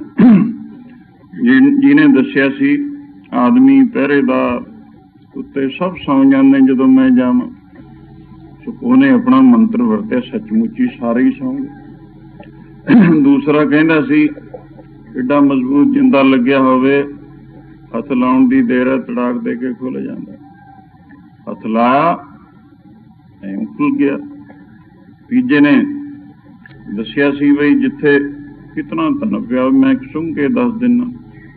ਜਿਹਨੇ ਦੱਸਿਆ ਸੀ ਆਦਮੀ ਪਹਿਰੇਦਾਰ ਕੁੱਤੇ ਸਭ ਸੌਂ ਜਾਂਦੇ ਜਦੋਂ ਮੈਂ ਜਾਵਾਂ। ਉਹਨੇ ਆਪਣਾ ਮੰਤਰ ਵਰਤਿਆ, ਸੱਚਮੁੱਚੀ ਸਾਰੇ ਹੀ ਸੌਂ ਗਏ। ਦੂਸਰਾ ਕਹਿੰਦਾ ਸੀ ਕਿੱਡਾ ਮਜ਼ਬੂਤ ਜਿੰਦਾ ਲੱਗਿਆ ਹੋਵੇ, ਹੱਥ ਲਾਉਣ ਦੀ ਦੇਰ ਹੈ, ਤੜਾਕ ਦੇ ਕੇ ਖੁੱਲ ਜਾਂਦਾ। ਹੱਥ ਲਾਇਆ ਐਂ ਖੁੱਲ ਗਿਆ। ਤੀਜੇ ਨੇ ਦੱਸਿਆ ਸੀ ਬਈ ਜਿੱਥੇ ਕਿਤਨਾ ਧਨ ਪਿਆ ਮੈਂ ਸੁੰਘ ਕੇ ਦੱਸ ਦਿੰਦਾ।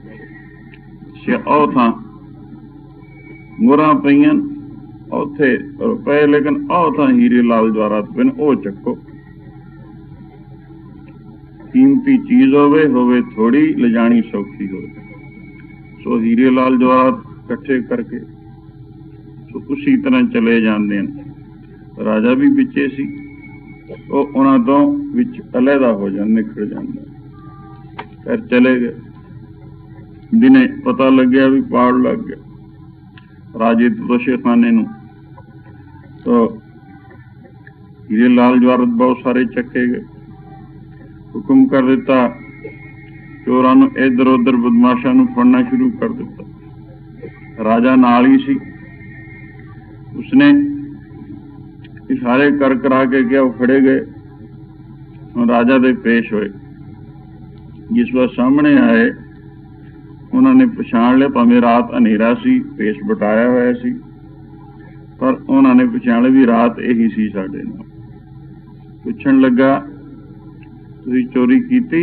ਉਹ ਥਾਂ ਮੋਹਰਾਂ ਪਈਆਂ, ਉੱਥੇ ਰੁਪਏ, ਲੇਕਿਨ ਉਹ ਥਾਂ ਹੀਰੇ ਲਾਲ ਜਵਾਹਰਾਤ ਪਏ, ਉਹ ਚੱਕੋ। कीमती चीज होवे होवे थोड़ी लिजानी सौखी होवे। सो हीरे लाल जवाहरात इकट्ठे करके सो उसी तरह चले जाते हैं। राजा भी विचे सी, ਉਹ ਉਹਨਾਂ ਤੋਂ ਵਿੱਚ ਅਲੱਗਾ ਹੋ ਜਾਂਦੇ, ਨਿਕਲ ਜਾਂਦੇ, ਫਿਰ ਚਲੇ ਗਏ। ਦਿਨੇ ਪਤਾ ਲੱਗਿਆ ਵੀ ਪਾੜ ਲੱਗ ਗਿਆ ਰਾਜੇ ਤੋਸ਼ੇਖਾਨੇ ਨੂੰ। ਤਾਂ ਹੀਰੇ ਲਾਲ ਜਵਾਹਰਾਤ ਬਹੁਤ ਸਾਰੇ ਚੱਕੇ ਗਏ। ਹੁਕਮ ਕਰ ਦਿੱਤਾ ਚੋਰਾਂ ਨੂੰ, ਇੱਧਰ ਉੱਧਰ ਬਦਮਾਸ਼ਾਂ ਨੂੰ ਫੜਨਾ ਸ਼ੁਰੂ ਕਰ ਦਿੱਤਾ। ਰਾਜਾ ਨਾਲ ਹੀ ਸੀ, ਉਸਨੇ ਇਸ਼ਾਰੇ ਕਰ ਕਰਾ ਕੇ ਕਿਹਾ, ਉਹ ਫੜੇ ਗਏ। ਹੁਣ ਰਾਜਾ ਦੇ ਪੇਸ਼ ਹੋਏ। ਜਿਸ ਵਾਰ ਸਾਹਮਣੇ ਆਏ ਉਹਨਾਂ ਨੇ ਪਛਾਣ ਲਿਆ, ਭਾਵੇਂ ਰਾਤ ਹਨੇਰਾ ਸੀ, ਪੇਸ਼ ਬਟਾਇਆ ਹੋਇਆ ਸੀ, ਪਰ ਉਹਨਾਂ ਨੇ ਪਛਾਣ ਲਿਆ ਵੀ ਰਾਤ ਇਹੀ ਸੀ ਸਾਡੇ ਨਾਲ। ਪੁੱਛਣ ਲੱਗਾ ਤੁਸੀਂ ਚੋਰੀ ਕੀਤੀ?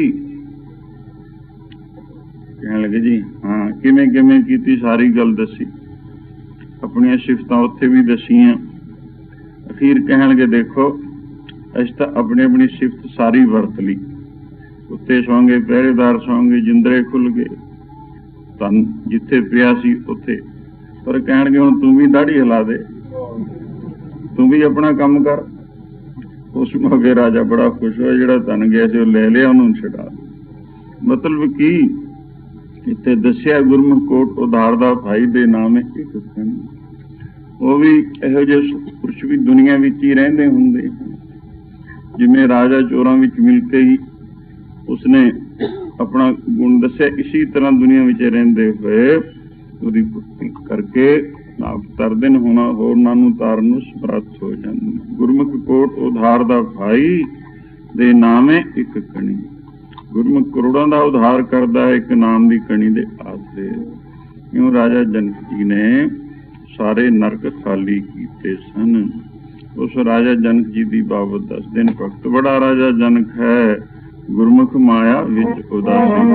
ਕਹਿਣ ਲੱਗੇ ਜੀ ਹਾਂ। ਕਿਵੇਂ ਕਿਵੇਂ ਕੀਤੀ? ਸਾਰੀ ਗੱਲ ਦੱਸੀ, ਆਪਣੀਆਂ ਸਿਫਤਾਂ ਉੱਥੇ ਵੀ ਦੱਸੀਆਂ। ਅਖੀਰ ਕਹਿਣਗੇ ਦੇਖੋ ਅਸੀਂ ਤਾਂ ਆਪਣੀ ਆਪਣੀ ਸਿਫਤ ਸਾਰੀ ਵਰਤ ਲਈ। ਉੱਤੇ ਸੌਂਗੇ, ਪਹਿਰੇਦਾਰ ਸੌਂਗੇ, ਜਿੰਦਰੇ ਖੁੱਲ ਗਏ, ਧਨ ਜਿੱਥੇ ਪਿਆ ਸੀ ਉੱਥੇ। ਪਰ ਕਹਿਣਗੇ ਹੁਣ ਤੂੰ ਵੀ ਦਾੜੀ ਹਿਲਾ ਦੇ, ਤੂੰ ਵੀ ਆਪਣਾ ਕੰਮ ਕਰ। ਉਸ ਮੌਕੇ ਰਾਜਾ ਬੜਾ ਖੁਸ਼ ਹੋਇਆ, ਜਿਹੜਾ ਧਨ ਗਿਆ ਸੀ ਉਹ ਲੈ ਲਿਆ, ਉਹਨੂੰ ਛਡਾ। ਮਤਲਬ ਕੀ ਇੱਥੇ ਦੱਸਿਆ, ਗੁਰਮੁਖ ਕੋਟ ਉਧਾਰ ਦਾ ਭਾਈ ਦੇ ਨਾਮ ਇੱਕ ਕਣੀ। ਉਹ ਵੀ ਇਹੋ ਜਿਹੇ ਪੁਰਸ਼ ਵੀ ਦੁਨੀਆ ਵਿੱਚ ਹੀ ਰਹਿੰਦੇ ਹੁੰਦੇ। ਜਿਵੇਂ ਰਾਜਾ ਚੋਰਾਂ ਵਿੱਚ ਮਿਲ ਕੇ ਹੀ ਉਸਨੇ ਆਪਣਾ ਗੁਣ ਦੱਸਿਆ, ਇਸੀ ਤਰ੍ਹਾਂ ਦੁਨੀਆ ਵਿੱਚ ਰਹਿੰਦੇ ਹੋਏ ਉਹਦੀ ਭਗਤੀ ਕਰਕੇ ਅਵਤਾਰ ਦਿਨ ਹੋਣਾ ਹੋਰਨਾਂ ਨੂੰ ਤਾਰਨ ਨੂੰ ਸਮਰੱਥ ਹੋ ਜਾਂਦੇ। ਗੁਰਮੁਖ ਕੋਟ ਉਧਾਰ ਦਾ ਭਾਈ ਦੇ ਨਾਮੇ ਇੱਕ ਕਣੀ। ਗੁਰਮੁਖ ਕਰੋੜਾਂ ਦਾ ਉਧਾਰ ਕਰਦਾ ਹੈ ਇੱਕ ਨਾਮ ਦੀ ਕਣੀ ਦੇ ਆਸਰੇ। ਇਉਂ ਰਾਜਾ ਜਨਕ ਜੀ ਨੇ ਸਾਰੇ ਨਰਕ ਖਾਲੀ ਕੀਤੇ ਸਨ। ਉਸ ਰਾਜਾ ਜਨਕ ਜੀ ਦੀ ਬਾਬਤ ਦੱਸਦੇ ਨੇ, ਭਗਤ ਬੜਾ ਰਾਜਾ ਜਨਕ ਹੈ, ਗੁਰਮੁਖ ਮਾਇਆ ਵਿੱਚ ਉਦਾਸੀ।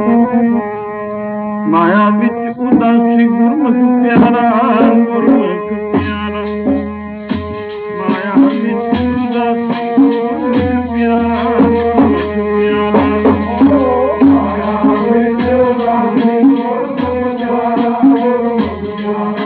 ਮਾਇਆ ਵਿੱਚ ਉਦਾਸੀ ਗੁਰਮੁਖ ਪਿਆਰਾ, ਗੁਰਮੁਖ ਪਿਆਰਾ। ਮਾਇਆ ਵਿੱਚ ਉਦਾਸੀ ਗੁਰਮੁਖ ਪਿਆਰਾ, ਗੁਰਮੁਖ ਪਿਆਰਾ। ਮਾਇਆ ਵਿੱਚ ਉਦਾਸੀ ਗੁਰਮੁਖ ਪਿਆਰਾ, ਗੁਰਮੁਖ ਪਿਆਰਾ।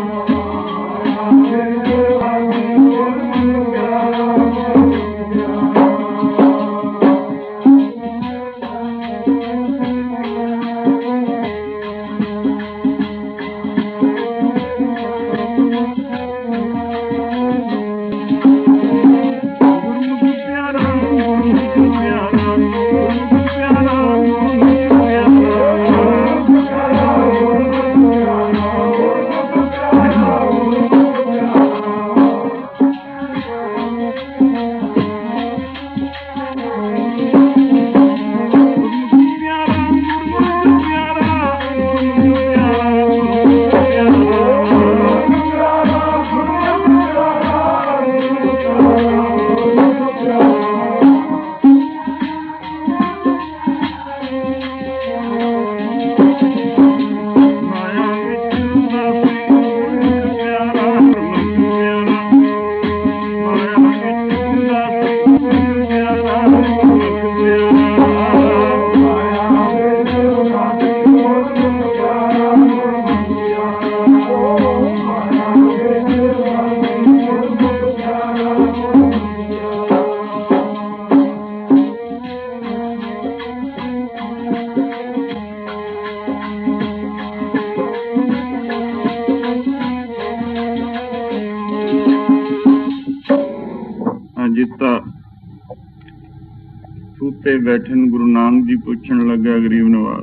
ਬੈਠੇ ਗੁਰੂ ਨਾਨਕ ਜੀ ਪੁੱਛਣ ਲੱਗਾ ਗਰੀਬ ਨਵਾਜ਼,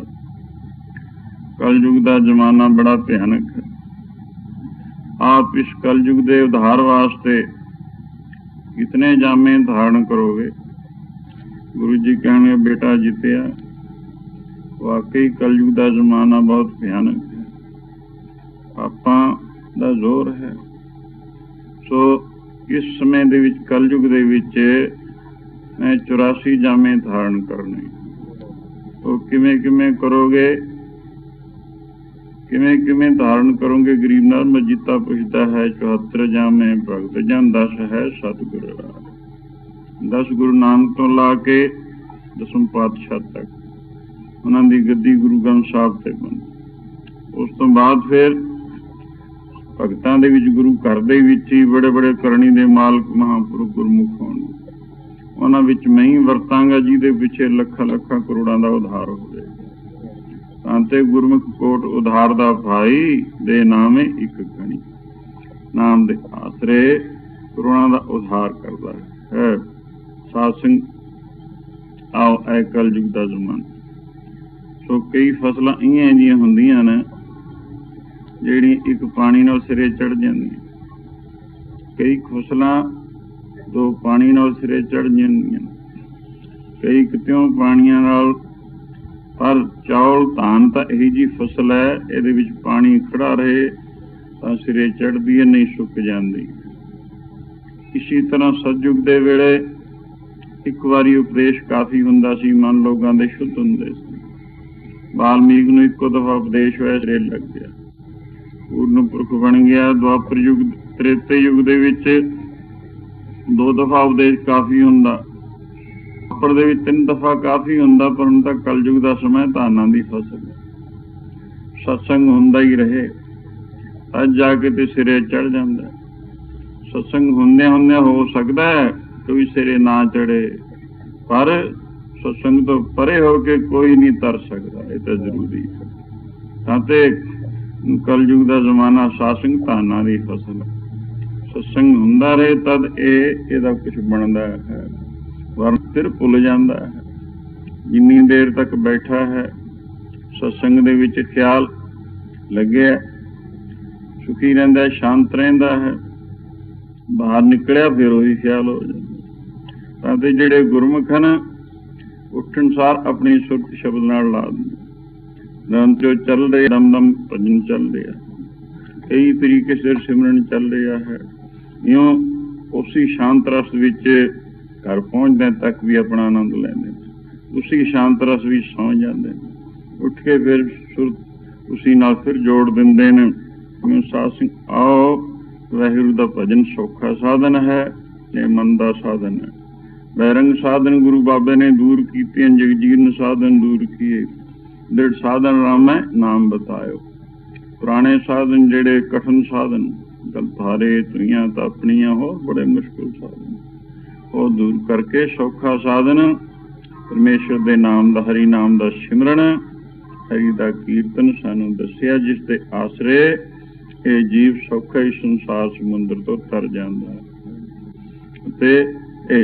ਕਲਯੁਗ ਦਾ ਜ਼ਮਾਨਾ ਬੜਾ ਭਿਆਨਕ ਹੈ। ਆਪ ਇਸ ਕਲਯੁਗ ਦੇ ਉਧਾਰ ਵਾਸਤੇ ਕਿਤਨੇ ਜਾਮੇ ਧਾਰਨ ਕਰੋਗੇ? ਗੁਰੂ ਜੀ ਕਹਿਣਗੇ ਬੇਟਾ ਜਿੱਤਿਆ, ਵਾਕਈ ਕਲਯੁਗ ਦਾ ਜ਼ਮਾਨਾ ਬਹੁਤ ਭਿਆਨਕ ਹੈ, ਪਾਪਾਂ ਦਾ ਜ਼ੋਰ ਹੈ। ਸੋ ਇਸ ਸਮੇਂ ਦੇ ਵਿੱਚ ਕਲਯੁਗ ਦੇ ਵਿੱਚ ਮੈਂ ਚੁਰਾਸੀ ਜਾਮੇ ਧਾਰਨ ਕਰਨੇ। ਉਹ ਕਿਵੇਂ ਕਿਵੇਂ ਕਰੋਗੇ, ਕਿਵੇਂ ਕਿਵੇਂ ਧਾਰਨ ਕਰੋਗੇ? ਗਰੀਬ ਨਾਲ ਮਜੀਤਾ ਪੁੱਛਦਾ ਹੈ, ਚੁਹੱਤਰ ਜਾਮੇ ਭਗਤ ਜਨ ਦਸ ਹੈ ਸਤਿਗੁਰ ਰਾਜ। ਦਸ ਗੁਰੂ ਨਾਨਕ ਤੋਂ ਲਾ ਕੇ ਦਸਮ ਪਾਤਸ਼ਾਹ ਤੱਕ ਉਹਨਾਂ ਦੀ ਗੱਦੀ ਗੁਰੂ ਗ੍ਰੰਥ ਸਾਹਿਬ ਤੇ ਬਣੀ। ਉਸ ਤੋਂ ਬਾਅਦ ਫਿਰ ਭਗਤਾਂ ਦੇ ਵਿੱਚ ਗੁਰੂ ਘਰ ਦੇ ਵਿੱਚ ਹੀ ਬੜੇ ਬੜੇ ਕਰਨੀ ਦੇ ਮਾਲਕ ਮਹਾਂਪੁਰਖ ਗੁਰਮੁਖ ਹੋਣ। ਉਹਨਾਂ ਵਿੱਚ ਮੈਂ ਹੀ ਵਰਤਾਂਗਾ ਜਿਹਦੇ ਪਿੱਛੇ ਲੱਖਾਂ ਲੱਖਾਂ ਕਰੋੜਾਂ ਦਾ ਉਧਾਰ ਹੋ ਜਾਏਗਾ। ਤਾਂ ਤੇ ਗੁਰਮੁਖ ਕੋਟ ਉਧਾਰ ਦਾ ਭਾਈ ਦੇ ਨਾਮੇ ਇੱਕ ਗਣੀ, ਨਾਮ ਦੇ ਆਸਰੇ ਕਰੋੜਾਂ ਦਾ ਉਧਾਰ ਕਰਦਾ ਹੈ। ਸਾਧ ਸਿੰਘ ਆਓ ਐ ਕਲਯੁਗ ਦਾ ਜ਼ਮਾਨਾ। ਸੋ ਕਈ ਫਸਲਾਂ ਇਹੀਆਂ ਜਿਹੀਆਂ ਹੁੰਦੀਆਂ ਨੇ ਜਿਹੜੀਆਂ ਇੱਕ ਪਾਣੀ ਨਾਲ ਸਿਰੇ ਚੜ ਜਾਂਦੀਆਂ, ਕਈ ਫਸਲਾਂ ਦੋ ਪਾਣੀ ਨਾਲ ਸਿਰੇ ਚੜ ਜਾਂਦੀਆਂ, ਕਈ ਕਿਤਿਓਂ ਪਾਣੀਆਂ ਨਾਲ। ਪਰ ਚੌਲ ਧਾਨ ਤਾਂ ਇਹੀ ਜਿਹੀ ਫਸਲ ਹੈ, ਇਹਦੇ ਵਿੱਚ ਪਾਣੀ ਖੜਾ ਰਹੇ ਤਾਂ ਸਿਰੇ ਚੜ੍ਹਦੀ ਹੈ, ਨਹੀਂ ਸੁੱਕ ਜਾਂਦੀ। ਇਸੇ ਤਰ੍ਹਾਂ ਸਤਿਯੁਗ ਦੇ ਵੇਲੇ ਇੱਕ ਵਾਰੀ ਉਪਦੇਸ਼ ਕਾਫੀ ਹੁੰਦਾ ਸੀ, ਮਨ ਲੋਕਾਂ ਦੇ ਸ਼ੁੱਧ ਹੁੰਦੇ ਸੀ। ਵਾਲਮੀਕ ਨੂੰ ਇੱਕੋ ਦਫਾ ਉਪਦੇਸ਼ ਹੋਇਆ, ਸਿਰੇ ਲੱਗ ਗਿਆ, ਪੂਰਨ ਪੁਰਖ ਬਣ ਗਿਆ। ਦੁਆਪਰ ਯੁੱਗ ਤ੍ਰੇਤੇ ਯੁੱਗ ਦੇ ਵਿੱਚ ਦੋ ਦਫਾ ਉਪਦੇਸ਼ ਕਾਫੀ ਹੁੰਦਾ, ਉੱਪਰ ਦੇ ਵਿੱਚ ਤਿੰਨ ਦਫਾ ਕਾਫੀ ਹੁੰਦਾ। ਪਰ ਹੁਣ ਤੱਕ ਕਲਯੁਗ ਦਾ ਸਮਾਂ ਧਾਨਾਂ ਦੀ ਫਸਲ, ਸਤਸੰਗ ਹੁੰਦਾ ਹੀ ਰਹੇ ਅੱਜ ਜਾ ਕੇ ਤੇ ਸਿਰੇ ਚੜ ਜਾਂਦਾ। ਸਤਸੰਗ ਹੁੰਦਿਆਂ ਹੁੰਦਿਆਂ ਹੋ ਸਕਦਾ ਹੈ ਕੋਈ ਸਿਰੇ ਨਾ ਚੜੇ, ਪਰ ਸਤਸੰਗ ਤੋਂ ਪਰੇ ਹੋ ਕੇ ਕੋਈ ਨਹੀਂ ਤਰ ਸਕਦਾ, ਇਹ ਤਾਂ ਜ਼ਰੂਰੀ ਹੈ। ਤਾਂ ਤੇ ਕਲਯੁਗ ਦਾ ਜ਼ਮਾਨਾ ਸਾਧ-ਸੰਗ ਧਾਨਾਂ ਦੀ ਫਸਲ, ਸਤਸੰਗ ਹੁੰਦਾ ਰਹੇ ਤਦ ਇਹ ਇਹਦਾ ਕੁਛ ਬਣਦਾ ਹੈ, ਵਰਨ ਫਿਰ ਭੁੱਲ ਜਾਂਦਾ ਹੈ। ਜਿੰਨੀ ਦੇਰ ਤੱਕ ਬੈਠਾ ਹੈ ਸਤਸੰਗ ਦੇ ਵਿੱਚ ਖਿਆਲ ਲੱਗਿਆ, ਸੁਖੀ ਰਹਿੰਦਾ, ਸ਼ਾਂਤ ਰਹਿੰਦਾ ਹੈ, ਬਾਹਰ ਨਿਕਲਿਆ ਫਿਰ ਉਹੀ ਖਿਆਲ ਹੋ ਜਾਂਦਾ। ਤਾਂ ਤੇ ਜਿਹੜੇ ਗੁਰਮੁਖ ਹਨ ਉੱਠਣ ਸਾਰ ਆਪਣੀ ਸੁਰਤ ਸ਼ਬਦ ਨਾਲ ਲਾ ਦਿੰਦੇ, ਨਿਰੰਤਰ ਚੱਲ ਰਹੇ, ਦਮ ਦਮ ਭਜਨ ਚੱਲ ਰਿਹਾ, ਕਈ ਤਰੀਕੇ ਸਿਰ ਸਿਮਰਨ ਚੱਲ ਰਿਹਾ ਹੈ। ਇਉਂ ਉਸੀ ਸ਼ਾਂਤ ਰਸ ਵਿੱਚ ਘਰ ਪਹੁੰਚਦਿਆਂ ਤੱਕ ਵੀ ਆਪਣਾ ਆਨੰਦ ਲੈਂਦੇ, ਉਸੀ ਸ਼ਾਂਤ ਰਸ ਵਿੱਚ ਸੌਂ ਜਾਂਦੇ ਨੇ, ਉੱਠ ਕੇ ਫਿਰ ਸੁਰਤ ਉਸੀ ਨਾਲ ਫਿਰ ਜੋੜ ਦਿੰਦੇ ਨੇ। ਸਾਧ ਸਿੰਘ ਆਓ, ਵਾਹਿਗੁਰੂ ਦਾ ਭਜਨ ਸੌਖਾ ਸਾਧਨ ਹੈ, ਇਹ ਮਨ ਦਾ ਸਾਧਨ ਹੈ। ਬੈਰੰਗ ਸਾਧਨ ਗੁਰੂ ਬਾਬੇ ਨੇ ਦੂਰ ਕੀਤੀਆਂ, ਜਗਜੀਰਨ ਸਾਧਨ ਦੂਰ ਕੀਏ, ਦ੍ਰਿੜ ਸਾਧਨ ਰਾਮੈ ਨਾਮ ਬਤਾਇਓ। ਪੁਰਾਣੇ ਸਾਧਨ ਜਿਹੜੇ ਕਠਨ ਸਾਧਨ, ਗਲਤਾਰੇ ਧੁਈਆਂ ਤਾਂ ਆਪਣੀਆਂ ਹੋ ਬੜੇ ਮੁਸ਼ਕਿਲ ਸਾਧਨ, ਉਹ ਦੂਰ ਕਰਕੇ ਸੌਖਾ ਸਾਧਨ ਪਰਮੇਸ਼ਰ ਦੇ ਨਾਮ ਦਾ, ਹਰੀ ਨਾਮ ਦਾ ਸਿਮਰਨ, ਹਰੀ ਦਾ ਕੀਰਤਨ ਸਾਨੂੰ ਦੱਸਿਆ, ਜਿਸ ਦੇ ਆਸਰੇ ਇਹ ਜੀਵ ਸੌਖਾ ਹੀ ਸੰਸਾਰ ਸਮੁੰਦਰ ਤੋਂ ਤਰ ਜਾਂਦਾ ਹੈ। ਅਤੇ ਇਹ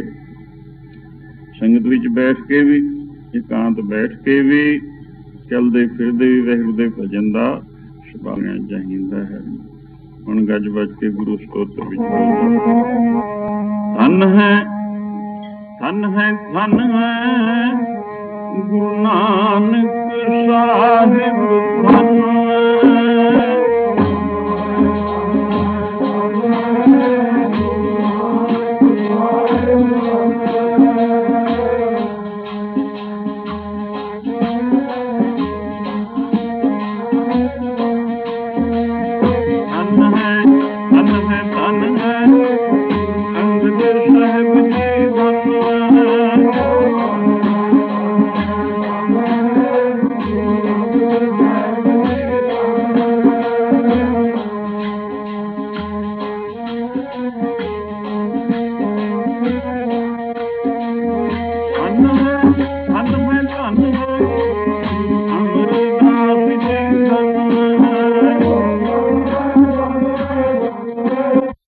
ਸੰਗਤ ਵਿੱਚ ਬੈਠ ਕੇ ਵੀ, ਇਕਾਂਤ ਬੈਠ ਕੇ ਵੀ, ਚਲਦੇ ਫਿਰਦੇ ਵੀ ਵਾਹਿਗੁਰੂ ਦੇ ਭਜਨ ਦਾ ਸੁਭਾਲਣਾ ਚਾਹੀਦਾ ਹੈ। ਹੁਣ ਗੱਜ ਵੱਜ ਕੇ ਗੁਰੂ ਸਤੋਤਰ ਵਿੱਚ ਧੰਨ ਹੈ, ਧੰਨ ਹੈ, ਧੰਨ ਹੈ ਗੁਰੂ ਨਾਨਕ ਸਾਹਿਬ, ਧੰਨ ਹੈ। No